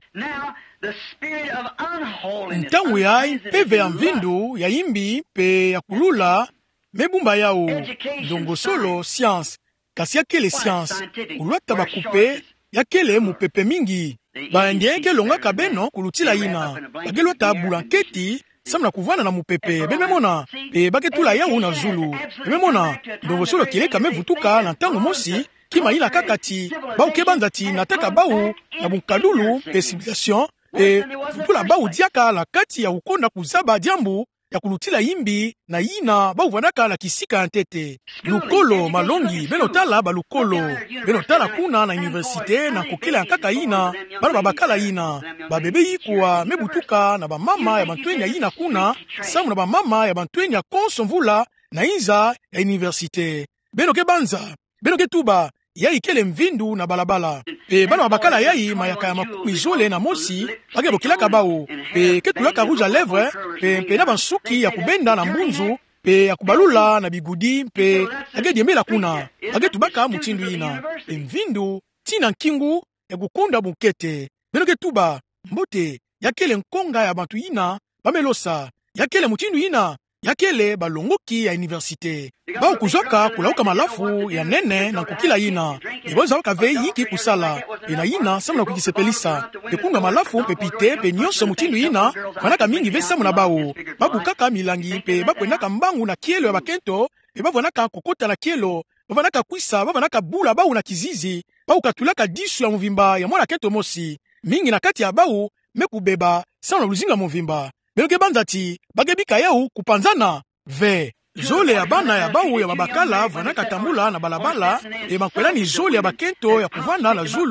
Speaker 1: ntangu yai peve ya mvindu ya imbi pe ya kulula mebumba yao ndongosolo science kasi yakele science ulwata bakupe yakele mupepe mingi baendieke longaka beno kulutila yina bagelwata bulanketi samna kuvana na mupepe bememona pe baketula yao na zulu bememona ndongosolo keleka mevutuka na ntango mosi kima ila kakati baukebanzati nataka bau na bunkadulu pe civilisation pe vutula bau diaka la kati ya ukonda kuzaba diambu ya kulutila imbi na yina bauvanaka na kisika ya ntete lukolo malongi benotala balukolo benotala kuna na universite na kokela ya kaka yina bana babakala yina babebe yikuwa mebutuka na bamama ya bantweni ya yina kuna samu na bamama ya bantweni ya konso mvula na inza ya universite benoke banza benoke tuba yai kele mvindu na balabala pe bana babakala yai mayaka ya makumi zole na mosi bage bokilaka bao pe ketulaka rouge à lèvres pe na bansuki ya kubenda na mbunzu pe ya kubalula na bigudi pe age diembela kuna age tubaka mutindu yina pe mvindu tina nkingu ya kukunda bukete benoke tuba mbote yakele nkonga ya bantu yina bamelosa yakele mutindu yina yakele balongoki ya universite bao kuzwaka kulauka malafu ya nene na kukila yina iboza wakave yiki kusala ina yina samuna kukisepelisa pekunga malafu pepite pe nyonso mutindu yina vanaka mingi ve samuna bao babukaka milangi pe bakwendaka mbangu na kielo ya bakento pe bavanaka kokota na kielo bavanaka kwisa bavanaka bula bao na kizizi bao katulaka disu ya muvimba ya mwana kento mosi mingi na kati ya bao mekubeba samuna luzinga muvimba benoke banzati bagebika yau kupanzana ve zole ya bana ya bau ya babakala vanaka tambula na balabala e makwelani zole ya bakento ya kuvanda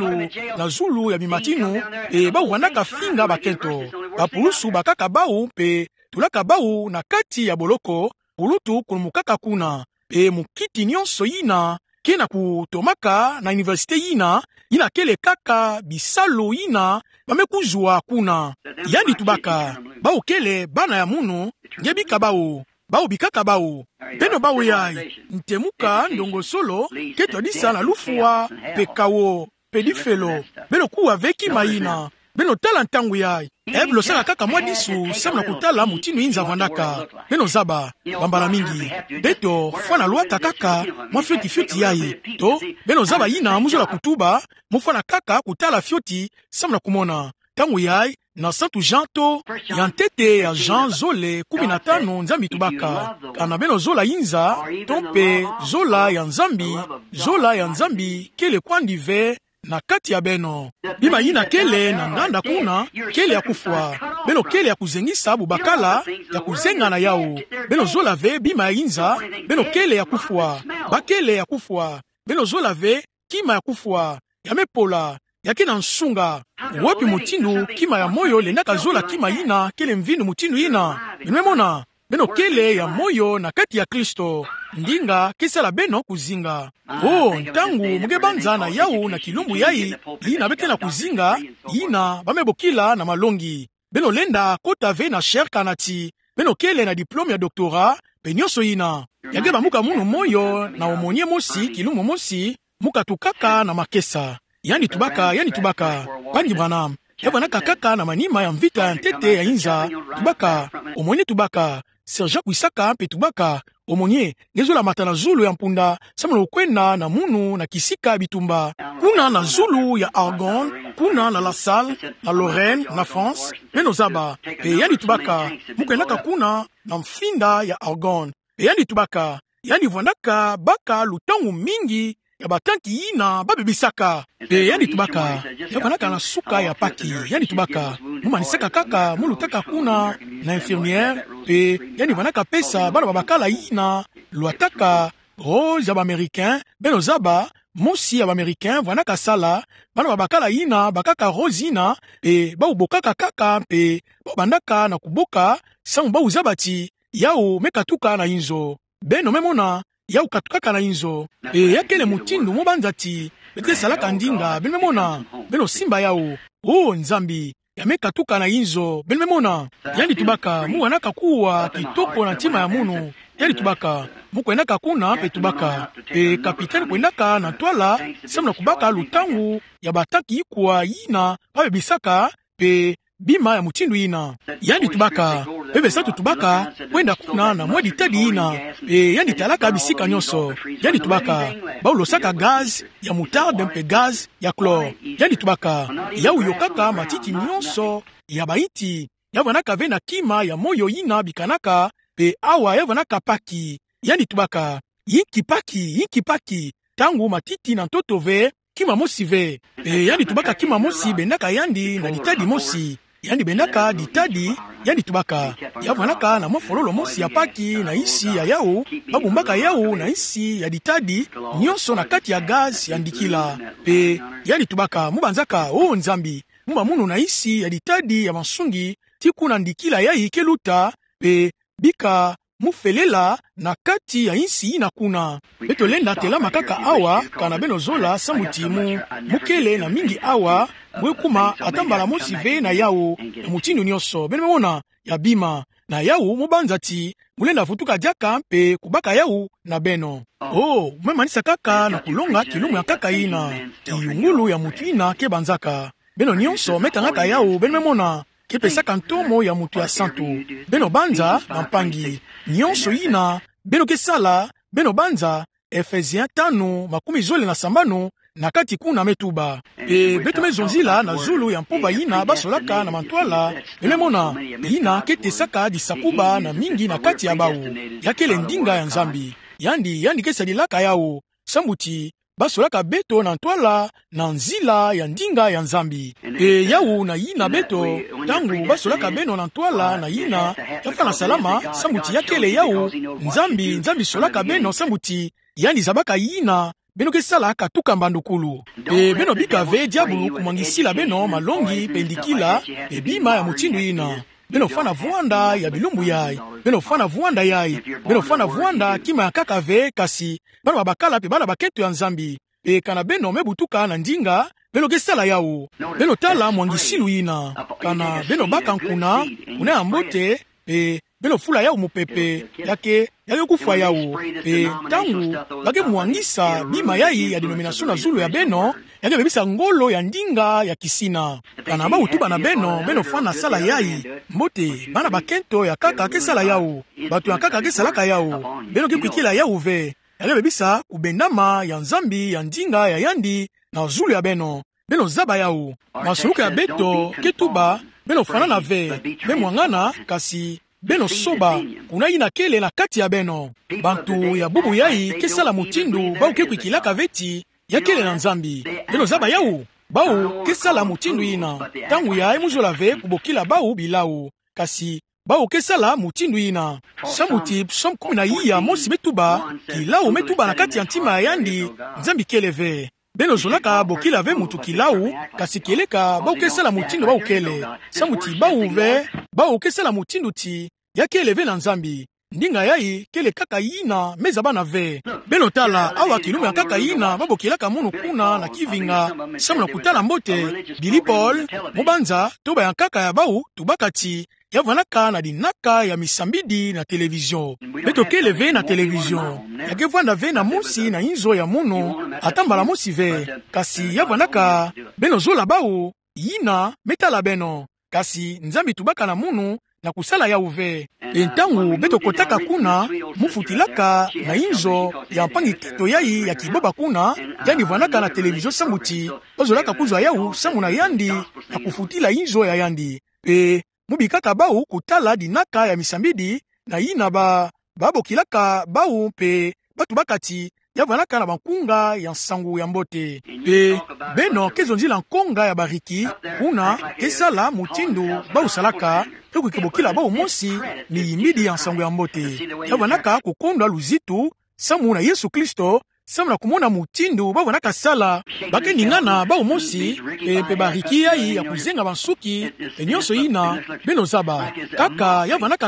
Speaker 1: na zulu ya mimatinu e bau vanaka finga bakento bapulusu bakaka bau pe tulaka bau na kati ya boloko pulutu kulumukaka kuna e mukiti nyonso yina kena kutomaka na universite yina kele kaka bisalo yina bamekuzwa kuna yandi tubaka bao kele bana ya munu ngebika bao bikaka bao beno bao yai ntemuka ndongosolo keto disa na lufuwa pekawo pedifelo beno kuwa veki mayina beno tala ntangu yai eblo sala kaka mwa disu samna kutala mutinu inza vandaka beno zaba bambala mingi beto fana luata kaka mwa fioti yai to beno zaba yina muzula kutuba mufana kaka kutala fioti samna kumona tangu yai na Santu Jean to ya ntete ya Jean zole 15 nzambi tubaka kana beno zola inza tompe zola ya nzambi kele kwandi ve na kati ya beno bima yina kele na nganda kuna kele ya kufwa beno kele ya kuzengisa bubakala ya kuzenga na yao beno zola ve bima inza beno kele ya kufwa bakele ya kufwa beno zola ve kima ya kufwa ya mepola yake na nsunga wapi mutinu kima ya moyo lenaka zola kima yina kele mvindu mutinu yina nimemona beno kele ya moyo na kati ya Kristo ndinga kesala beno kuzinga. Oh, ntangu muge banza na yawu na kilumbu yayi yina bete na kuzinga yina bamebokila na malongi. Beno lenda kota ve na cher kanati beno kele na diplome ya doktora penyoso yina yage bamuka munu moyo na omonye mosi kilumbu mosi muka tukaka na makesa yani tubaka Pangi Branham yavana kakaka na manima ya mvita ya ntete ya inza tubaka omonye tubaka Serja kuisaka mpe tubaka omonye ngezola mata na zulu ya mpunda samana ukwenda na munu na kisika bitumba kuna na zulu ya Argonne kuna na La Salle na Lorraine na France beno zaba pe yani tubaka mukwendaka kuna na mfinda ya Argonne pe yani tubaka yani vwandaka baka lutangu mingi ya batanki yina babebisaka pe yani tubaka yavanaka na suka ya paki yani tubaka mumanisaka kaka mulutaka kuna na infirmière pe yani vanaka pesa bana babakala yina luataka rose ya baméricain beno zaba mosi ya baméricain vanaka sala bana babakala yina bakaka rose yina pe baubokaka kaka pe babandaka na kuboka sangu bauzabati yao mekatuka na inzo beno memona yau katukaka na inzo yakele mutindu mobanzati bete salaka ndinga benemona beno simba yao nzambi yamekatuka na inzo benemona yani tubaka muwanaka kuwa kitoko na ntima ya munu yani tubaka mukwendaka kuna pe tubaka pe kapitani kwendaka na twala samuna kubaka lutangu ya bataki ikuwa yina babebisaka pe bima ya mutindu yina yani tubaka bebe satu tubaka kwenda kuna na mwadi tadi yina yani talaka bisika nyonso yani tubaka baulosaka gaz ya mutarde mpe gaz ya chlore yani tubaka yau yokaka matiti nyonso ya baiti yavanaka ve na kima ya moyo yina bikanaka pe awa yavanaka paki yani tubaka yinki paki tangu matiti na ntoto ve kima mosi ve yani tubaka kima mosi bendaka yandi na ditadi mosi yani bendaka ditadi yani tubaka yavanaka na mofololo mosi ya paki na isi ya yao babumbaka yao na isi ya ditadi nyonso na kati ya gaz ya ndikila pe yani tubaka mubanzaka nzambi muma munu na isi ya ditadi ya masungi tiku na ndikila yayi keluta pe bika mufelela na kati ya isi ina kuna beto lenda telama kaka awa kana beno zola samutimu mukele na mingi awa mwekuma atambala mosive na yao na mutindu nyonso beno mona ya bima na yao mubanzati mulenda futuka diaka mpe kubaka yao na beno mwemanisa kaka na kulonga kilumu ya kaka ina kiyungulu ya mutu ina kebanzaka beno nyonso metangaka yao beno mona kepesaka ntomo ya mutu ya santo beno banza na mpangi nyonso yina beno kesala beno banza Efesien 5:18 na kati kuna metuba beto mezonzila na zulu ya mpuba yina basolaka na mantwala elemona yina ketesaka disakuba na mingi na kati ya bawu yakele ndinga ya nzambi yandi kesalilaka yao sambuti basolaka beto na ntwala na nzila ya ndinga ya nzambi yau na yina beto tangu basolaka beno na ntwala na yina yafa na salama sambuti yakele yau nzambi solaka beno sambuti yani zabaka yina beno kesala katuka mbandukulu beno bikave diabulu kumangisila beno malongi pendikila bima ya mutindu yina beno fana vuanda ya bilumbu yai beno fana vuanda kima ya kakave kasi bana babakala pe bana baketo ya nzambi kana beno mebutuka na ndinga beno kesala yao beno tala mwangisilu yina kana beno baka nkuna kuna ya mbote beno fula yao mupepe yake kufa yao tangu bake muangisa bima yai ya denomination na zulu ya beno yake bebisa ngolo ya ndinga ya kisina kana ba utuba na beno fana sala yai mbote bana bakento ya kaka kesala yao batu ya kaka kesalaka yao beno kikwikila yao ve yake bebisa kubendama ya nzambi ya ndinga ya yandi na zulu ya beno zaba yao masuluka ya beto ketuba beno fana na ve mwangana kasi beno soba kuna ina kele na kati ya beno bantu ya bubu yai kesala mutindu bau kekwikilaka veti ya kele na nzambi beno zaba yau bau kesala mutindu ina tangu ya emuzola ve kubokila bau bilau kasi bau kesala mutindu ina samuti psom 10 mosi metuba kilau metuba na kati ya ntima ya yandi nzambi kele ve beno zolaka bokila ve mutu kilau kasi keleka bau kesala mutindu bau kele samuti bau kesala mutindu ti yaki eleve na nzambi ndinga yayi kele kaka yina meza bana ve beno tala awa kilumu ya kaka yina babokelaka munu kuna na kivinga samu na kutala mbote Billy Paul mobanza toba ya kaka ya bau tubakati yavanaka na dinaka ya misambidi na televizion beto keleve na televizion yakevanda ve na musi na inzo ya munu atambala musi ve kasi yavanaka beno zola bau yina metala beno kasi nzambi tubaka na munu na kusala ya uve entangu beto kotaka kuna mufutilaka na inzo ya mpangi kito yayi ya kiboba kuna yani vanaka na televizio sambuti bazolaka kuzwa yau samu na yandi na kufutila inzo ya yandi mubikaka bau kutala dinaka ya misambidi na yina babokilaka bau pe batu bakati yavanaka na bankunga ya nsangu ya mbote beno kezonzila nkonga ya bariki kuna kesala mutindu bausalaka ekukibokila bau mosi ni yimbidi ya nsangu ya mbote yavanaka kukondwa luzitu samu na Yesu Kristo samu na kumona mutindu bavanaka sala bakeningana bau mosi pe bariki yayi ya kuzenga bansuki nyonso yina beno zaba kaka yavanaka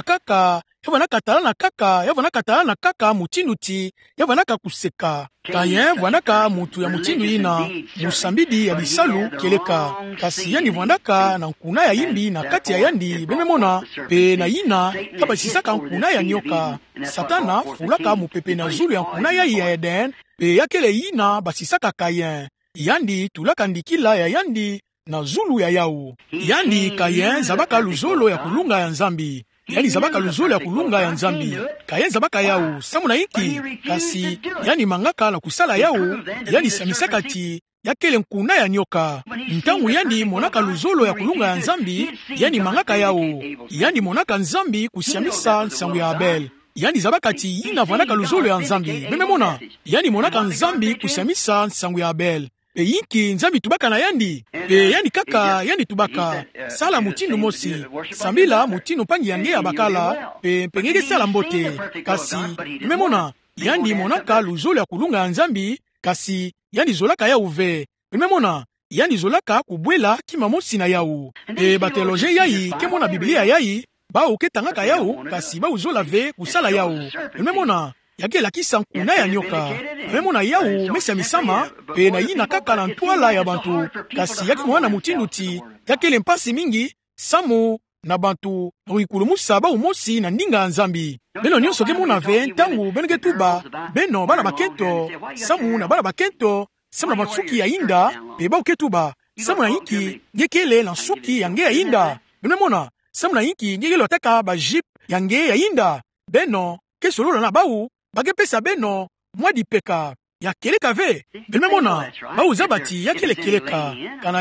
Speaker 1: tala na kaka mutindu ti yavanaka kuseka kaya vanaka mutu ya mutindu yina musambidi ya bisalu keleka kasi yani vanaka na nkuna ya yimbi na kati ya yandi bememona pe na yina kabasisaka nkuna ya nyoka satana fulaka mupepe na zulu ya nkuna ya Eden pe yakele yina basisaka kayen yandi tulaka ndikila ya yandi na zulu ya yau yandi kayen zabaka luzolo ya kulunga ya nzambi yani zabaka luzolo ya kulunga ya nzambi kayen zabaka yau samu na iki kasi yani mangaka na kusala yau yani samisaka ti yakele nkuna ya nyoka ntangu yani monaka luzolo ya kulunga ya nzambi yani mangaka yau yani monaka nzambi kusiamisa nsangu ya Abel yani zabaka ti yina vanaka luzolo ya nzambi mememona yani monaka nzambi kusiamisa nsangu ya Abel pe yinki nzambi tubaka na yandi pe yani kaka yani tubaka sala mutindu mosi sambila mutindu pangi yange ya bakala pe pengege sala mbote kasi memona yandi monaka luzolo ya kulunga ya nzambi kasi yani zolaka ya uve memona yani zolaka kubwela kima mosi na yau pe bateloje yayi kemona biblia yayi bau ketangaka yau kasi bau zola ve kusala yau memona yakela kisa nkuna ya nyoka memona yau mesa misama pe na yina kaka na ntwala ya bantu kasi yaki mwana mutindu ti yakele mpasi mingi samu na bantu ruikulumu bau mosi na ndinga ya nzambi beno nyonso kemona ve ntangu benege tuba beno bana bakento samu na bana bakento samu na matsuki ya inda pe bau ketuba samu na yiki ngekele na suki yange ya inda memona samu na yiki ngekele otaka ba jip yange ya inda beno kesolola na bau bagepesa beno mwadi peka ya keleka ve memona bau zabati yakele keleka kana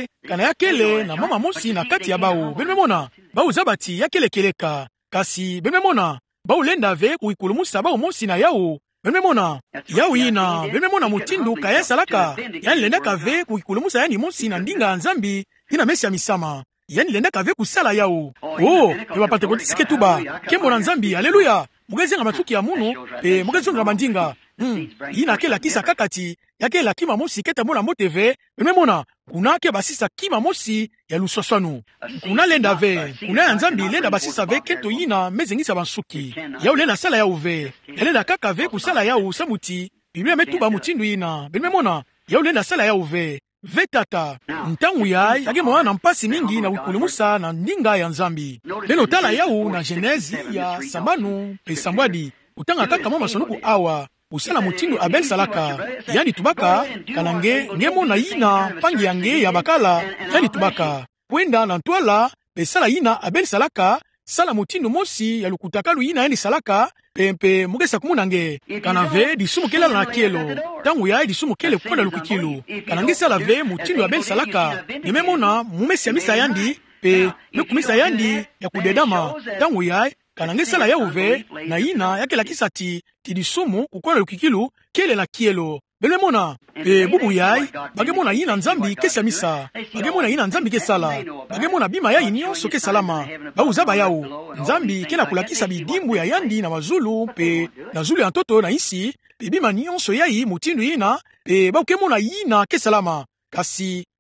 Speaker 1: yakele na mama mosi na kati ya bau memona bau zabati yakele keleka kasi memona bau lenda ve kuikulumusa bau mosi na yau memona yau ina memona mutindu kaya salaka yani lenda ve kuikulumusa yani mosi na ndinga nzambi ina mesi ya misama yani lenda ve kusala yau ebapate kotisike tuba kembo na nzambi haleluya mugezenga matsuki ya munu pe mugezonga mandinga yina kela kisa kakati yakela kima mosi keta mona moteve memona kuna ke basisa kima mosi ya lusoswanu kuna lenda ve kuna ya nzambi lenda basisa ve keto yina mezengisa bansuki yau lenda sala ya uve lenda kaka ve kusala ya usamuti biblia metuba mutindu yina memona yau lenda sala ya uve vetata ntangu yai yake mwana mpasi mingi na wikulumusa na ndinga ya nzambi leno tala yau na genezi ya sambanu pe sambwadi utanga kaka mama sonuku awa usala mutindu Abel salaka yani tubaka kanange ngemo na yina pangi yange ya bakala yani tubaka kwenda na ntwala pe sala yina Abel salaka sala mutindu mosi ya lukutakalu yina yani salaka pempe mugesa kumunange kanave disumu kela na kielo tangu ya disumu kele kwenda lukikilu kanange sala ve mutindu Abel salaka nimemona mumesi ya misa yandi pe nukumisa yandi ya kudedama tangu ya kanange sala ya uve na yina yake la kisati tidisumu kukwenda lukikilu kele na kielo belemona bubu yai bagemona yina nzambi kesa misa bagemona yina nzambi kesala bagemona bima yai nyonso kesalama bauzaba yau nzambi kena kulakisa bidimbu ya yandi na mazulu pe na zulu ya ntoto na isi bima nyonso yai mutindu yina baukemona yina kesalama kasi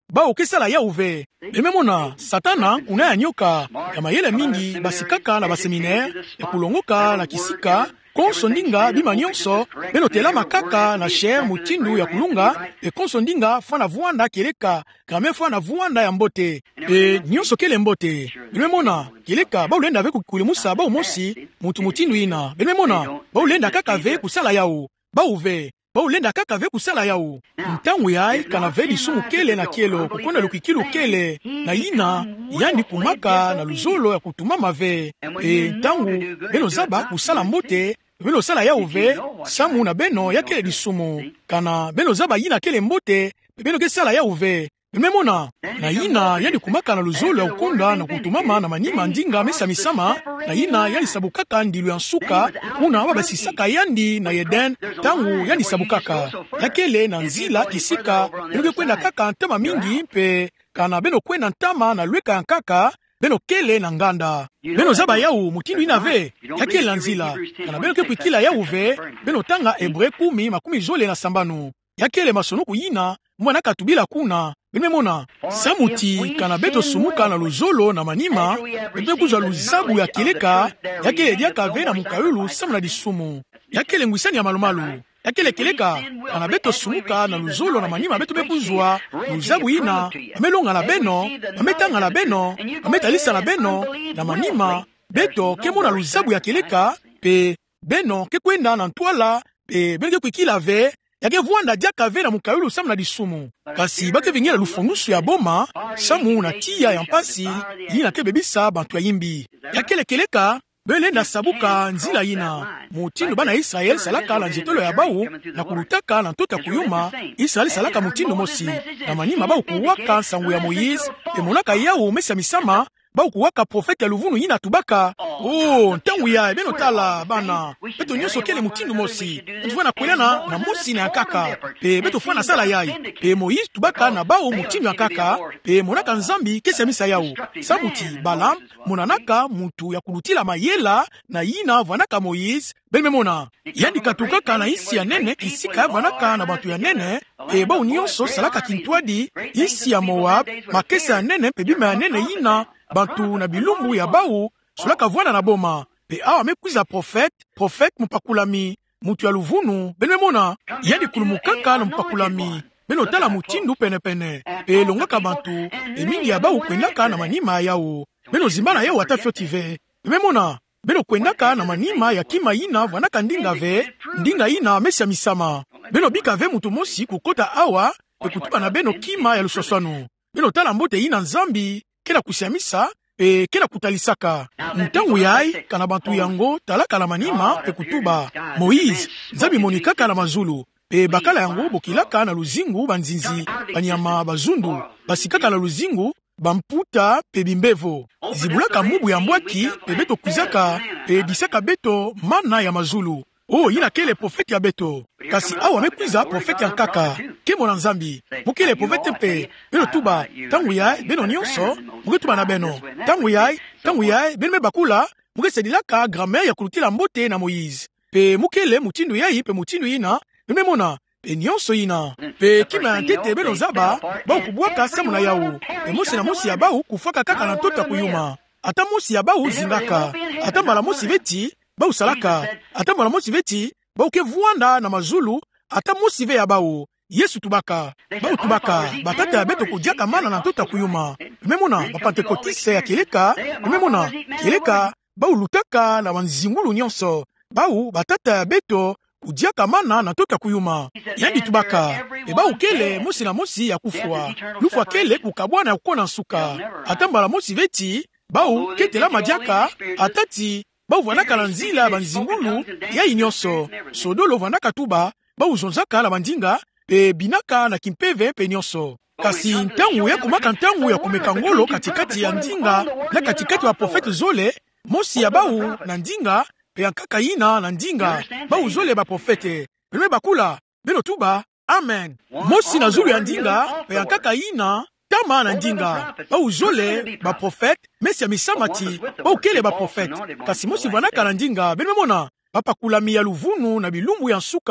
Speaker 1: bao kesala ya uve. Mememona satana kuna ya nyoka ya mayele mingi basikaka na baseminaire ya kulongoka na kisika konso ndinga bima nyonso beno tela makaka na cher mutindu ya kulunga konso ndinga fana vuanda keleka kame fana vuanda ya mbote nyonso kele mbote. Mememona keleka bao lenda ve kulimusa bao mosi mutu mutindu ina. Mememona bao lenda kaka ve kusala yao bao ve bao lenda kaka ve kusala yao ntangu yai kana ve lisumu kele na kielo kukonda lukikilu kele na ina yani kumaka na luzolo ya kutumama ve ntangu beno zaba kusala mbote beno sala ya uve samu na beno ya kele lisumu kana beno zaba yina kele mbote beno ke sala ya uve. Mememona na yina yani kumaka na luzolo ya ukonda na kutumama na manima ndinga mesa misama na yina yani sabukaka ndilu ya nsuka una wabasisaka yandi na Eden tangu yani sabukaka yakele na nzila kisika beno kwenda kaka ntama mingi mpe kana beno kwenda ntama na lweka ya nkaka beno kele na nganda beno zaba yau mutindu inave yakele na nzila kana beno kepwikila yau ve beno tanga Hebre 10 na sambanu yakele masonuku yina mwana katubila kuna. Mememona samuti kana beto sumuka na luzolo na manima beto kuzwa luzabu ya keleka yakele diaka ve na mukayulu samu na disumu yakele ngwisani ya malumalu yakele keleka kana beto sumuka na luzolo na manima beto bekuzwa luzabu ina amelonga na beno ametanga na beno ametalisa na beno na manima beto kemona luzabu ya keleka pe beno kekwenda na ntwala pe beno kwikila ve yake vuanda diaka ve na mukayulu samu na disumu kasi bake vingela lufungusu ya boma samu na tia ya mpasi yina ke bebisa bantu ya yimbi yakele keleka belenda sabuka nzila yina mutindu bana Israel salaka la njetolo ya bau na kulutaka na ntota kuyuma Israel salaka mutindu mosi na manima bau kuwaka sangu ya Moïse emonaka yao mesa misama bau kuwaka profete ya luvunu yina tubaka ntangu ya beno tala bana beto nyonso kele mutindu mosi tufana kwelana na mosi na kaka pe beto fana sala yai pe Moïse tubaka na bau mutindu ya kaka pe monaka nzambi kesi ya misa yao sabuti Balaam monanaka mutu ya kulutila mayela na yina vanaka Moïse belmemona yandi katukaka na isi ya nene kisika ya vanaka na batu ya nene pe bau nyonso salaka kintwadi isi ya Moab makesa ya nene pe bima ya nene yina bantu na bilumbu ya bau sulaka vuana na boma pe awa mekwiza profete mupakulami mutu ya luvunu belmemona yandi kulumukaka na mupakulami beno tala mutindu penepene pe longaka bantu mingi ya bau kwendaka na manima yao beno zimbana yao ata fiotive memona beno kwendaka na manima ya kima yina vanaka ndinga ve ndinga yina mesa misama beno bika ve mutu mosi kukota awa pe kutuba na beno kima ya lusoswanu beno tala mbote yina nzambi kena kusiamisa pe kena kutalisaka ntangu yai kana bantu yango talaka na manima pe kutuba Moïse nzambi monikaka na mazulu pe bakala yango bokilaka na luzingu banzinzi banyama bazundu basikaka na luzingu bamputa pe bimbevo zibulaka mubu ya mbwaki pe beto kuzaka pe disaka beto mana ya mazulu yina kele profete ya beto kasi awa mekwiza profete ya nkaka kemo na nzambi mukele profete pe beno tuba tangu yai beno nyonso muketuba na beno tangu yai beno mebakula mukesedilaka grammaire ya kulutila mbote na Moïse pe mukele mutindu yai pe mutindu yina memona pe nyonso yina pe kima ya ntete beno zaba bau kubwaka samu na yao pe mosi na mosi ya bau kufaka kaka na tota kuyuma ata mosi ya bau zingaka ata mbala mosi veti bau salaka ata mbala mosi veti bau ke vuanda na mazulu ata mosi ve ya bau Yesu tubaka bau tubaka batata ya beto kudiaka mana na tota kuyuma memona bapantekotise ya keleka memona keleka bau lutaka na wanzingulu nyonso bau batata ya beto kudiaka mana na tota kuyuma yandi tubaka bau kele mosi na mosi ya kufwa lufwa kele kukabwana ya kukona nsuka ata mbala mosi veti bau ketela madiaka atati bau vanaka na nzila banzingulu ya inyonso sodolo vanaka tuba bau zonzaka na bandinga pe binaka na kimpeve pe nyonso kasi ntangu ya kumaka ntangu ya kumeka ngolo katikati ya ndinga na katikati wa profete zole mosi ya bau na ndinga pe yankaka yina na ndinga bau zole ba profete pe bakula beno tuba amen mosi na zulu ya ndinga pe yankaka yina tama na ndinga bau zole ba profete mesi ya misamati bau kele ba profete kasi mosi vanaka na ndinga beno mona bapakulami ya luvunu na bilumbu ya nsuka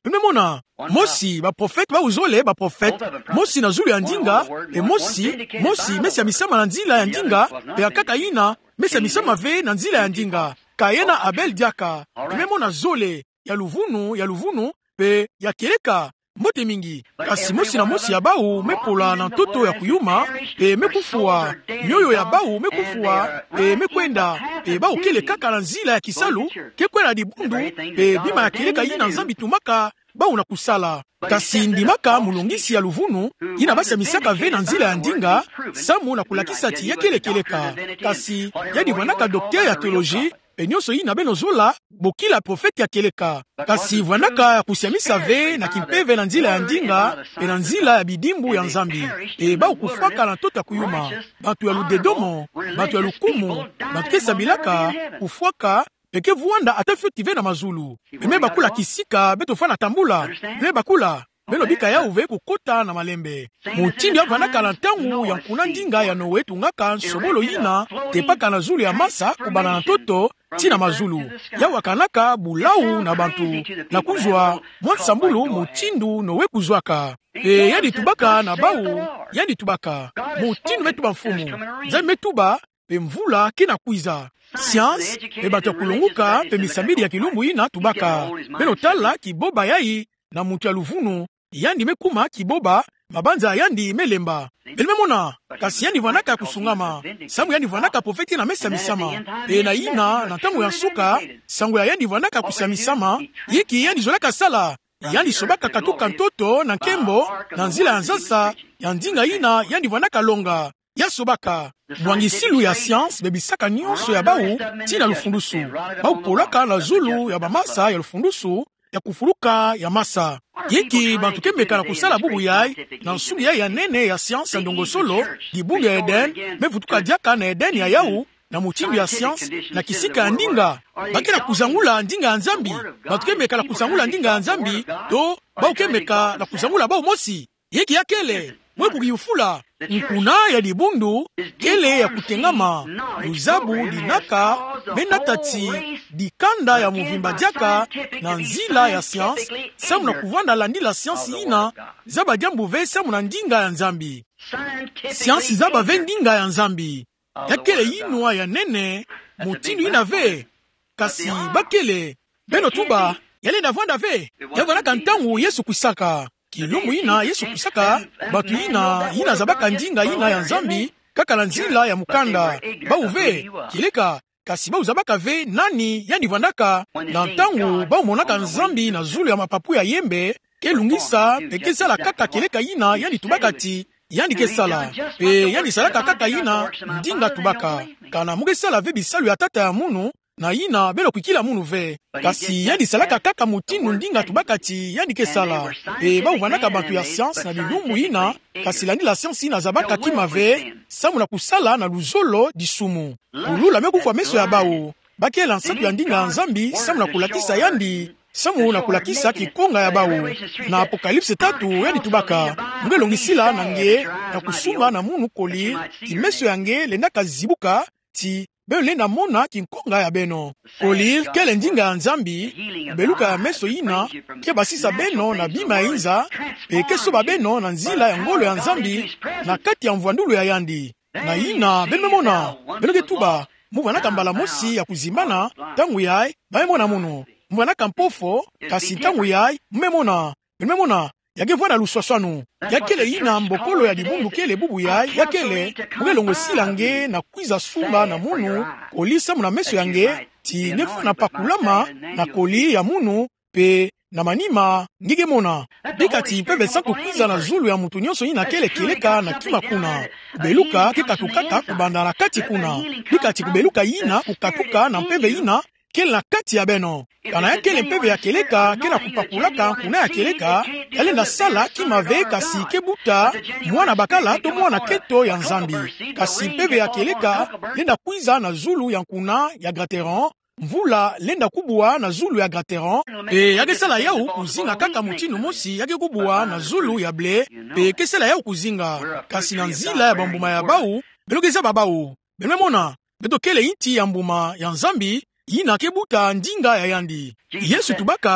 Speaker 1: Mona Mosi ba prophète ba uzole ba prophète Mosi na zulu ya ndinga e Mosi mesi ya misama na nzila ya ndinga pe akaka ina mesi ya misama ve na nzila ya ndinga kayena Abel diaka Mona zole ya luvunu pe ya keleka mbote mingi kasi Mosi na Mosi ya bau mepola na ntoto ya kuyuma pe mekufuwa mioyo ya bau mekufuwa pe mekwenda pe bau kele kaka na nzila ya kisalu kekwela dibundu pe bima ya keleka ina nzambi tumaka bau na kusala kasi ndimaka mulongisi ya luvunu ina basi ya misaka ve na nzila ya ndinga samu na kulakisa ti ya keleka kasi ya divandaka dokter ya teologie pe nyonso ina beno zola bokila profete ya keleka kasi vwanaka ya kusiamisa ve na kimpeve na nzila ya ndinga pe na nzila ya bidimbu ya nzambi e ba ukufaka na tota kuyuma bantu ya ludedomo bantu ya lukumu bantu kesabilaka kufwaka peke vuanda atafio ve na mazulu eme bakula kisika beto fana tambula eme bakula belo bika ya uve kukota na malembe mutindi ya vanaka na ntangu ya nkuna ndinga ya nowe tungaka nsobolo yina tepaka na zulu ya masa kubana na toto tina mazulu ya wakanaka bulau na bantu na kuzwa mwansambulu mutindu nowe kuzwaka e yadi tubaka na bau yadi tubaka mutindu metuba mfumu nzai metuba pe mvula kina kwiza science pe bato ya kulunguka pe misambidi ya kilumbu ina tubaka beno tala kiboba yai na mutu ya luvunu yandi mekuma kiboba mabanza yandi melemba Mona kasi yandi vanaka kusungama samu yandi vanaka profeti na mesa misama pe na ina na tangu ya suka sangu ya yandi vanaka kusamisama yiki yandi zolaka sala yandi sobaka katuka ntoto na nkembo na nzila ya nzasa ya ndinga ina yandi vanaka longa ya sobaka mwangisilu ya science bebisaka nyonso ya bau tina lufundusu bau polaka na zulu ya bamasa ya lufundusu ya kufuluka ya masa yiki bantu kembeka na kusala bubu yai na nsulu yai ya nene ya science ya ndongo solo dibungu ya Eden mevutuka diaka na Eden ya yau na mutimbu ya science na kisika ya ndinga bakena kuzangula ndinga ya nzambi bantu kembeka na kuzangula ndinga ya nzambi to bau kembeka na kuzangula bau mosi yiki ya kele mweku kiyufula nkuna ya dibundu kele ya kutengama luzabu dinaka menatati dikanda ya muvimba diaka na nzila ya science samu na kuvanda landi la science ina zaba jambu ve samu na ndinga ya nzambi science zaba ve ndinga ya nzambi ya kele inua ya nene mutindu ina ve kasi bakele beno tuba yale na vanda ve ya vanaka ntangu Yesu kwisaka kilumu ina Yesu kusaka batu ina zabaka ndinga ina ya nzambi kaka na nzila ya mukanda bauve kileka kasi bau zabaka ve nani yani vandaka na ntangu bau monaka nzambi na zulu ya mapapu ya yembe kelungisa peke sala kaka kileka ina yani tubakati yani kesala pe yani salaka kaka ina ndinga tubaka kana muke sala ve bisalu ya tata ya munu na ina belo kukila munu ve kasi yandi salaka kaka mutinu ndinga tubakati yandi kesala e ba uvanaka bantu ya science na bilumbu ina kasi landi la science ina zabaka kima ve samu na kusala na luzolo disumu ulula mekufa meso ya bao bakela nsapu ya ndinga ya nzambi samu na kulakisa yandi samu na kulakisa kikonga ya bao na apokalipse 3 yani tubaka nge longisila na nge na kusuma na munu koli kimeso ya nge lendaka zibuka ti beno lenda mona kinkonga ya beno koli kele ndinga ya nzambi beluka ya meso ina ke basisa beno na bima ya inza pe kesoba beno na nzila ya ngolo ya nzambi na kati ya mvwandulu ya yandi na ina beno mona beno ketuba muvanaka mbala mosi ya kuzimbana tangu yai baemona munu muvanaka mpofo kasi tangu yai mmemona beno mona yage vwana luswaswanu yakele ina mbokolo ya dibundu kele bubu yakele mugelongo silange na kwiza sumba na munu kolisa muna meso yange ti nefa na pakulama na koli ya munu pe na manima ngige mona bikati mpeve sanku kwiza na zulu ya mutu nyonso ina kele keleka na kima kuna kubeluka kekatukaka kubanda na kati kuna bikati kubeluka ina kukatuka na mpeve ina kele na kati ya beno kana ya kele mpeve ya keleka kena kupakulaka kuna ya keleka yale na sala kima ve kasi kebuta mwana bakala to mwana keto ya nzambi kasi mpeve ya keleka lenda kwiza na zulu ya nkuna ya grateron mvula lenda kubua na zulu ya grateron pe yagesala yau kuzinga kaka mutinu mosi yage kubua na zulu ya ble pe kesala yau kuzinga kasi na nzila ya bambuma ya bau belogeza babau belemona beto kele inti ya mbuma ya nzambi yina kebuta ndinga ya yandi Yesu tubaka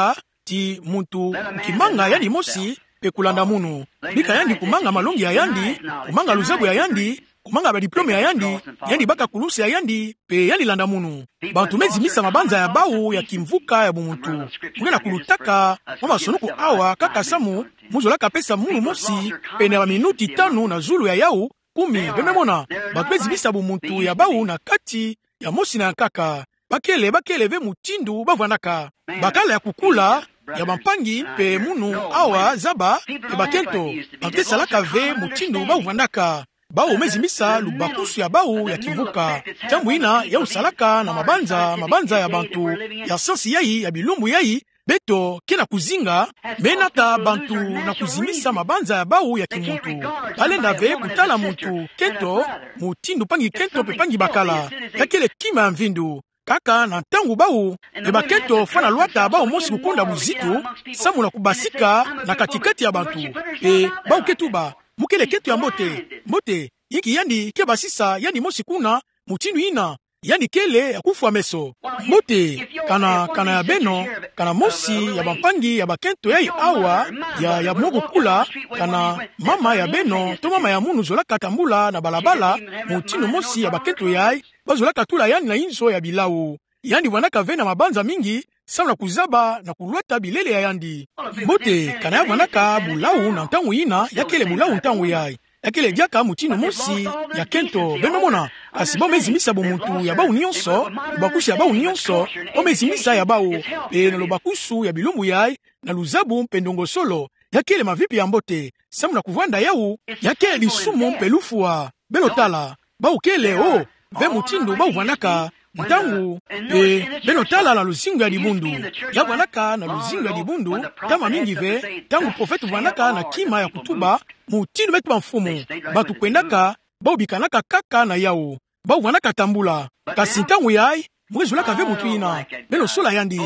Speaker 1: ti muntu ukimanga yandi mosi pe kulanda munu bika yandi kumanga malongi ya yandi kumanga luzabu ya yandi kumanga ba diplome ya yandi baka kulusi ya yandi pe yandi landa munu bantu mezimisa mabanza ya bawu ya kimvuka ya bumuntu mugena kulutaka mama sonuku awa kaka samu muzola kapesa munu mosi pe na minuti 5 na zulu ya yau 10 bememona bantu mezimisa bumuntu ya bawu na kati ya mosi na kaka bakele ve mutindu bavandaka bakala ya kukula ya bampangi pe munu awa zaba pe bakento bantu salaka ve mutindu bavandaka bawu mezimisa lubakusu ya bawu ya kivuka jambuina ya usalaka na mabanza ya bantu ya sansi yayi ya bilumbu yayi beto kena kuzinga menata bantu na kuzimisa mabanza ya bawu ya kimuntu balenda ve kutala muntu kento mutindu pangi kento pe pangi bakala yakele kima ya mvindu kaka na ntangu bawu e bakento fana lwata bawu mosi kukonda buzitu samu na kubasika na katikati ya bantu e bawu ketuba mukele ketu ya mbote iki yandi ke basisa yandi mosi kuna mutindu ina yandi kele ya kufu meso mbote kana ya beno kana mosi ya bampangi ya bakento yai awa ya mogo kula kana mama ya beno to mama ya munu zola katambula na balabala mutindu mosi ya bakento yai bazola katula yandi na inso ya bilawu yandi vanaka vena mabanza mingi sauna kuzaba na kulwata bilele ya yandi mbote kana ya vanaka bulawu na ntangu ina yakele bulawu ntangu yai yakele diaka mutinu mosi ya kento bememona kasi bomezimisa bomuntu ya bawu nyonso lubakusu ya bawu nyonso bomezimisa ya bawu pe na lubakusu ya bilumbu yai na luzabu mpendongo solo yakele mavipi ya mbote samu na kuvanda yawu yakele lisumu mpelufua belotala bawu kele ve mutindu bawu vanaka ntangu benotala na luzingo ya libundu ya vanaka na luzingo ya libundu tama mingi ve tangu profetu vanaka na kima ya kutuba mutindu betu bamfumu batu kwendaka baubikanaka kaka na yawu bau vanaka tambula kasi ntangu yai mwezulaka ve mutu ina benosola yandi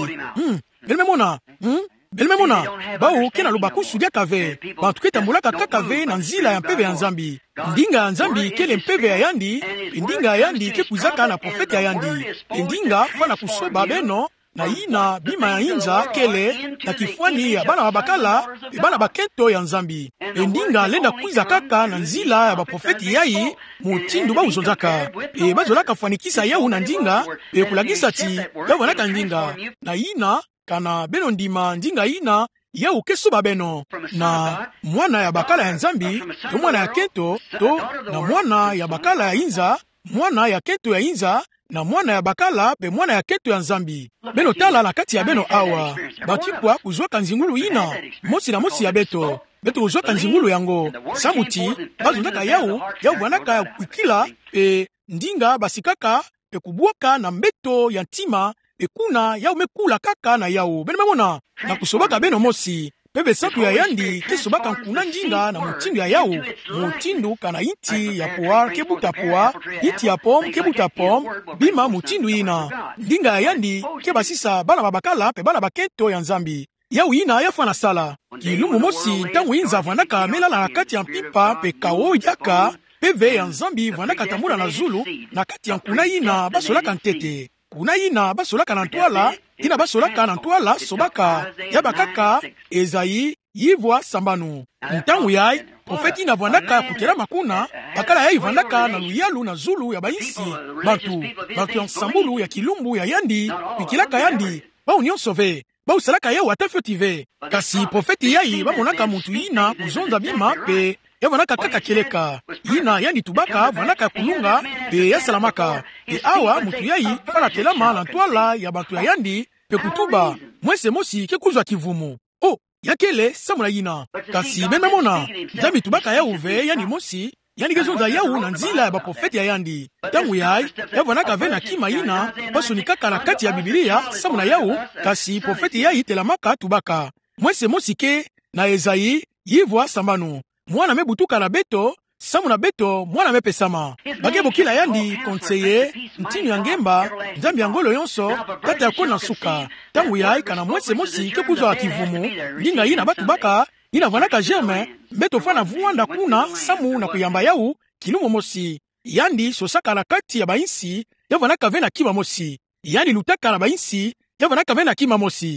Speaker 1: belememona bau kena lubakusu diaka ve bantu ketambulaka kaka ve na nzila ya mpeve ya nzambi ndinga ya nzambi kele mpeve ya yandi ndinga ya yandi kekuzaka na profete ya yandi ndinga fana kusoba beno na ina bima ya inza kele na kifwani ya bana babakala bana bakento ya nzambi ndinga lenda kuiza kaka na nzila ya baprofeti yai mutindu bauzonzaka bazolaka fanikisa yau na ndinga kulagisa ti yawanaka ndinga na ina kana beno ndima ndinga ina ya ukesuba beno na mwana ya bakala ya nzambi to mwana ya kento to na mwana ya bakala ya inza mwana ya kento ya inza na mwana ya bakala pe mwana ya kento ya nzambi beno tala na kati ya beno awa batipwa kuzwaka nzingulu ina mosi na mosi ya beto uzwaka nzingulu yango samuti bazondaka yau vanaka ya kuikila pe ndinga basikaka pe kubwaka na mbeto ya ntima ekuna yau mekula kaka na yau benemona na kusobaka beno mosi pepe satu ya yandi kesobaka nkuna njinga na mutindu ya yau mutindu kana iti ya poa kebuta poa iti ya pom kebuta pom bima mutindu ina ndinga ya yandi kebasisa bana babakala pe bana bakento ya nzambi yau ina yafa na sala kilumu mosi ntangu inza vanaka melala na kati ya mpipa pe kawo yaka peve ya nzambi vanaka tambula na zulu na kati ya nkuna ina basolaka ntete kuna ina basolaka na ntwala ina basolaka na ntwala sobaka ya bakaka Ezayi yivwa sambanu ntangu yai profeti ina vanaka kutela makuna bakala yai vanaka na luyalu na zulu ya baisi bantu ya nsambulu ya kilumbu ya yandi pikilaka yandi bau nyonso ve bau salaka yau atafyotive kasi profeti yai bamonaka mutu ina kuzonza bima pe ya vanaka kaka keleka ina yandi tubaka vanaka kulunga pe ya salamaka pe awa mutu yai fana telama na ntwala ya bantu ya yandi pe kutuba mwese mosi kekuzwa kivumu yakele samula yina kasi mememona nzambi tubaka ya uve yani mosi yani gezonza yau na nzila ya baprofeti ya yandi tangu yai yavanaka ve na kima yina basonikaka na kati ya bibilia samula yau kasi profeti yai telamaka tubaka mwese mosi ke na Ezayi yivwa sambanu mwana mebutuka na beto samu na beto mwana mepesama bakebo kila yandi konseye ntinu ya ngemba nzambi ya ngolo yonso tata ya kona suka tangu yai kana mwese mosi kekuzwa wa kivumu ndinga yina batu baka yina vanaka germain mbeto fana vuwanda kuna samu na kuyamba yau kilumo mosi yandi sosaka na kati ya bainsi yavanaka ve na kima mosi yandi lutaka na bainsi yavanaka ve na kima mosi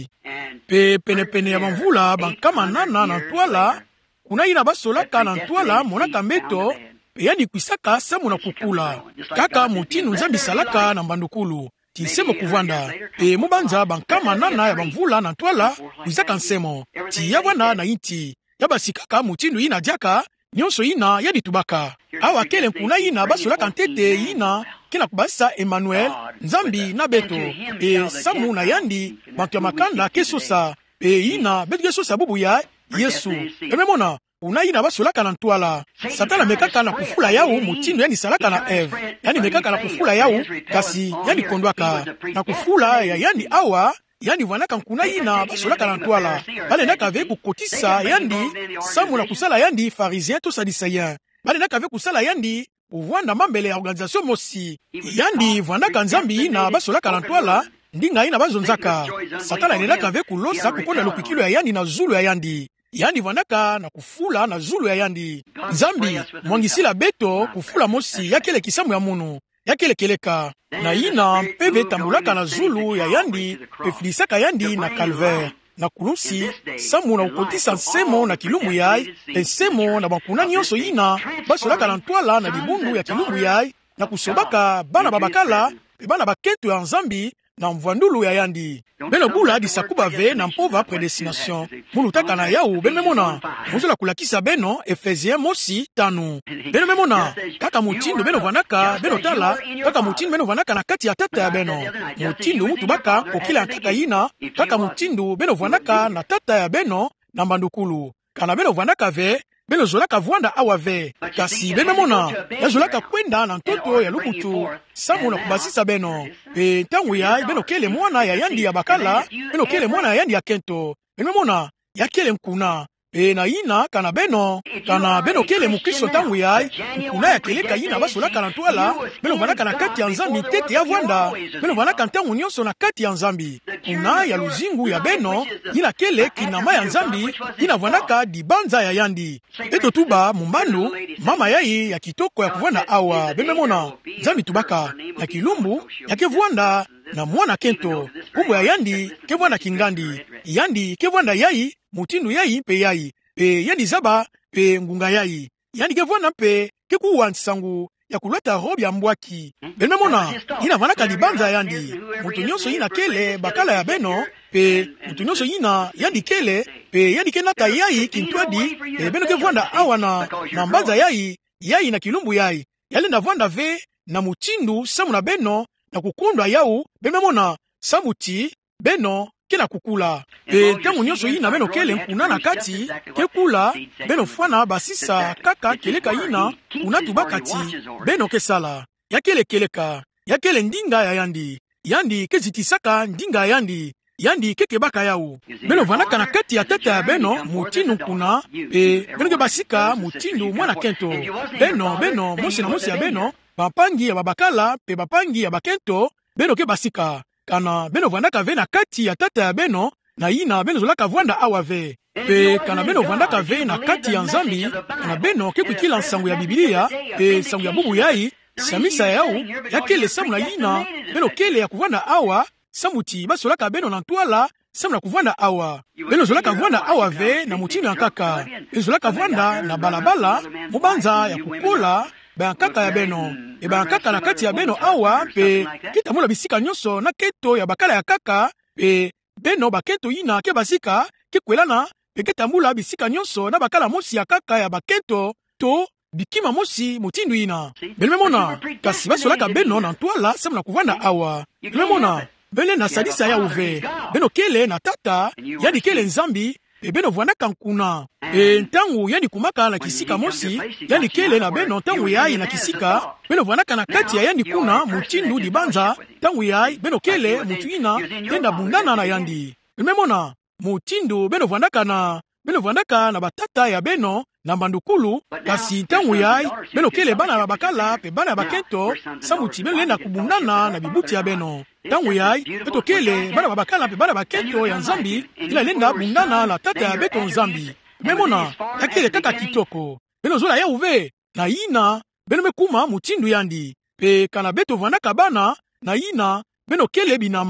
Speaker 1: pe penepene ya bamvula bankama nana na ntwala kuna ina basolaka na ntwala monaka mbeto pe yani kwisaka samu na kukula kaka mutinu nzambi salaka na mbandukulu tisemo kuvanda pe mubanza bankama nana ya bamvula na ntwala kwisaka nsemo ti yabwana na inti yabasikaka mutinu ina diaka nyonso ina yadi tubaka awa kele nkuna ina basolaka ntete ina kina kubasa Emmanuel nzambi na beto e samu na yandi bantu ya makanda kesosa e ina betu kesosa bubu ya Yesu ememona una ina basolaka na ntwala satana mekaka na kufula yao mutinu yani salaka na Eve yani mekaka na kufula yao kasi yani kondwaka na kufula ya yani awa yani vanaka nkuna ina basolaka na ntwala bale naka ve kukotisa yandi samu na kusala yandi pharisien to sadisayien bale naka ve kusala yandi uvwanda mambele ya organisation mosi yandi vanaka nzambi ina basolaka na ntwala ndinga ina bazonzaka satana nenaka ve kulosa kukonda lukikilo ya yandi na zulu ya yandi yandi vanaka na kufula na zulu ya yandi nzambi mwangisila beto kufula mosi yakele kisamu ya munu yakele keleka na ina mpeve tambulaka na zulu ya yandi pefilisaka yandi na calvaire na kulusi samu na ukotisa nsemo na kilumu yai ensemo na bankuna nyonso ina basolaka na ntwala na libundu ya kilumu yai na kusobaka bana babakala pe bana baketo ya nzambi na mvwandulu ya yandi beno bula disakuba ve na mpova predestination mulutaka na yau beno memona muzula kulakisa beno Efesien mosi 5 beno memona kaka mutindo beno vanaka beno tala kaka mutindo beno vanaka na kati ya tata ya beno mutindo mutu baka kokila kaka ina kaka mutindo beno vanaka na tata ya beno na mbandukulu kana beno vanaka ve beno zolaka vwanda awa ve kasi beno memona ya zolaka kwenda na ntoto ya lukutu samu na kubasisa beno pe tangu ya beno kele mwana ya yandi ya bakala beno kele mwana ya yandi ya kento beno memona ya kele mkuna pe na ina kana beno kele mukristo tangu ya mkuna ya keleka ina basolaka na ntwala beno vanaka na kati ya nzambi tete ya vwanda beno vanaka ntangu nyonso na kati ya nzambi kuna ya luzingu ya beno ina kele kinama ya nzambi ina vanaka dibanza ya yandi eto tuba mumbandu mama yai ya kitoko ya kuvwanda awa bememona nzambi tubaka na kilumbu ya kevwanda na mwana kento kumbu ya yandi kevwanda kingandi yandi kevwanda yai mutindu yai pe yai pe yandi zaba pe ngunga yai yandi kevwanda pe kekuwa nsangu ya kuleta robi ya mbwaki bememona ina vanaka dibanza yandi mutu nyonso ina kele bakala ya beno pe mutu nyonso ina yandi kele pe yandi kenata yai kintwadi pe beno kevwanda awa na mbanza yai na kilumbu yai yale na vwanda ve na mutindu samu na beno na kukundwa yau bememona samuti beno kena kukula pe tangu nyonso ina beno kele nkuna na kati kekula beno fwana basisa kaka keleka ina unatu bakati beno kesala yakele keleka yakele ndinga ya yandi kezitisaka ndinga ya yandi keke baka yau beno vanaka na kati ya tata ya beno mutinu kuna pe beno ke basika mutindu mwana kento beno mosi na mosi ya beno bapangi ya babakala pe bapangi ya bakento beno ke basika kana beno vandaka ve na kati ya tata ya beno na ina beno zolaka vwanda awa ve pe kana beno vandaka ve na kati ya nzambi kana beno ke kwikila nsangu ya bibilia pe sangu ya bubu yai samisa yau yakele samu na ina beno kele ya kuvanda awa samuti basolaka beno na ntwala samu na kuvanda awa beno zolaka vwanda awa ve na mutino ya kaka beno zolaka vwanda na balabala mubanza ya kukola bankaka ya beno bankaka na kati ya beno awa pe kitamula bisika nyonso na keto ya bakala ya kaka pe beno baketo ina ke basika kekwelana pe kitamula bisika nyonso na bakala mosi ya kaka ya baketo to bikima mosi mutindu ina belemona kasi basolaka beno na ntwala samu na kuvanda awa belemona bele na sadisa ya uve beno kele na tata yadi kele nzambi pe beno vwanaka nkuna ntangu yani kumaka na kisika mosi yani kele na beno ntangu yai na kisika beno vwanaka na kati ya yani kuna mutindu dibanza ntangu yai beno kele mutu ina tenda bundana na yandi memona mutindu beno vwanaka na batata ya beno na mbandukulu kasi ntangu yai beno kele bana na bakala pe bana ya bakento samuti beno lenda kubundana na bibuti ya beno ntangu yai beto kele bana babakala pe bana bakento ya nzambi ila lenda bundana na tata ya beto nzambi memona yakele kaka kitoko beno zola ya uve na ina beno mekuma mutindu yandi pe kana beto vanaka bana na ina beno kele binama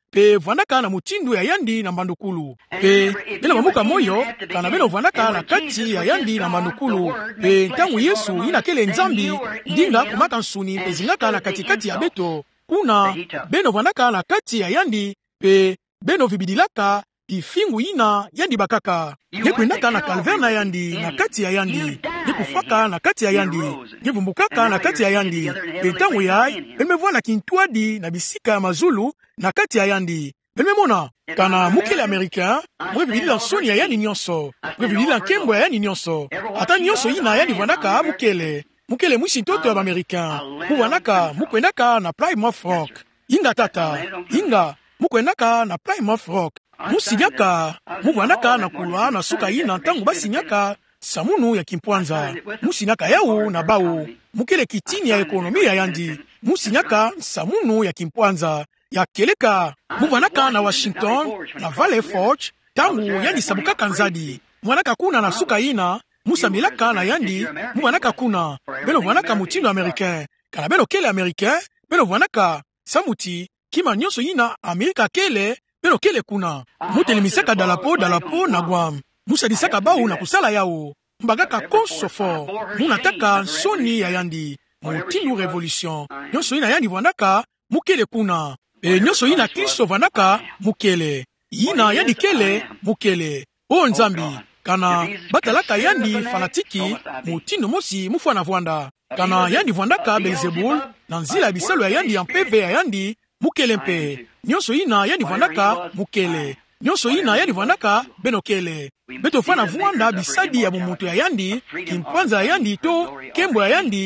Speaker 1: pe vwandaka na mutindu ya yandi na mbandukulu. Pe bena mamuka moyo kana beno vwandaka na kati ya yandi na mbandukulu. Pe ntangu Yesu ina kele nzambi ndinga kumaka nsuni pe zingaka na katikati ya beto. Kuna beno vwandaka na kati ya yandi pe beno vibidilaka ifingu ina yandi bakaka. Nyekwendaka na kalverna yandi na kati ya yandi. Nyekufaka na kati ya yandi. Nyevumbukaka na kati ya yandi. Pe ntangu yai bemevwa na kintuadi na bisika ya mazulu na kati ya yandi. Bememona kana mukele Americain mwevibidila nsoni ya yandi nyonso. Mwevibidila nkembo ya yandi nyonso. Ata nyonso ina yandi vwandaka mukele. Mukele mwishi ntoto ya Americain. Muvwandaka mukwendaka na Plymouth Rock. Inga tata. Inga mukwendaka na Plymouth Rock. Musinyaka muvwandaka na kulwa na suka ina ntangu basinyaka samunu ya kimpwanza. Musinyaka yau na bau. Mukele kitini ya ekonomi ya yandi. Musinyaka samunu ya kimpwanza. Ya keleka muvwanaka na Washington na Valley Forge tangu yandi sabukaka nzadi. Mwanaka kuna na suka ina musamilaka na yandi muvwanaka kuna. Beno vwanaka mutindo Americain. Kana beno kele Americain beno vwanaka samuti kima nyonso ina Amerika kele beno kele kuna. Mutelemisaka dalapo na Guam. Musadisaka bau na kusala yao. Mbagaka konsofo. Munataka nsoni ya yandi. Mutindu revolution. Nyonso ina yandi vwanaka mukele kuna. Nyonso ina Kristo vwanaka mukele. Ina yandi kele mukele. O nzambi. Kana batalaka yandi fanatiki mutindu mosi mufwana vwanda. Kana yandi vwandaka Belzebul na nzila ya bisalo ya yandi ya mpeve ya yandi mukele mpe. Nyonso ina yandi vwandaka mukele. Nyonso ina yandi vwandaka benokele. Beto fana vwanda bisadi ya mumutu ya yandi, kimpwanza ya yandi to kembo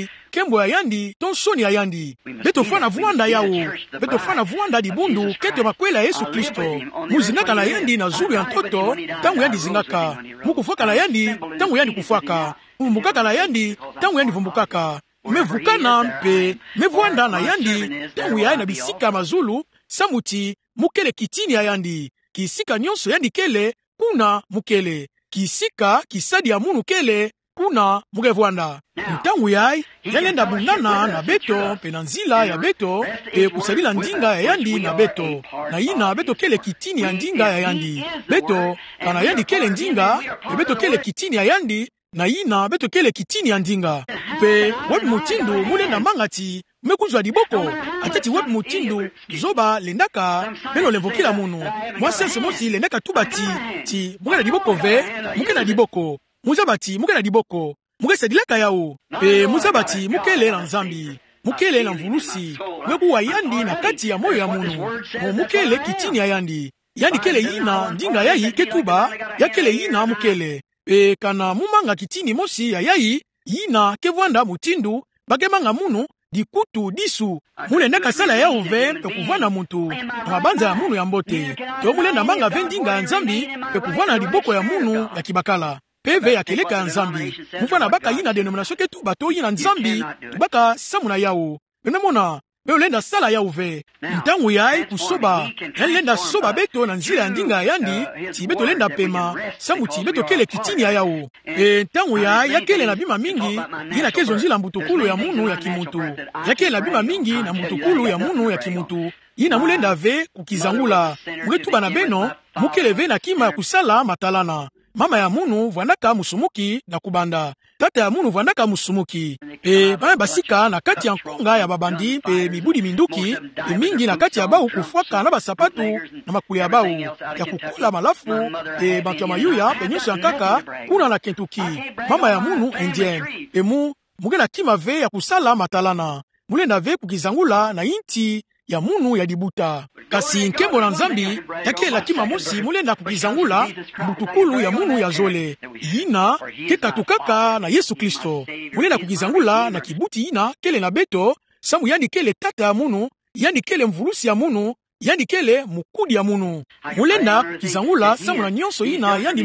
Speaker 1: ya yandi to nsoni ya yandi. Beto fana vwanda yao. Beto fana vwanda dibundu kete makwela Yesu Kristo. Muzinaka na yandi na zuru ya ntoto tangu yandi zingaka. Mukufaka na yandi tangu yandi kufaka. Mumbukaka na yandi tangu yandi vumbukaka. Mevukana mpe mevwanda na yandi tangu ya na bisika mazulu samuti mukele kitini ya yandi. Kisika nyonso yandi kele kuna mukele. Kisika kisadi ya munu kele kuna mugevwanda. Ntangu yai yalenda bundana na beto pe na nzila ya beto pe kusalila ndinga ya yandi na beto. Na ina beto kele kitini ya ndinga ya yandi. Beto kana yandi kele ndinga pe beto kele kitini ya yandi na ina beto kele kitini ya ndinga. Pe wapi mutindu mule na mangati mekunzwa diboko. Atati wapi mutindu zoba lendaka beno levokila munu. Mwasense mosi lendaka tubati ti muke na diboko ve muke na diboko. Muzabati muke na diboko. Muke sedilaka yao. Pe muzabati mukele na nzambi. Mukele na mvulusi. Mweku wa yandi na kati ya moyo ya munu. Mukele kitini ya yandi. Yandi kele ina ndinga yayi ketuba ya kele ina mukele. Pe kana mumanga kitini mosi ya yayi ina kevwanda mutindu bakemanga munu dikutu disu mule ndaka sala ya uve pe kuvana muntu na mabanza ya munu ya mbote to mule na manga vendinga ya nzambi pe kuvana liboko ya munu ya kibakala peve ya keleka ya nzambi mufana baka yina denomination ke tu bato yina nzambi tubaka samuna yao benamona beolenda sala ya uve ntangu yai kusoba lenda soba beto na nzila ya ndinga yandi ti beto lenda pema samu ti beto kele kitini ya yao ntangu yai yakele na bima mingi yina kezo nzila mbutukulu ya munu ya kimutu yakele na bima mingi na mbutukulu ya munu ya kimutu yina mulenda ve kukizangula mwetuba na beno mukele ve na kima ya kusala matalana mama ya munu vwanaka musumuki na kubanda tata ya munu vwanaka musumuki bana basika na kati ya nkonga ya babandi pe mibudi minduki mingi na kati ya bau kufwaka na basapatu na makuli ya bau ya kukula malafu bantu ya mayuya pe nyonso ya nkaka kuna na Kentucky mama ya munu indienne muge na kima ve ya kusala matalana mulenda ve kukizangula na inti ya munu ya dibuta kasi nkembo na nzambi yake la kima mosi mulenda kukizangula mbutukulu ya munu ya zole ina kekatukaka na Yesu Kristo mulenda kukizangula na kibuti ina kele na beto samu yani kele tata ya munu yani kele mvulusi ya munu yani kele mukudi ya munu mulenda kukizangula samu na nyonso ina yani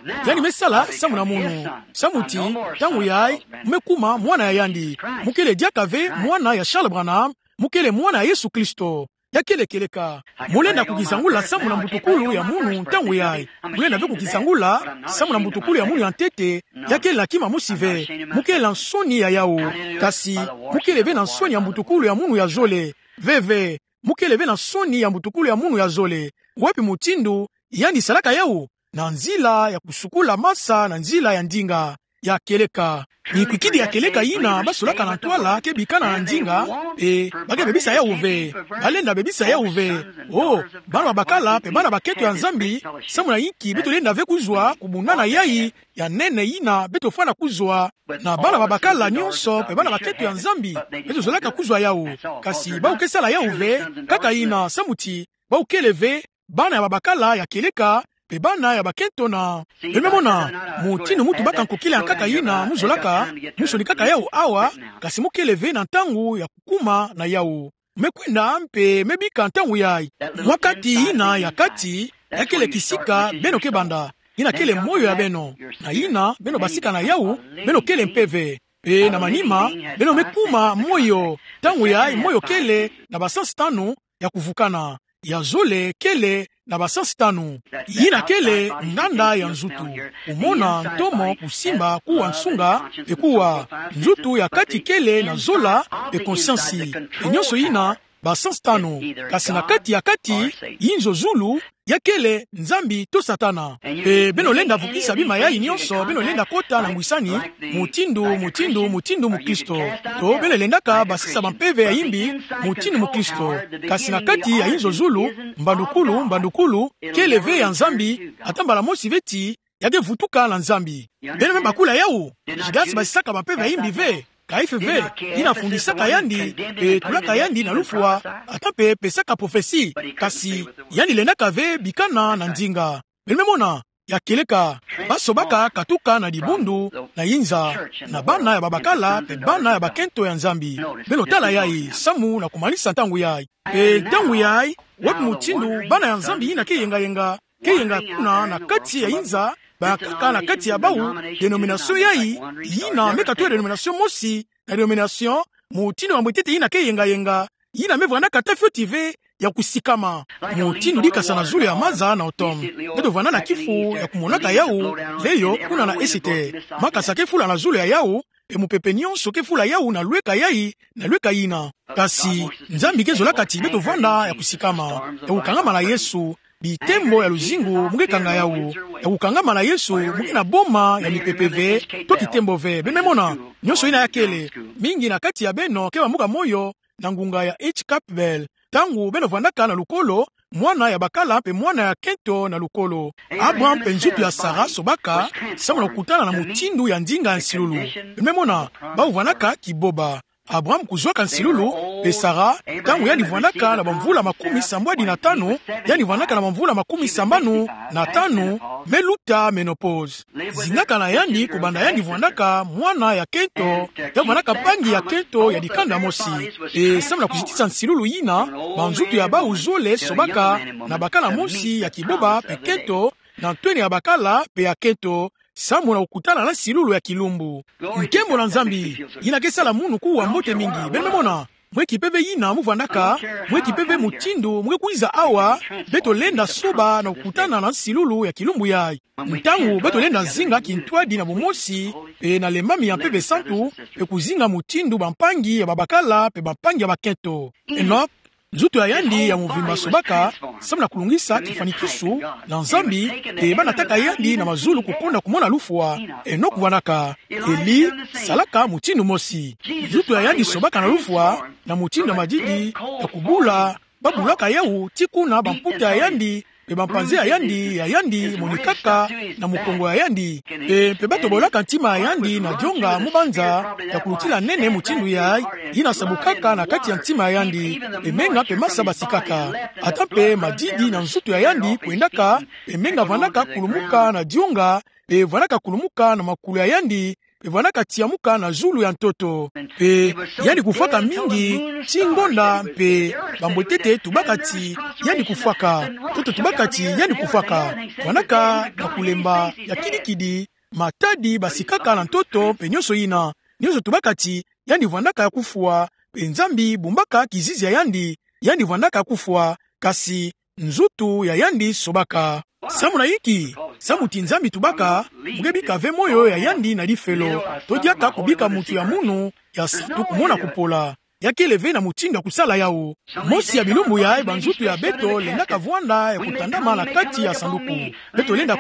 Speaker 1: me sala samu na munu samuti tangu yai mekuma mwana ya yandi mukele diakave mwana ya Charles Branham mukele mwana ya Yesu Kristo yakele keleka mulenda kukizangula samu na mbutukulu ya munu ntangu yai mulenda ve kukizangula samu na mbutukulu ya munu ya ntete yakele la kima musive mukele la nsoni ya yao kasi mukele ve na nsoni ya mbutukulu ya munu ya zole veve mukeleve na soni ya mutukulu ya munu ya zole wapi mutindu yandi salaka yau na nzila ya kusukula masa na nzila ya ndinga ya keleka ni kwikidi ya keleka ina basolaka na ntwala ke bikana na ndinga bake bebisa ya uve balenda bebisa ya uve bana babakala pe bana baketo ya nzambi samuna yiki beto lenda ve kuzwa kubundana yai ya nene ina beto fana kuzwa na bana babakala nyonso pe bana baketo ya nzambi beto zolaka kuzwa yau kasi baukesala ya uve kaka ina samuti baukeleve bana ya babakala ya keleka pe bana ya bakento na pememona mutinu mutu bakankokila kaka yina muzolaka musoni kaka yau awa kasi mukeleve na ntangu ya kukuma na yau mekwenda mpe mebika ntangu yai mwakati ina ya kati yakele kisika beno kebanda ina kele moyo ya beno na ina beno basika na yau beno kele mpeve pe na manima beno mekuma moyo tangu yai moyo kele na basansi tano ya kuvukana ya zole kele na basansi tano yina kele nganda ya nzutu umona ntomo kusimba kuwa nsunga ekuwa nzutu ya kati kele na zola pe konsiansi enyonso yina basansi tano kasi na kati ya kati yinzo zulu ya kele nzambi to satana pe beno lenda vukisa bima yai nyonso beno lenda kota na mwisani mutindu mukristo to beno lendaka basisa bampeve ya yimbi mutindu mukristo kasi na kati ya yinzo zulu mbandukulu keleve ya nzambi atambala mosi veti yage vutuka na nzambi beno bakula yau jidasi basisaka bampeve ya yimbi ve kaifeve inafundisaka yandi pe tulaka yandi na lufua ata pe pesaka profesi kasi yandi lendaka ve bikana na ndinga belimemona ya keleka basobaka katuka na dibundu na yinza na bana ya babakala pe bana ya bakento ya nzambi beno tala yai samu na kumanisa ntangu yai pe ntangu yai wapi mutindu bana ya nzambi yina keyenga kuna na kati ya yinza bakaka na kati ya bau denomination yai yina meka to denomination mosi na denomination mutino wa mwitete yina keyenga yina mevana kata fiotive ya kusikama mutino dikasa na zulu ya maza na otom edo vana na kifu ya kumonaka yau leyo kuna na esite makasa kefula na zulu ya yau emupepe nyonso kefula yau na lweka yai na lweka yina kasi nzambi kezolaka ti beto vanda ya kusikama ya kukangama na Yesu bitembo ya luzingu mungekanga yau ya kukangama na Yesu mungi na boma ya mipepeve to kitembo ve bememona nyonso ina yakele mingi na kati ya beno kewa muka moyo na ngunga ya H. Campbell tangu beno vandaka na lukolo mwana ya bakala pe mwana ya kento na lukolo Abraham pe nzutu ya Sara sobaka samu na kutana na mutindu ya ndinga ya nsilulu bememona bau vanaka kiboba Abraham kuzwaka nsilulu pe Sara tangu yani vanaka na bamvula 75 yani vanaka na bamvula 75 meluta menopause zingaka na yani kubanda yani vanaka mwana ya kento ya vanaka pangi ya kento ya dikanda mosi samu na kuzitisa nsilulu yina banzutu ya bau zole sobaka na bakala mosi ya kiboba pe kento na ntweni ya bakala pe ya kento samu na ukutana na silulu ya kilumbu nkembo na nzambi yina kesala munu kuwa mbote mingi benemona mweki peve yina muvandaka mweki peve mutindu mwekuiza awa beto lenda soba na ukutana na silulu ya kilumbu ya ntangu beto lenda zinga kintwadi na bumosi pe na lemami ya peve santu pe kuzinga mutindu bampangi ya babakala pe bampangi ya bakento Enoch nzutu ya yandi ya muvimba sobaka samu na kulungisa kifanikisu na nzambi e banataka yandi na mazulu kuponda kumona lufua Enoku vanaka Eli salaka mutindu mosi nzutu ya yandi sobaka na lufua na mutindu ya majidi ya kubula babulaka yau tikuna bamputa ya yandi pe bampanze ya yandi monikaka na mukongo ya yandi pe bato bolaka ntima ya yandi na dionga mubanza ya kulutila nene mutindu ya yina sabukaka na kati ya ntima ya yandi menga pe masa basikaka ata pe majidi na nzutu ya yandi kuendaka menga vanaka kulumuka na dionga pe vanaka kulumuka na makulu ya yandi pe vanaka tiamuka na zulu ya ntoto pe yandi kufaka mingi chingonda pe bambotete tubakati yandi kufaka toto tubakati yandi kufaka vanaka na kulemba ya kidikidi matadi basikaka na ntoto pe nyonso yina nyonso tubakati yandi vanaka ya kufua pe nzambi bumbaka kizizi ya yandi vanaka ya kufua kasi nzutu ya yandi sobaka samu na yiki samu tinzambi tubaka mugebika ve moyo ya yandi na lifelo todiaka kubika mutu ya munu ya satu kumona kupola yakeleve na mutindo ya kusala yao. Mosi ya bilumbu ya banzutu ya beto lendaka vwanda ya kutandama na kati ya sanduku. Beto lenda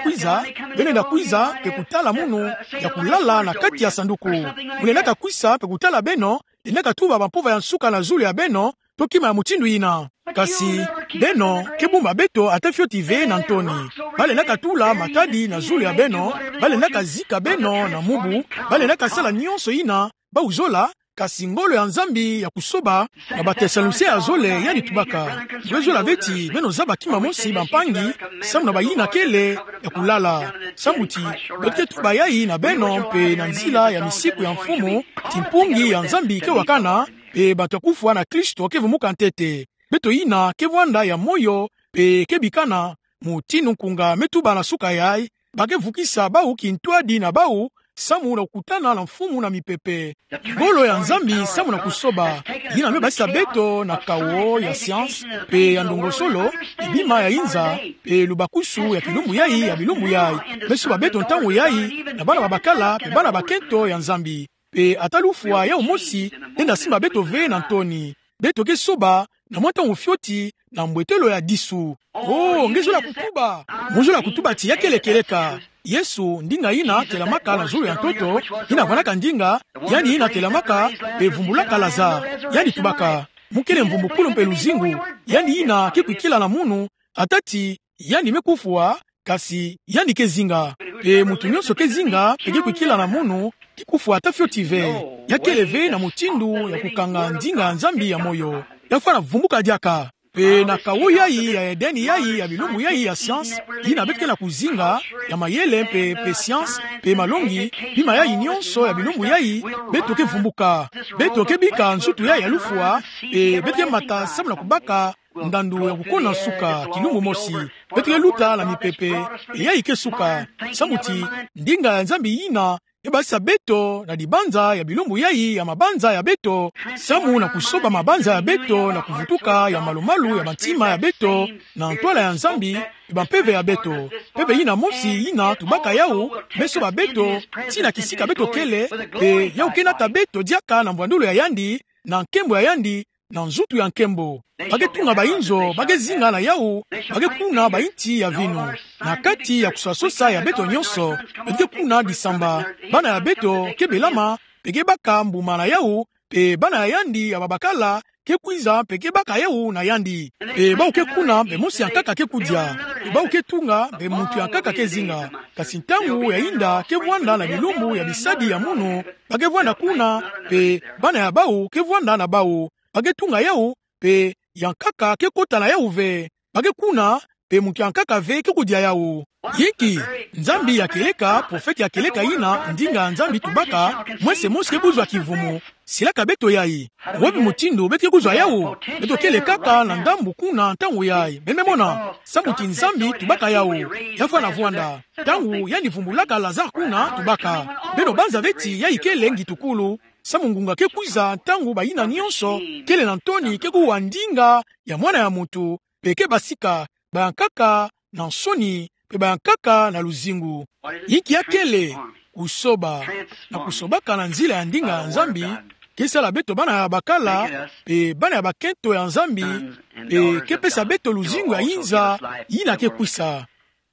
Speaker 1: kwiza pe kutala munu ya kulala na kati ya sanduku. Mulendaka kwisa pe kutala beno lendaka tuba bampova ya nsuka na zulu ya beno tokima ya mutindu ina. Kasi beno kebumba beto atafio tive na ntoni. Balendaka tula matadi na zulu ya beno, balendaka zika beno na mubu, balendaka sala nyonso ina bauzola kasi ngolo ya nzambi ya kusoba na batesalonise ya zole yani tubaka. Ndozola veti beno zaba kima mosi bampangi samu na bayina kele ya kulala. Samuti bete tuba yai na beno mpe na nzila ya misiku ya mfumu timpungi ya nzambi ke wakana pe bato kufwa na Kristo kevumuka ntete. Beto ina kevwanda ya moyo pe kebikana mutinu kunga metuba na suka yai bakevukisa bau kintwadi na bau samu na kukutana na mfumu na mipepe. Ngolo ya nzambi samu na kusoba yina me basisa beto na kawo ya science pe ya ndongosolo ibima ya inza pe lubakusu ya kilumbu yai ya bilumbu yai besu ba beto ntango yai na bana babakala pe bana bakento ya nzambi pe atalufwa ya umosi nenda simba beto ve na ntoni beto ke soba na mwata ufioti na mbwetelo ya disu. Oh, ngezo la kutuba. Muzo la kutuba ti yakelekeleka. Yesu ndinga ina telamaka na zulu ya ntoto, ina vanaka ndinga, yani ina telamaka pe vumbulaka laza, yani tubaka. Mukele mvumbukulu mpe luzingu, yani ina kekuikila na munu, atati, yani mekufua, kasi, yani kezinga. Pe mutu nyonso kezinga, pe kekuikila na munu, kikufua atafio tive, yakeleve na mutindu ya kukanga ndinga nzambi ya moyo. Yafana vumbuka diaka. Pe na kawo yai ya edeni yai ya bilumbu yai ya science ina betke na kuzinga ya mayele pe science pe malongi bima yai nyonso ya bilumbu yai betoke vumbuka betoke bika nsutu yai ya lufua pe betke mata samu na kubaka ndandu ya kukona suka kilumbu mosi betke luta la mipepe yai ke suka samuti ndinga ya nzambi ina ebasa beto na dibanza ya bilumbu yai ya mabanza ya beto samu na kusoba mabanza ya beto na kuvutuka ya malumalu ya mantima ya beto na ntwala ya nzambi eba mpeve ya beto peve ina mosi ina tubaka yau mesoba beto tina kisika beto kele pe yau kenata beto diaka na mbwandulo ya yandi na nkembo ya yandi na nzutu ya nkembo bagetunga bainzo bagezinga na yau bagekuna bainti ya vinu na kati ya kusasosa ya beto nyonso bagekuna disamba bana ya beto kebelama pegebaka mbuma na yau pe bana ya yandi ya babakala kekwiza pegebaka yau na yandi pe bau kekuna pe mosi yankaka kekudia pe bau ketunga pe mutu yankaka kezinga kasi ntangu ya inda kevwanda na bilumbu ya bisadi ya munu bagevwanda kuna pe bana ya bau kevwanda na bau bagetunga yau pe yankaka kekota na yau ve bagekuna pe mutu yankaka ve kekudia yau yiki nzambi ya keleka profeti ya keleka ina ndinga nzambi tubaka mwese mosi kebuzwa kivumu silaka beto yai webi mutindo beti kebuzwa yau beto kelekaka na ndambu kuna ntangu yai mememona samuti nzambi tubaka yau yafa na vwanda tangu yani vumbulaka lazar kuna tubaka beno banza beti yai kele ngitukulu samungunga kekwiza ntangu bayina nyonso kele na ntoni kekuwa ndinga ya mwana ya mutu peke basika bayankaka na nsoni pe bayankaka na luzingu yiki yakele kusoba na kusobaka na nzila ya ndinga ya nzambi kesala beto bana ya bakala pe bana ya bakento ya nzambi pe kepesa beto luzingu ya inza yina kekwisa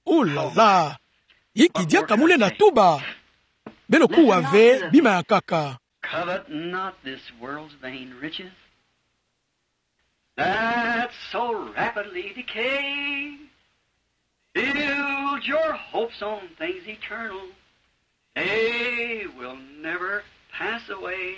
Speaker 1: olala yiki diaka mulenda tuba beno kuwa ve bima ya kaka.
Speaker 2: Covet not this world's vain riches that so rapidly decay. Build your hopes on things eternal. They will never pass away.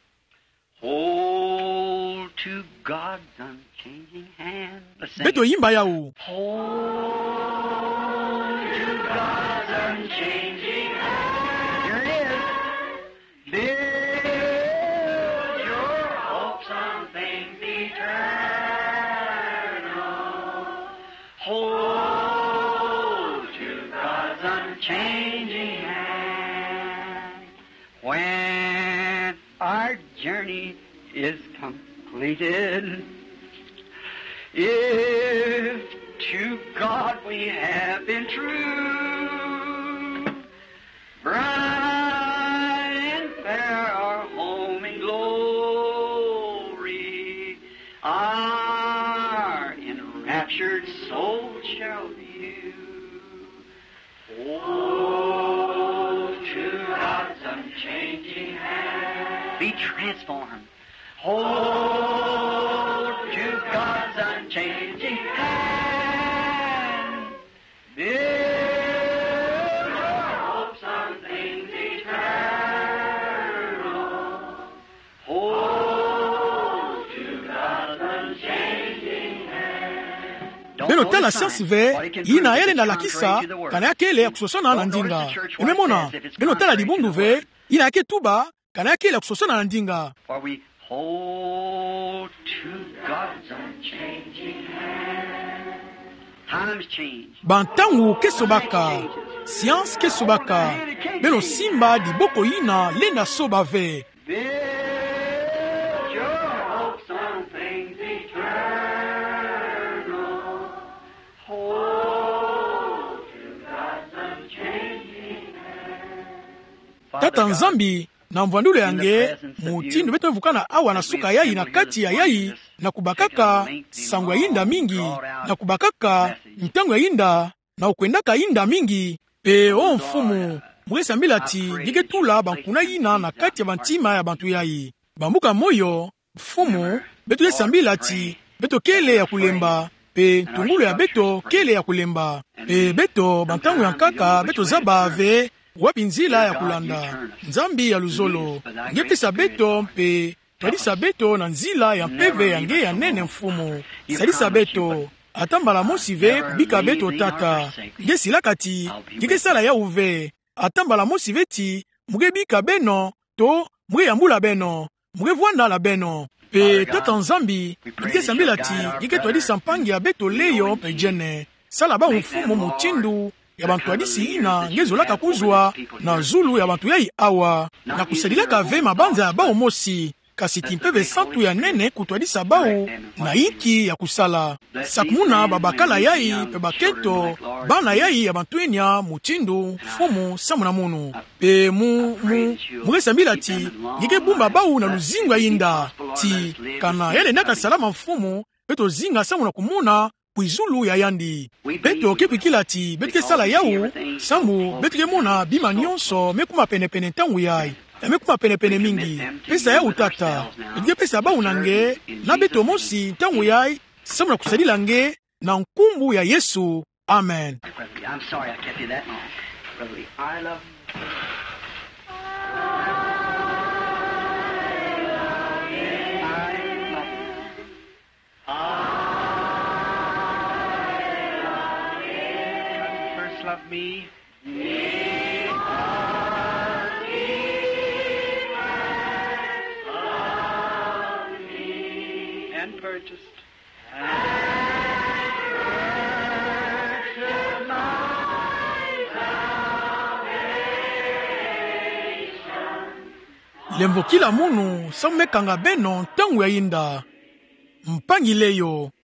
Speaker 2: Hold to God's unchanging hand.
Speaker 1: Beto yimba yau.
Speaker 2: Hold to God's unchanging hand. Here it is. Build your hopes on things eternal. Hold to God's unchanging hand. When our journey is completed, if to God we have been true, bright and fair our home in glory conquered soul shall view. Oh, to God's unchanging hand, be transformed. Hold to God's unchanging hand. Build your hopes on things eternal. Hold to God's unchanging hand.
Speaker 1: Beno tala science ve ina ele na lakisa kana yake ele ya kusosana na ndinga. Umemona? Beno tala libundu ve ina yake tuba kana yake ele ya kusosana na ndinga.
Speaker 2: Hold to God's unchanging hand. Times change.
Speaker 1: Bantangu kesobaka, science kesobaka. Beno simba di boko ina lena soba ve.
Speaker 2: Build your hopes on things eternal. Hold to God's unchanging hand.
Speaker 1: Tata Nzambi na mvandule yange mutindu beto mvukana awa na suka yayi na kati ya yayi na kubakaka sangu ya inda mingi na kubakaka mtangu ya inda na ukwendaka inda mingi pe o mfumu mwesa milati nige tula bankuna yina na kati ya bantima ya bantu yayi bambuka moyo mfumu beto yesa milati beto kele ya kulemba pe tungulu ya beto kele ya kulemba pe beto bantangu ya nkaka beto zaba ve wapi nzila ya kulanda Nzambi ya luzolo ngepesa beto mpe talisa beto na nzila ya mpeve yange ya nene mfumu salisa beto atambala mosi ve kubika beto tata nge silakati ngeke sala ya uve atambala mosi veti muge bika beno to muge yambula beno muge vwanda la beno pe tata Nzambi ngeke sambilati ngeke talisa mpangi ya beto leyo pe jene sala ba mfumu mutindu ya bantu adisi ina ngezolaka kuzwa na zulu ya bantu yayi awa na kusalilaka ve mabanza ya bao mosi kasi timpeve santu ya nene kutwadisa bao na iki ya kusala sakumuna babakala yayi pe baketo bana yayi ya bantu enya mutindu fumu samuna munu pe mugesambila ti ngike bumba bao na luzinga yinda ti kana yale ndaka salama mfumu peto zinga samuna kumuna kuizulu ya yandi beto kepikila ti betike sala yawu samu betike mona bima nyonso mekuma penepene ntangu yayi ya mekuma penepene mingi pesa yawu tata betike pesa bawu nange na beto mosi ntangu yayi samu na kusalila nge na nkumbu ya Yesu. Amen.
Speaker 2: I'm sorry I kept you that long. Brother, I love love me. And purchased.
Speaker 1: Lemvo kila munu samekanga beno ntangu ya inda mpangi leyo